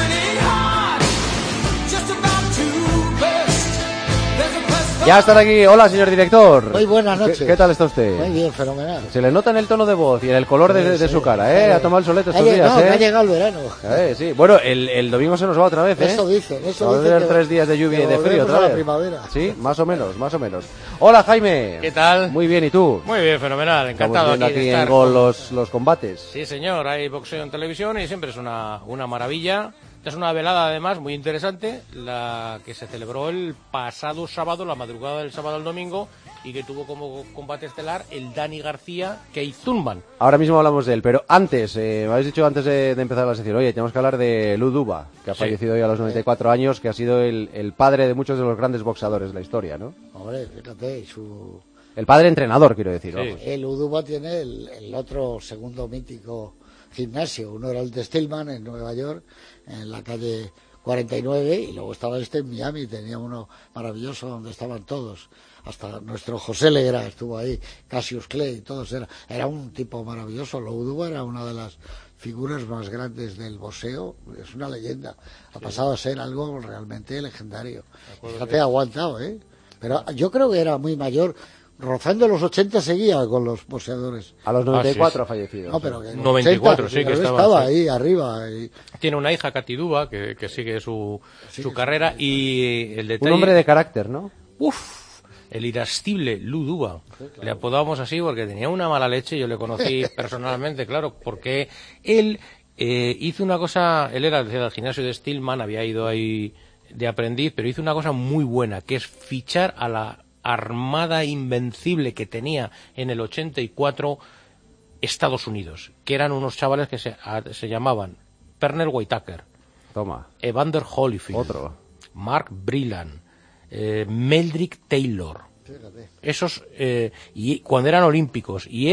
Ya están aquí. Hola, señor director. Muy buenas ¿Qué- noches. ¿Qué, tal está usted? Muy bien, fenomenal. Se le nota en el tono de voz y en el color de, Sí, de sí, su cara, ¿eh? sí. Ha tomado el soleto Ha estos llegado, días, ¿eh? ha llegado el verano. Eh, sí. Bueno, el, el domingo se nos va otra vez, ¿eh? Eso dicen, eso Va a dicen haber que- tres días de lluvia que y de frío volvemos otra a la vez. primavera. Sí, más o menos, más o menos. Hola, Jaime. ¿Qué tal? Muy bien, ¿y tú? Muy bien, fenomenal. Estamos Encantado viendo aquí, aquí de en estar Gol con- los, los combates. Sí, señor, hay boxeo en televisión y siempre es una, una maravilla. Es una velada, además, muy interesante, la que se celebró el pasado sábado, la madrugada del sábado al domingo, y que tuvo como combate estelar el Dani García Keith Thurman. Ahora mismo hablamos de él, pero antes, eh, me habéis dicho antes de, de empezar la sección, oye, tenemos que hablar de Lou Duva, que ha Sí. fallecido hoy a los noventa y cuatro años, que ha sido el, el padre de muchos de los grandes boxeadores de la historia, ¿no? Hombre, fíjate, su... El padre entrenador, quiero decir. vamos. El Uduba tiene el, el otro segundo mítico gimnasio. Uno era el de Stillman en Nueva York, en la calle cuarenta y nueve, y luego estaba este en Miami, tenía uno maravilloso donde estaban todos. Hasta nuestro José Legra estuvo ahí, Cassius Clay, todos era, era un tipo maravilloso. Lo Uduba era una de las figuras más grandes del boxeo, es una leyenda. Ha pasado a ser algo realmente legendario. Fíjate, ha aguantado, ¿eh? Pero yo creo que era muy mayor. Rozando los ochenta seguía con los boxeadores. A los noventa y cuatro Ah, ha fallecido. No, pero que en noventa y cuatro, ochenta, sí, que él estaba, estaba sí. ahí arriba. Y... Tiene una hija, Katy Duba, que, que sigue su, su carrera, y el detalle... Un hombre de carácter, ¿no? Uf, el irascible Lou Duva. Le apodamos así porque tenía una mala leche. Yo le conocí personalmente, claro, porque él eh, hizo una cosa. Él era del gimnasio de Stillman, había ido ahí de aprendiz, pero hizo una cosa muy buena, que es fichar a la armada invencible que tenía en el ochenta y cuatro Estados Unidos, que eran unos chavales que se, a, se llamaban Pernell Whitaker, Toma. Evander Holyfield, Otro. Mark Brillan, eh, Meldrick Taylor. Fíjate. Esos, eh, y cuando eran olímpicos, y él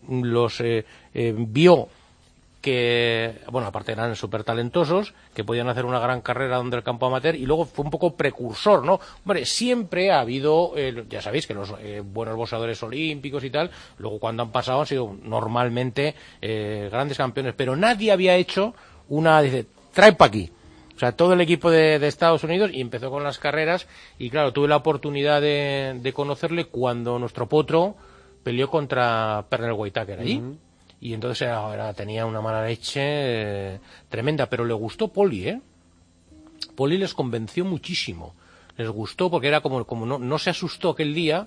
los eh, eh, vio que, bueno, aparte eran súper talentosos, que podían hacer una gran carrera donde el campo amateur, y luego fue un poco precursor, ¿no? Hombre, siempre ha habido, eh, ya sabéis que los eh, buenos boxeadores olímpicos y tal, luego cuando han pasado han sido normalmente eh, grandes campeones, pero nadie había hecho una, dice, trae pa' aquí. O sea, todo el equipo de, de Estados Unidos, y empezó con las carreras, y claro, tuve la oportunidad de, de conocerle cuando nuestro potro peleó contra Pernell Whitaker allí. Uh-huh. Y entonces era, era, tenía una mala leche eh, tremenda, pero le gustó Poli, ¿eh? Poli les convenció muchísimo. Les gustó porque era como, como no, no se asustó aquel día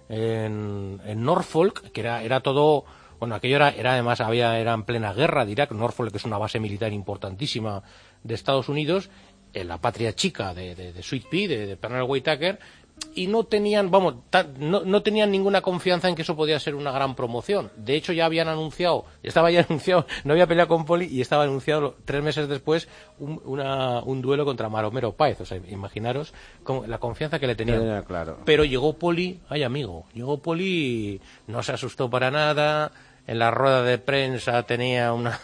en, en Norfolk, que era, era todo, bueno, aquello era, era además, había, era en plena guerra de Irak. Norfolk, que es una base militar importantísima de Estados Unidos, en la patria chica de, de, de Sweet Pea, de, de Pernell Whitaker, y no tenían, vamos, ta, no, no tenían ninguna confianza en que eso podía ser una gran promoción. De hecho, ya habían anunciado, estaba ya anunciado, no había peleado con Poli, y estaba anunciado tres meses después un, una, un duelo contra Maromero Páez. O sea, imaginaros con la confianza que le tenían. Yeah, claro. Pero llegó Poli, ay amigo, llegó Poli, no se asustó para nada. En la rueda de prensa tenía una,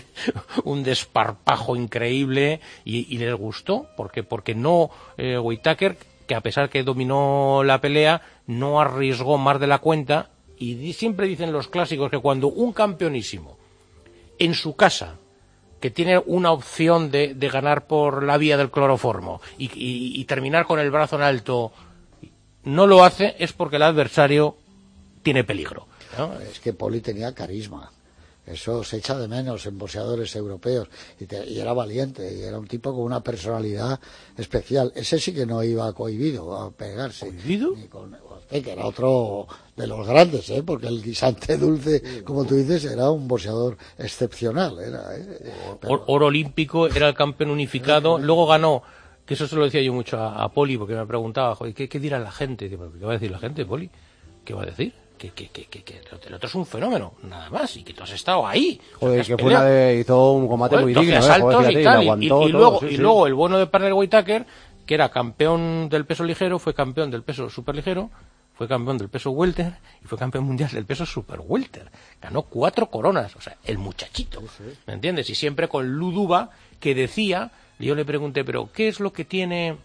un desparpajo increíble, y, y les gustó, porque porque no, eh, Whitaker, que a pesar que dominó la pelea, no arriesgó más de la cuenta, y di, siempre dicen los clásicos que cuando un campeonísimo en su casa, que tiene una opción de, de ganar por la vía del cloroformo y, y, y terminar con el brazo en alto, no lo hace, es porque el adversario tiene peligro, ¿no? Es que Poli tenía carisma. Eso se echa de menos en boxeadores europeos, y, te, y era valiente, y era un tipo con una personalidad especial. Ese sí que no iba cohibido a pegarse. ¿Cohibido? Ni con, que era otro de los grandes, ¿eh? Porque el guisante dulce, como tú dices, era un boxeador excepcional. Era, ¿eh? Pero... Oro olímpico, era el campeón unificado, luego ganó, que eso se lo decía yo mucho a, a Poli, porque me preguntaba, joder, ¿qué, qué dirá la gente? Digo, ¿qué va a decir la gente, Poli? ¿Qué va a decir? Que, que, que, que, que el otro es un fenómeno, nada más, y que tú has estado ahí. Joder, o sea, que, que fue una de, hizo un combate muy digno, ¿eh? Joder, fíjate, y, tal, y, y, y, todo, y luego, sí, y sí. luego el bueno de Pernell Whitaker, que era campeón del peso ligero, fue campeón del peso superligero, fue campeón del peso welter y fue campeón mundial del peso super welter. Ganó cuatro coronas, o sea, el muchachito, sí, sí. ¿Me entiendes? Y siempre con Luduba, que decía, yo le pregunté, pero ¿qué es lo que tiene,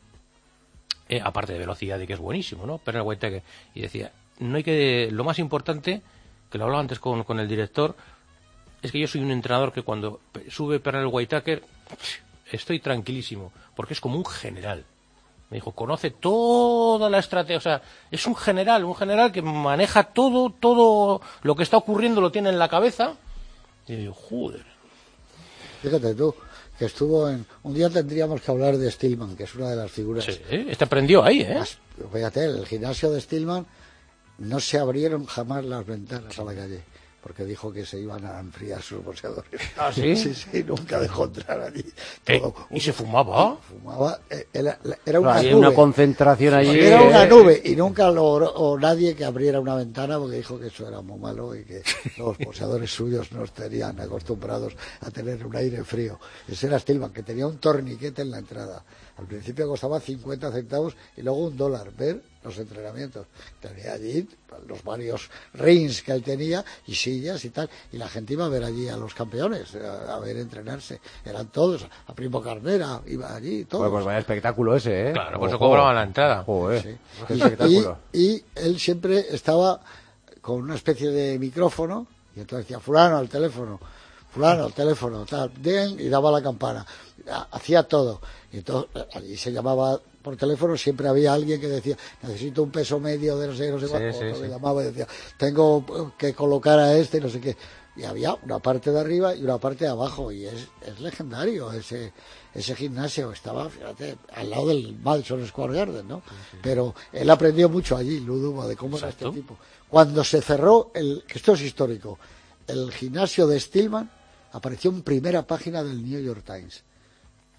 eh, aparte de velocidad y que es buenísimo, ¿no? Pernell Whitaker, y decía, no hay que, lo más importante, que lo hablaba antes con, con el director, es que yo soy un entrenador que cuando sube Pernell Whitaker estoy tranquilísimo, porque es como un general. Me dijo, conoce toda la estrategia, o sea, es un general, un general que maneja todo, todo lo que está ocurriendo lo tiene en la cabeza. Y digo, joder. Fíjate tú, que estuvo en... Un día tendríamos que hablar de Stillman, que es una de las figuras... Sí, este aprendió ahí, ¿eh? Más, fíjate, el gimnasio de Stillman no se abrieron jamás las ventanas a la calle, porque dijo que se iban a enfriar sus boxeadores. ¿Ah, sí? Sí, sí, nunca dejó entrar allí. Todo. ¿Eh? ¿Y se fumaba? Fumaba, era, era una Había nube. una concentración allí. Era una nube, y nunca logró nadie que abriera una ventana, porque dijo que eso era muy malo y que los boxeadores suyos no estarían acostumbrados a tener un aire frío. Ese era Stillman, que tenía un torniquete en la entrada. Al principio costaba cincuenta centavos y luego un dólar ver los entrenamientos. Tenía allí los varios rings que él tenía y sillas y tal, y la gente iba a ver allí a los campeones, a, a ver entrenarse. Eran todos, a Primo Carnera iba allí, todos. Pues, pues vaya espectáculo ese, ¿eh? Claro, pues se cobraban la entrada. Joder, sí. Qué y, espectáculo. Y, y él siempre estaba con una especie de micrófono, y entonces decía, fulano al teléfono, fulano al teléfono, tal, den, y daba la campana. Hacía todo. Y entonces, allí se llamaba por teléfono, siempre había alguien que decía, necesito un peso medio de no sé, no sé cuánto, sí, otro sí, que sí. llamaba y decía, tengo que colocar a este, no sé qué. Y había una parte de arriba y una parte de abajo, y es, es legendario ese ese gimnasio. Estaba, fíjate, al lado del Madison Square Garden, ¿no? Sí, sí. Pero él aprendió mucho allí, Luduba, de cómo Exacto. era este tipo. Cuando se cerró, el que esto es histórico, el gimnasio de Stillman apareció en primera página del New York Times.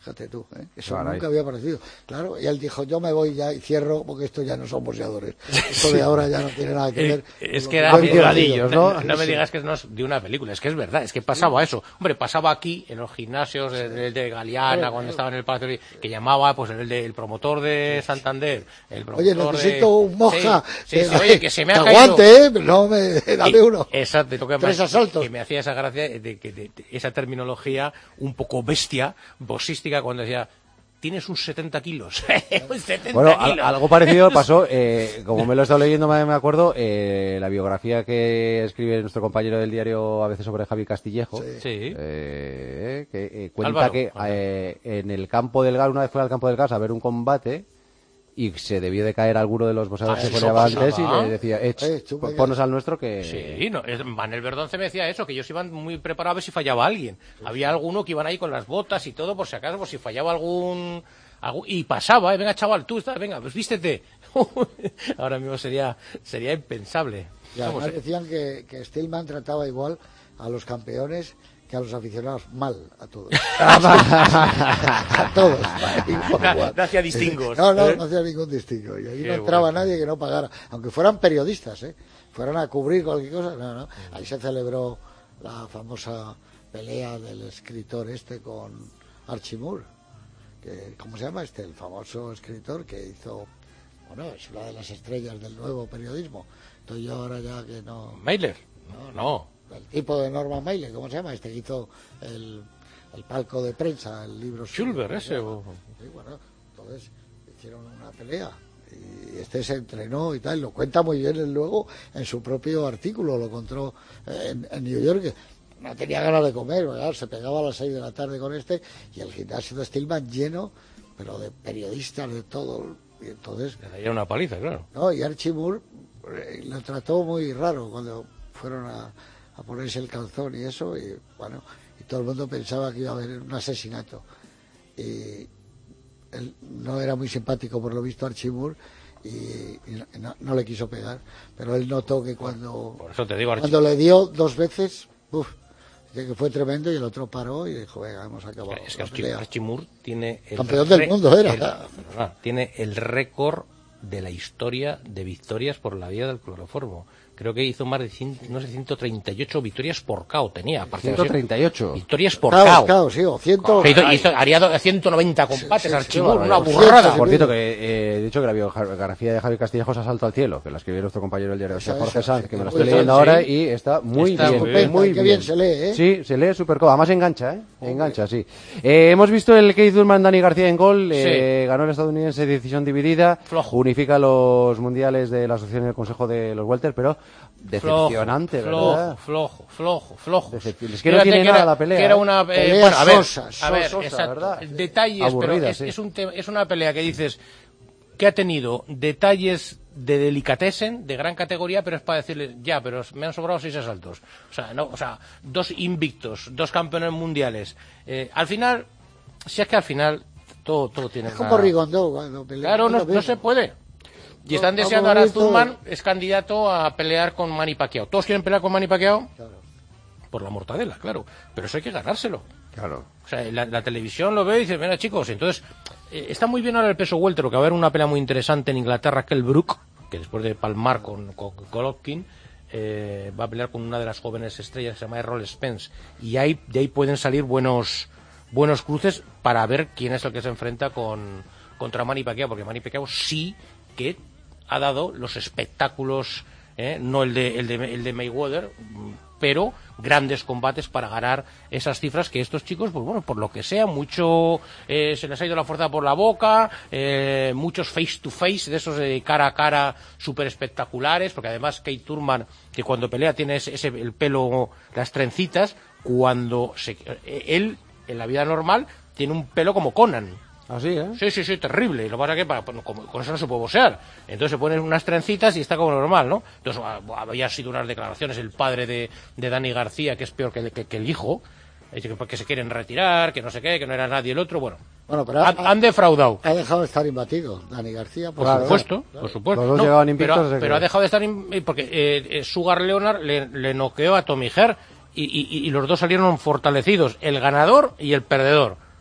Fíjate tú, ¿eh? Eso Caray. nunca había aparecido. Claro, y él dijo, yo me voy ya y cierro porque esto ya no son boxeadores. Esto de ahora ya no tiene nada que ver. Eh, es con que lo era que- divertido, ¿no? No, Sí. no me digas que no es de una película, es que es verdad, es que pasaba eso. Hombre, pasaba aquí, en los gimnasios de, de, de Galeana, Claro, cuando claro. estaba en el Palacio, que llamaba, pues, el, de, el promotor de Santander, el promotor Oye, necesito de... un moja. Sí, sí, sí, oye, que se me ha que caído... aguante, ¿eh? No me... Dame Y- uno. Exacto, lo que Tres más- asaltos. que me hacía esa gracia de, de, de- de esa terminología un poco bestia, boxística, cuando decía, tienes un setenta kilos. Un setenta Bueno, al- kilos. algo parecido pasó, eh, como me lo he estado leyendo, me, me acuerdo, eh, la biografía que escribe nuestro compañero del diario a veces sobre Javi Castillejo, Sí. eh, que eh, cuenta Álvaro. que eh, en el campo del gas, una vez fue al campo del gas a ver un combate y se debió de caer alguno de los boxeadores Ah, que eso ponía antes y pasaba. le decía, eh, ch, Eh, tú, pon- venga. ponnos al nuestro que... Sí, no, es- Manel Verdonce me decía eso, que ellos iban muy preparados a ver si fallaba alguien. Había alguno que iban ahí con las botas y todo, por si acaso, por si fallaba algún... algún- y pasaba, ¿eh? Venga, chaval, tú estás, venga, pues vístete. Ahora mismo sería sería impensable. Y además Vamos, eh. decían que, que Stillman trataba igual a los campeones que a los aficionados, mal a todos. a todos. No- no hacía distingos. No, no, ¿Eh? no hacía ningún distingo. Y ahí Qué no entraba bueno. nadie que no pagara, aunque fueran periodistas, ¿eh? Fueran a cubrir cualquier cosa. No, no. Ahí se celebró la famosa pelea del escritor este con Archie Moore. Que, ¿Cómo se llama este? El famoso escritor que hizo, bueno, es una de las estrellas del nuevo periodismo. Estoy yo ahora ya que no... Mailer. No. El tipo de Norman Mailer, ¿cómo se llama? Este que hizo el, el palco de prensa, el libro... Schulber, suyo, ese, ¿no? o- Sí, bueno, entonces hicieron una pelea y este se entrenó y tal, lo cuenta muy bien él luego en su propio artículo, lo contó en, en New York, que no tenía ganas de comer, ¿verdad? Se pegaba a las seis de la tarde con este y el gimnasio de Stillman lleno, pero de periodistas, de todo, y entonces... Era una paliza, claro. No, y Archie Moore eh, lo trató muy raro cuando fueron a, a ponerse el calzón y eso, y bueno, y todo el mundo pensaba que iba a haber un asesinato. Y él no era muy simpático por lo visto Archie Moore y, y no, no- no le quiso pegar, pero él notó que cuando, Por eso te digo, Archie. cuando le dio dos veces, uff, que fue tremendo y el otro paró y dijo, venga, hemos acabado Es que la Archie, pelea. Archie Moore tiene el Campeón del re- mundo era. el- perdona, tiene el récord de la historia de victorias por la vía del cloroformo. Creo que hizo más de cien, no sé, ciento treinta y ocho victorias por K O tenía. aparte de ciento treinta y ocho. Victorias por Cao, K O. Cao, sí, o ciento... Que hizo- hizo- haría do- ciento noventa combates, sí, Archie sí, Moore, una barbaridad. burrada. Por cierto, que eh, he dicho que la biografía de Javi Castillejo es Salto al cielo, que la escribió nuestro compañero del diario Esa, Jorge esa, Sanz, sí, que me la muy estoy bien, leyendo sí. ahora y está muy Está bien, muy muy, bien. muy Qué bien. bien se lee, ¿eh? Sí, se lee súper cómodo. Además engancha, ¿eh? Engancha, sí. Eh, hemos visto el Keith Thurman, Dani García en gol. Eh, ganó el estadounidense decisión dividida. Flojo. Unifica los mundiales de la Asociación del Consejo de los Welter, pero decepcionante, flojo, ¿verdad? flojo, flojo, flojo. Decep- es que no tiene que nada era, la pelea, que era ¿eh? una eh, Pelea bueno, a ver, sosa, a ver, sosa, exacto, ¿verdad? detalles, Aburrida, pero es, sí. es un tema- es una pelea que dices que ha tenido detalles de delicatessen, de gran categoría, pero es para decirle, ya, pero me han sobrado seis asaltos. O sea, no, o sea, dos invictos, dos campeones mundiales. Eh, al final, si es que al final todo, todo tiene Es una- como Rigondó cuando pelea. Claro, no, Es lo no mismo. se puede. Y están Vamos deseando a ahora ver todo. Thurman es candidato a pelear con Manny Pacquiao. Todos quieren pelear con Manny Pacquiao por la mortadela, claro. Pero eso hay que ganárselo. Claro. O sea, la, la televisión lo ve y dice, mira chicos, entonces eh, está muy bien ahora el peso welter, que va a haber una pelea muy interesante en Inglaterra, Kell Brook, que después de palmar con, con Golovkin, eh, va a pelear con una de las jóvenes estrellas que se llama Errol Spence. Y ahí, de ahí pueden salir buenos buenos cruces para ver quién es el que se enfrenta con contra Manny Pacquiao, porque Manny Pacquiao sí que ha dado los espectáculos, eh, no el de, el de el de Mayweather, pero grandes combates para ganar esas cifras que estos chicos, pues bueno, por lo que sea, mucho eh, se les ha ido la fuerza por la boca, eh, muchos face to face, de esos de cara a cara súper espectaculares, porque además Keith Thurman, que cuando pelea tiene ese, ese- el pelo, las trencitas, cuando se, eh, él, en la vida normal, tiene un pelo como Conan. Así, ¿eh? Sí, sí, sí, terrible. Y lo que pasa es que para, pues, como- con eso no se puede boxear. Entonces se ponen unas trencitas y está como normal, ¿no? Entonces ah, había sido unas declaraciones el padre de, de Dani García, que es peor que, el- que, que el hijo, eh, que, que se quieren retirar, que no sé qué, que no era nadie el otro. Bueno, Bueno, pero han, ha, han defraudado. ha dejado de estar imbatido Dani García. Por claro, supuesto, claro. por supuesto. Los dos No, llegaban invictos pero, desde pero que- ha dejado de estar in- porque eh, eh, Sugar Leonard le, le noqueó a Tommy Herr y, y- y los dos salieron fortalecidos, el ganador y el perdedor.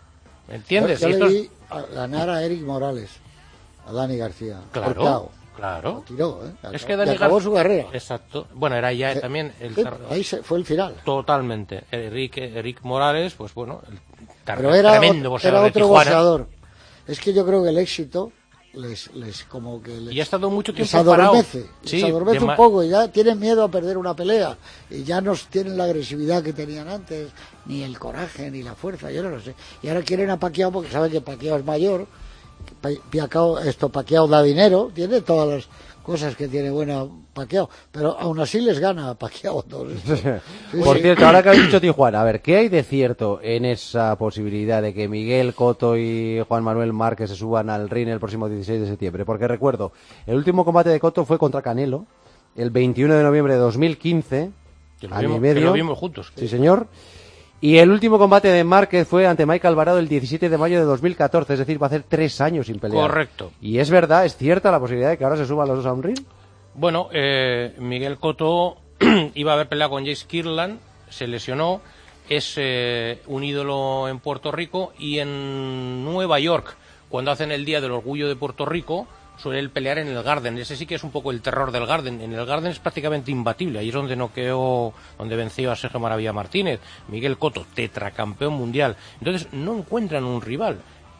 ¿Me entiendes? Yo, yo Y le estos... vi a ganar a Eric Morales, a Dani García. Claro, Portao. claro. Lo tiró, ¿eh? Acabó, Es que Dani y acabó Gar... su carrera. Exacto. Bueno, era ya Eh, también el... sí, ahí se, fue el final. Totalmente. Eric, Eric Morales, pues bueno, el Pero era, tremendo boxeador era de otro Tijuana. boxeador. Es que yo creo que el éxito les, les como que les, Y ha estado mucho les tiempo adormece, parado. les Sí, adormece de un ma- poco y ya tienen miedo a perder una pelea y ya no tienen la agresividad que tenían antes, ni el coraje, ni la fuerza, yo no lo sé. Y ahora quieren a Pacquiao porque saben que Pacquiao es mayor, que Pa- Pacquiao, esto Pacquiao da dinero, tiene todas las cosas que tiene buena Pacquiao, pero aún así les gana a Pacquiao. Sí, Por sí. cierto, ahora que has dicho Tijuana, a ver, ¿qué hay de cierto en esa posibilidad de que Miguel Cotto y Juan Manuel Márquez se suban al ring el próximo dieciséis de septiembre? Porque recuerdo, el último combate de Cotto fue contra Canelo, el veintiuno de noviembre de dos mil quince, Que lo año vimos- y medio. que lo vimos juntos. Sí, señor. Y el último combate de Márquez fue ante Mike Alvarado el diecisiete de mayo de dos mil catorce, es decir, va a hacer tres años sin pelear. Correcto. Y es verdad, es cierta la posibilidad de que ahora se suban los dos a un ring. Bueno, eh, Miguel Cotto iba a haber peleado con Jace Kirland, se lesionó, es eh, un ídolo en Puerto Rico y en Nueva York, cuando hacen el Día del Orgullo de Puerto Rico, suele él pelear en el Garden. Ese sí que es un poco el terror del Garden. En el Garden es prácticamente imbatible. Ahí es donde noqueó, donde venció a Sergio Maravilla Martínez. Miguel Cotto, tetracampeón mundial. Entonces no encuentran un rival.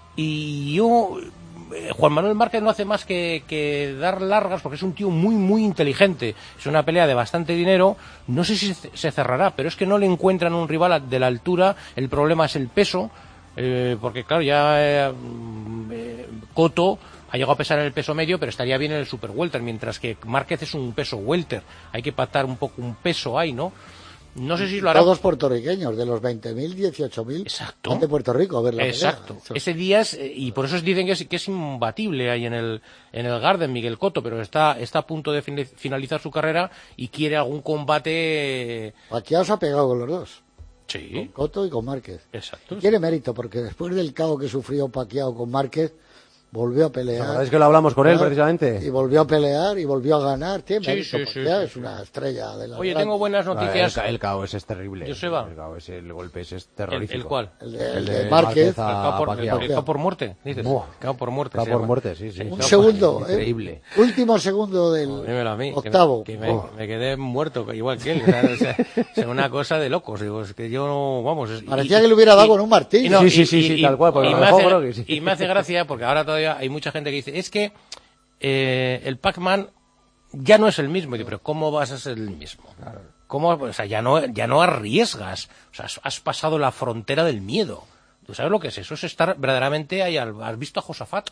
Y yo... Juan Manuel Márquez no hace más que, que dar largas porque es un tío muy muy inteligente, es una pelea de bastante dinero, no sé si se cerrará, pero es que no le encuentran un rival de la altura, el problema es el peso, eh, porque claro, ya eh, eh, Cotto ha llegado a pesar en el peso medio, pero estaría bien en el super welter, mientras que Márquez es un peso welter, hay que pactar un poco un peso ahí, ¿no? No sé si lo hará. Todos puertorriqueños, de los veinte mil, dieciocho mil van de Puerto Rico a ver la Exacto. pelea. Ese día es, y por eso dicen que es, que es imbatible ahí en el, en el Garden Miguel Cotto, pero está, está a punto de fin- finalizar su carrera y quiere algún combate. Pacquiao se ha pegado con los dos. Sí. Con Cotto y con Márquez. Exacto. Tiene mérito porque después del caos que sufrió Pacquiao con Márquez, volvió a pelear. La verdad es que lo hablamos con él, Claro, precisamente. Y volvió a pelear y volvió a ganar. Tiene Sí, mérito, sí, sí, Pacquiao sí, es sí. una estrella de la Oye, gran- tengo buenas noticias. El, el caos es terrible. Joseba. El caos, el golpe ese es ¿El, terrorífico. el cuál? El de, el de Márquez. El cao por, Pacquiao. el cao por muerte, dices. Buah. Cao por muerte. Cao se por llama. muerte, sí, sí. Un cao segundo, por- ¿eh? Increíble. Último segundo del Dímelo a mí, que me- octavo. Que me, Oh. me quedé muerto, igual que él. O sea, o sea, es una cosa de locos. Digo, es que yo no, vamos. es- Parecía y- que le hubiera dado y- con un martillo. y no, Sí, y- sí, sí, y- sí, y- tal cual, porque y a lo me mejor hace- creo que sí. y me hace gracia porque ahora todavía hay mucha gente que dice, es que eh, el Pac-Man ya no es el mismo. Y digo, pero ¿cómo vas a ser el mismo? ¿Cómo? O sea, ya no, ya no arriesgas. O sea, has, has pasado la frontera del miedo. ¿Tú sabes lo que es eso? Es estar verdaderamente ahí. al- ¿Has visto a Josafat?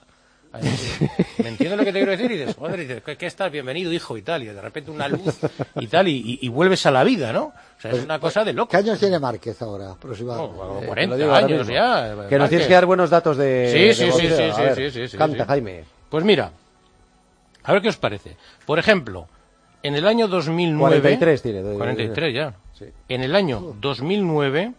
¿Me entiendes lo que te quiero decir? Y dices, joder, y dices, ¿qué, qué estás? Bienvenido, hijo, y tal. Y de repente una luz y tal, y, y- y vuelves a la vida, ¿no? O sea, es una cosa de loco. ¿Qué años tiene Márquez ahora, aproximadamente? Oh, Eh, cuarenta te lo digo ahora años mismo. ya. Que nos Márquez. tienes que dar buenos datos de. Sí, de sí, sí, boxeo. sí, A sí, ver, sí, sí, sí, canta, sí. Jaime. Pues mira, a ver qué os parece. Por ejemplo, en el año dos mil nueve... cuarenta y tres tiene. de- cuarenta y tres ya. Sí. En el año dos mil nueve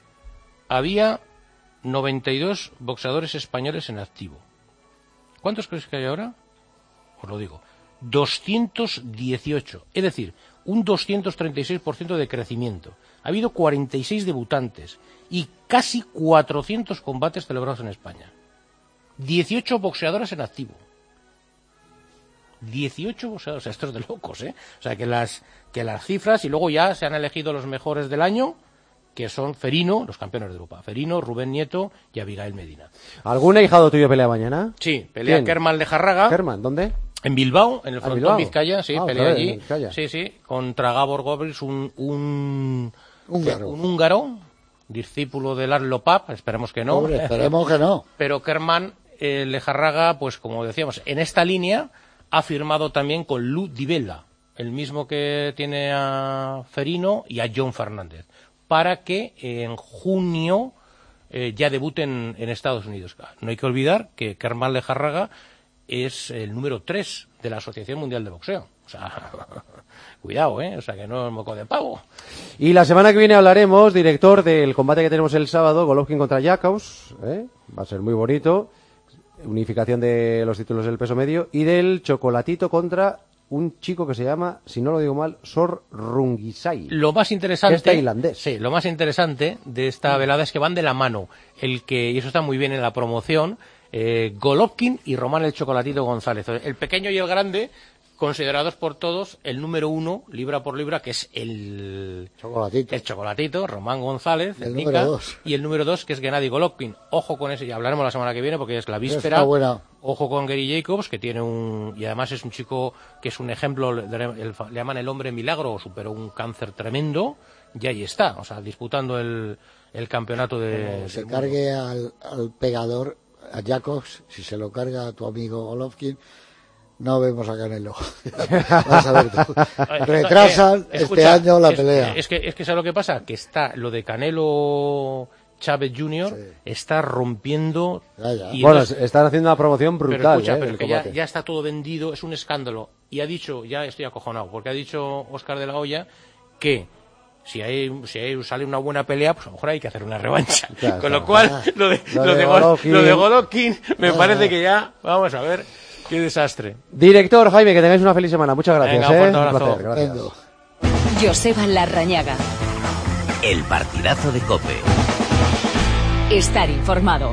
había noventa y dos boxeadores españoles en activo. ¿Cuántos creéis que hay ahora? Os lo digo. doscientos dieciocho. Es decir, un doscientos treinta y seis por ciento de crecimiento. Ha habido cuarenta y seis debutantes y casi cuatrocientos combates celebrados en España. dieciocho boxeadores en activo. dieciocho boxeadores, o sea, esto es de locos, ¿eh? O sea, que las, que las cifras, y luego ya se han elegido los mejores del año, que son Ferino, los campeones de Europa, Ferino, Rubén Nieto y Abigail Medina. ¿Algún ahijado tuyo pelea mañana? Sí, pelea ¿Quién? Kerman Lejarraga. Kerman, ¿dónde? En Bilbao, en el ¿Ah, frontón Bilbao? Vizcaya, sí, Ah, pelea joder, allí. en Vizcaya. Sí, sí, contra Gabor Gobris, un, un, Húngaro. un húngaro, discípulo de Laszlo Papp, esperemos que no. Hombre, esperemos que no. Pero Kerman eh, Lejarraga, pues como decíamos, en esta línea ha firmado también con Lou Di Bella, el mismo que tiene a Ferino y a John Fernández, para que en junio eh, ya debuten en Estados Unidos. No hay que olvidar que Kerman Lejarraga es el número tres de la Asociación Mundial de Boxeo. O sea, cuidado, ¿eh? O sea, que no es moco de pavo. Y la semana que viene hablaremos, director, del combate que tenemos el sábado, Golovkin contra Jackaus, ¿eh? Va a ser muy bonito, unificación de los títulos del peso medio, y del Chocolatito contra un chico que se llama, si no lo digo mal, Sor Rungisai. Lo más interesante, es tailandés. Sí, lo más interesante de esta velada es que van de la mano. El que, y eso está muy bien en la promoción, eh, Golovkin y Román el Chocolatito González. El pequeño y el grande, considerados por todos el número uno, libra por libra, que es el Chocolatito, el chocolatito Román González, el, el Nica, número dos. Y el número dos, que es Gennady Golovkin. Ojo con ese, ya hablaremos la semana que viene, porque es la víspera. Está buena. Ojo con Gary Jacobs, que tiene un... Y además es un chico que es un ejemplo, le, le, le llaman el hombre milagro, superó un cáncer tremendo, y ahí está, o sea, disputando el, el campeonato de... Como se cargue al, al pegador, a Jacobs, si se lo carga a tu amigo Golovkin, no vemos a Canelo. Vas a ver tú. Retrasan eh, escucha, este año la es, pelea. Es que, es que ¿sabes lo que pasa? Que está lo de Canelo Chávez junior, sí. Está rompiendo... Ya, ya. Y bueno, entonces, están haciendo una promoción brutal. Pero escucha, eh, pero que ya, ya está todo vendido, es un escándalo. Y ha dicho, ya estoy acojonado, porque ha dicho Óscar de la Hoya que si hay, si hay, sale una buena pelea, pues a lo mejor hay que hacer una revancha. Claro, Con lo cual, ah, lo de, lo de, de Golovkin, lo de Golovkin me ah, parece que ya, vamos a ver... Qué desastre. Director Jaime, que tengáis una feliz semana. Muchas gracias. Venga, ¿eh? un abrazo. Un placer, gracias. Joseba Larrañaga. El partidazo de COPE. Estar informado.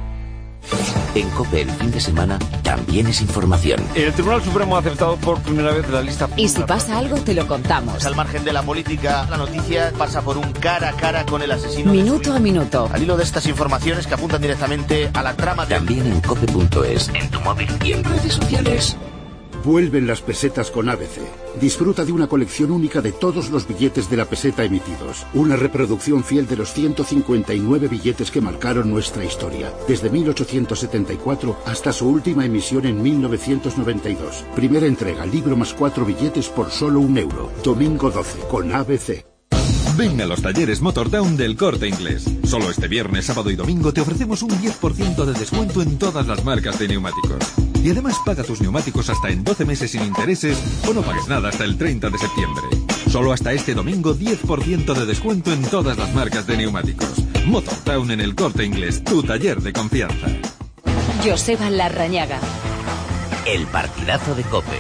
En COPE el fin de semana también es información. El Tribunal Supremo ha aceptado por primera vez la lista. Y si pasa algo te lo contamos. Al margen de la política, la noticia pasa por un cara a cara con el asesino. Minuto a minuto. Al hilo de estas informaciones que apuntan directamente a la trama de... También en cope punto es, en tu móvil y en redes sociales. Vuelven las pesetas con A B C. Disfruta de una colección única de todos los billetes de la peseta emitidos. Una reproducción fiel de los ciento cincuenta y nueve billetes que marcaron nuestra historia, desde mil ochocientos setenta y cuatro hasta su última emisión en mil novecientos noventa y dos. Primera entrega, libro más cuatro billetes por solo un euro. Domingo doce, con A B C. Ven a los talleres Motortown del Corte Inglés. Solo este viernes, sábado y domingo te ofrecemos un diez por ciento de descuento en todas las marcas de neumáticos. Y además paga tus neumáticos hasta en doce meses sin intereses o no pagues nada hasta el treinta de septiembre. Solo hasta este domingo diez por ciento de descuento en todas las marcas de neumáticos. Motortown en el Corte Inglés, tu taller de confianza. Joseba Larrañaga. El partidazo de COPE.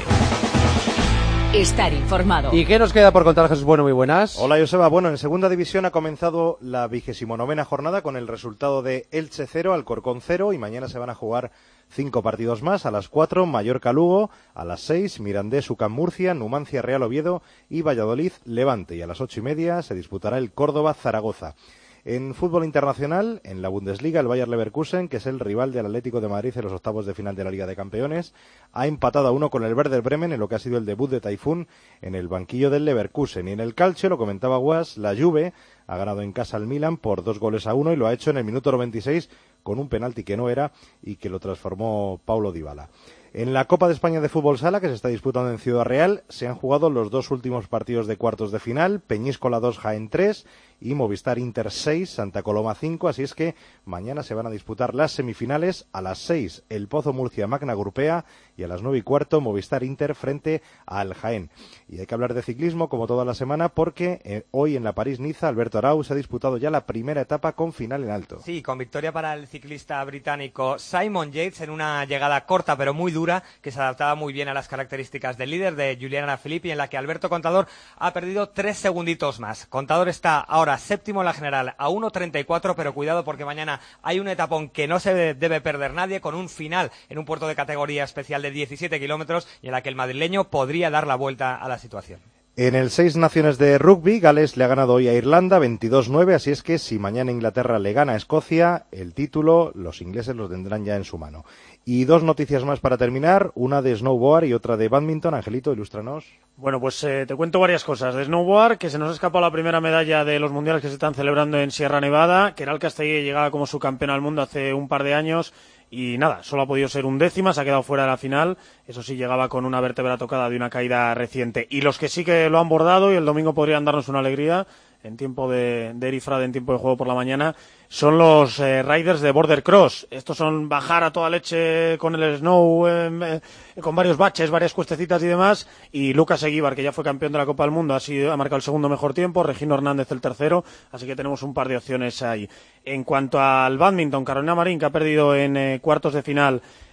Estar informado. ¿Y qué nos queda por contar, Jesús Bueno? Muy buenas. Hola, Joseba. Bueno, en segunda división ha comenzado la vigésimo novena jornada con el resultado de Elche cero, Alcorcón cero, y mañana se van a jugar cinco partidos más. A las cuatro, Mallorca-Lugo, a las seis, Mirandés-UCAM Murcia, Numancia Real Oviedo y Valladolid-Levante. Y a las ocho y media se disputará el Córdoba-Zaragoza. En fútbol internacional, en la Bundesliga, el Bayer Leverkusen, que es el rival del Atlético de Madrid en los octavos de final de la Liga de Campeones, ha empatado a uno con el Werder Bremen en lo que ha sido el debut de Taifún en el banquillo del Leverkusen. Y en el calcio, lo comentaba Guas, la Juve ha ganado en casa al Milan por dos goles a uno y lo ha hecho en el minuto noventa y seis con un penalti que no era y que lo transformó Paulo Dybala. En la Copa de España de Fútbol Sala, que se está disputando en Ciudad Real, se han jugado los dos últimos partidos de cuartos de final, Peñíscola dos, Jaén tres y Movistar Inter seis, Santa Coloma cinco, así es que mañana se van a disputar las semifinales. A las seis, el Pozo Murcia Magna Grupea, y a las nueve y cuarto, Movistar Inter frente al Jaén. Y hay que hablar de ciclismo como toda la semana porque eh, hoy en la París-Niza, Alberto Arau se ha disputado ya la primera etapa con final en alto. Sí, con victoria para el ciclista británico Simon Yates en una llegada corta pero muy dura, que se adaptaba muy bien a las características del líder, de Julian Alaphilippe, en la que Alberto Contador ha perdido tres segunditos más. Contador está ahora séptimo en la general a uno treinta y cuatro, pero cuidado porque mañana hay un etapón que no se debe perder nadie, con un final en un puerto de categoría especial de diecisiete kilómetros y en la que el madrileño podría dar la vuelta a la situación. En el Seis Naciones de Rugby, Gales le ha ganado hoy a Irlanda veintidós nueve, así es que si mañana Inglaterra le gana a Escocia, el título los ingleses lo tendrán ya en su mano. Y dos noticias más para terminar, una de snowboard y otra de badminton. Angelito, ilústranos. Bueno, pues eh, te cuento varias cosas. De snowboard, que se nos ha escapado la primera medalla de los mundiales que se están celebrando en Sierra Nevada. Keral Castellé llegaba como subcampeón al mundo hace un par de años y nada, solo ha podido ser un décima, se ha quedado fuera de la final. Eso sí, llegaba con una vértebra tocada de una caída reciente. Y los que sí que lo han bordado y el domingo podrían darnos una alegría en tiempo de, de Erifrade, en tiempo de juego por la mañana, son los eh, riders de Border Cross. Estos son bajar a toda leche con el snow, eh, eh, con varios baches, varias cuestecitas y demás. Y Lucas Eguíbar, que ya fue campeón de la Copa del Mundo, ha, sido, ha marcado el segundo mejor tiempo. Regino Hernández el tercero. Así que tenemos un par de opciones ahí. En cuanto al bádminton, Carolina Marín, que ha perdido en eh, cuartos de final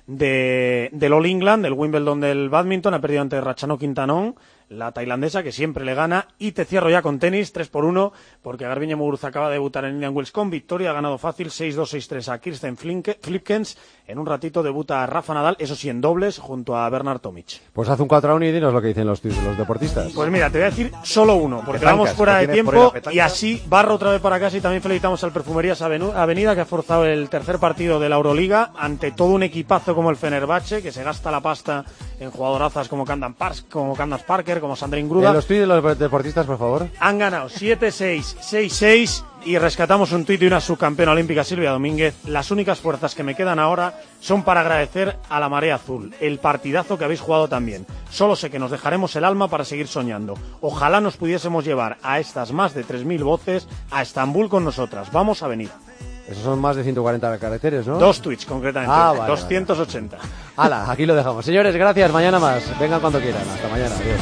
de, del All England, del Wimbledon del badminton, ha perdido ante Ratchanok Quintanon, la tailandesa, que siempre le gana. Y te cierro ya con tenis, tres por uno, porque Garbiñe Muguruza acaba de debutar en Indian Wells con victoria, ha ganado fácil seis dos seis tres a Kirsten Flipkens. En un ratito debuta Rafa Nadal, eso sí, en dobles, junto a Bernard Tomic. Pues haz un cuatro a uno y dinos lo que dicen los, los deportistas. Pues mira, te voy a decir solo uno, porque Petancas, vamos fuera de tiempo, y así así barro otra vez para casa. Y también felicitamos al Perfumerías Avenida, que ha forzado el tercer partido de la Euroliga ante todo un equipazo como el Fenerbahce, que se gasta la pasta en jugadorazas como Candace Parker, como Candace Parker, como Sandrine Gruda. En los tweets de los deportistas, por favor. Han ganado siete seis, seis seis y rescatamos un tuit de una subcampeona olímpica, Silvia Domínguez. Las únicas fuerzas que me quedan ahora son para agradecer a la Marea Azul el partidazo que habéis jugado también. Solo sé que nos dejaremos el alma para seguir soñando. Ojalá nos pudiésemos llevar a estas más de tres mil voces a Estambul con nosotras. Vamos a venir. Esos son más de ciento cuarenta caracteres, ¿no? Dos tweets, concretamente. Ah, vale, doscientos ochenta. Vale. Hala, aquí lo dejamos. Señores, gracias. Mañana más. Vengan cuando quieran. Hasta mañana. Adiós.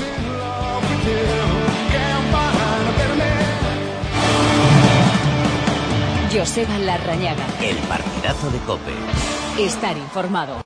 Joseba Larrañaga. El partidazo de COPE. Estar informado.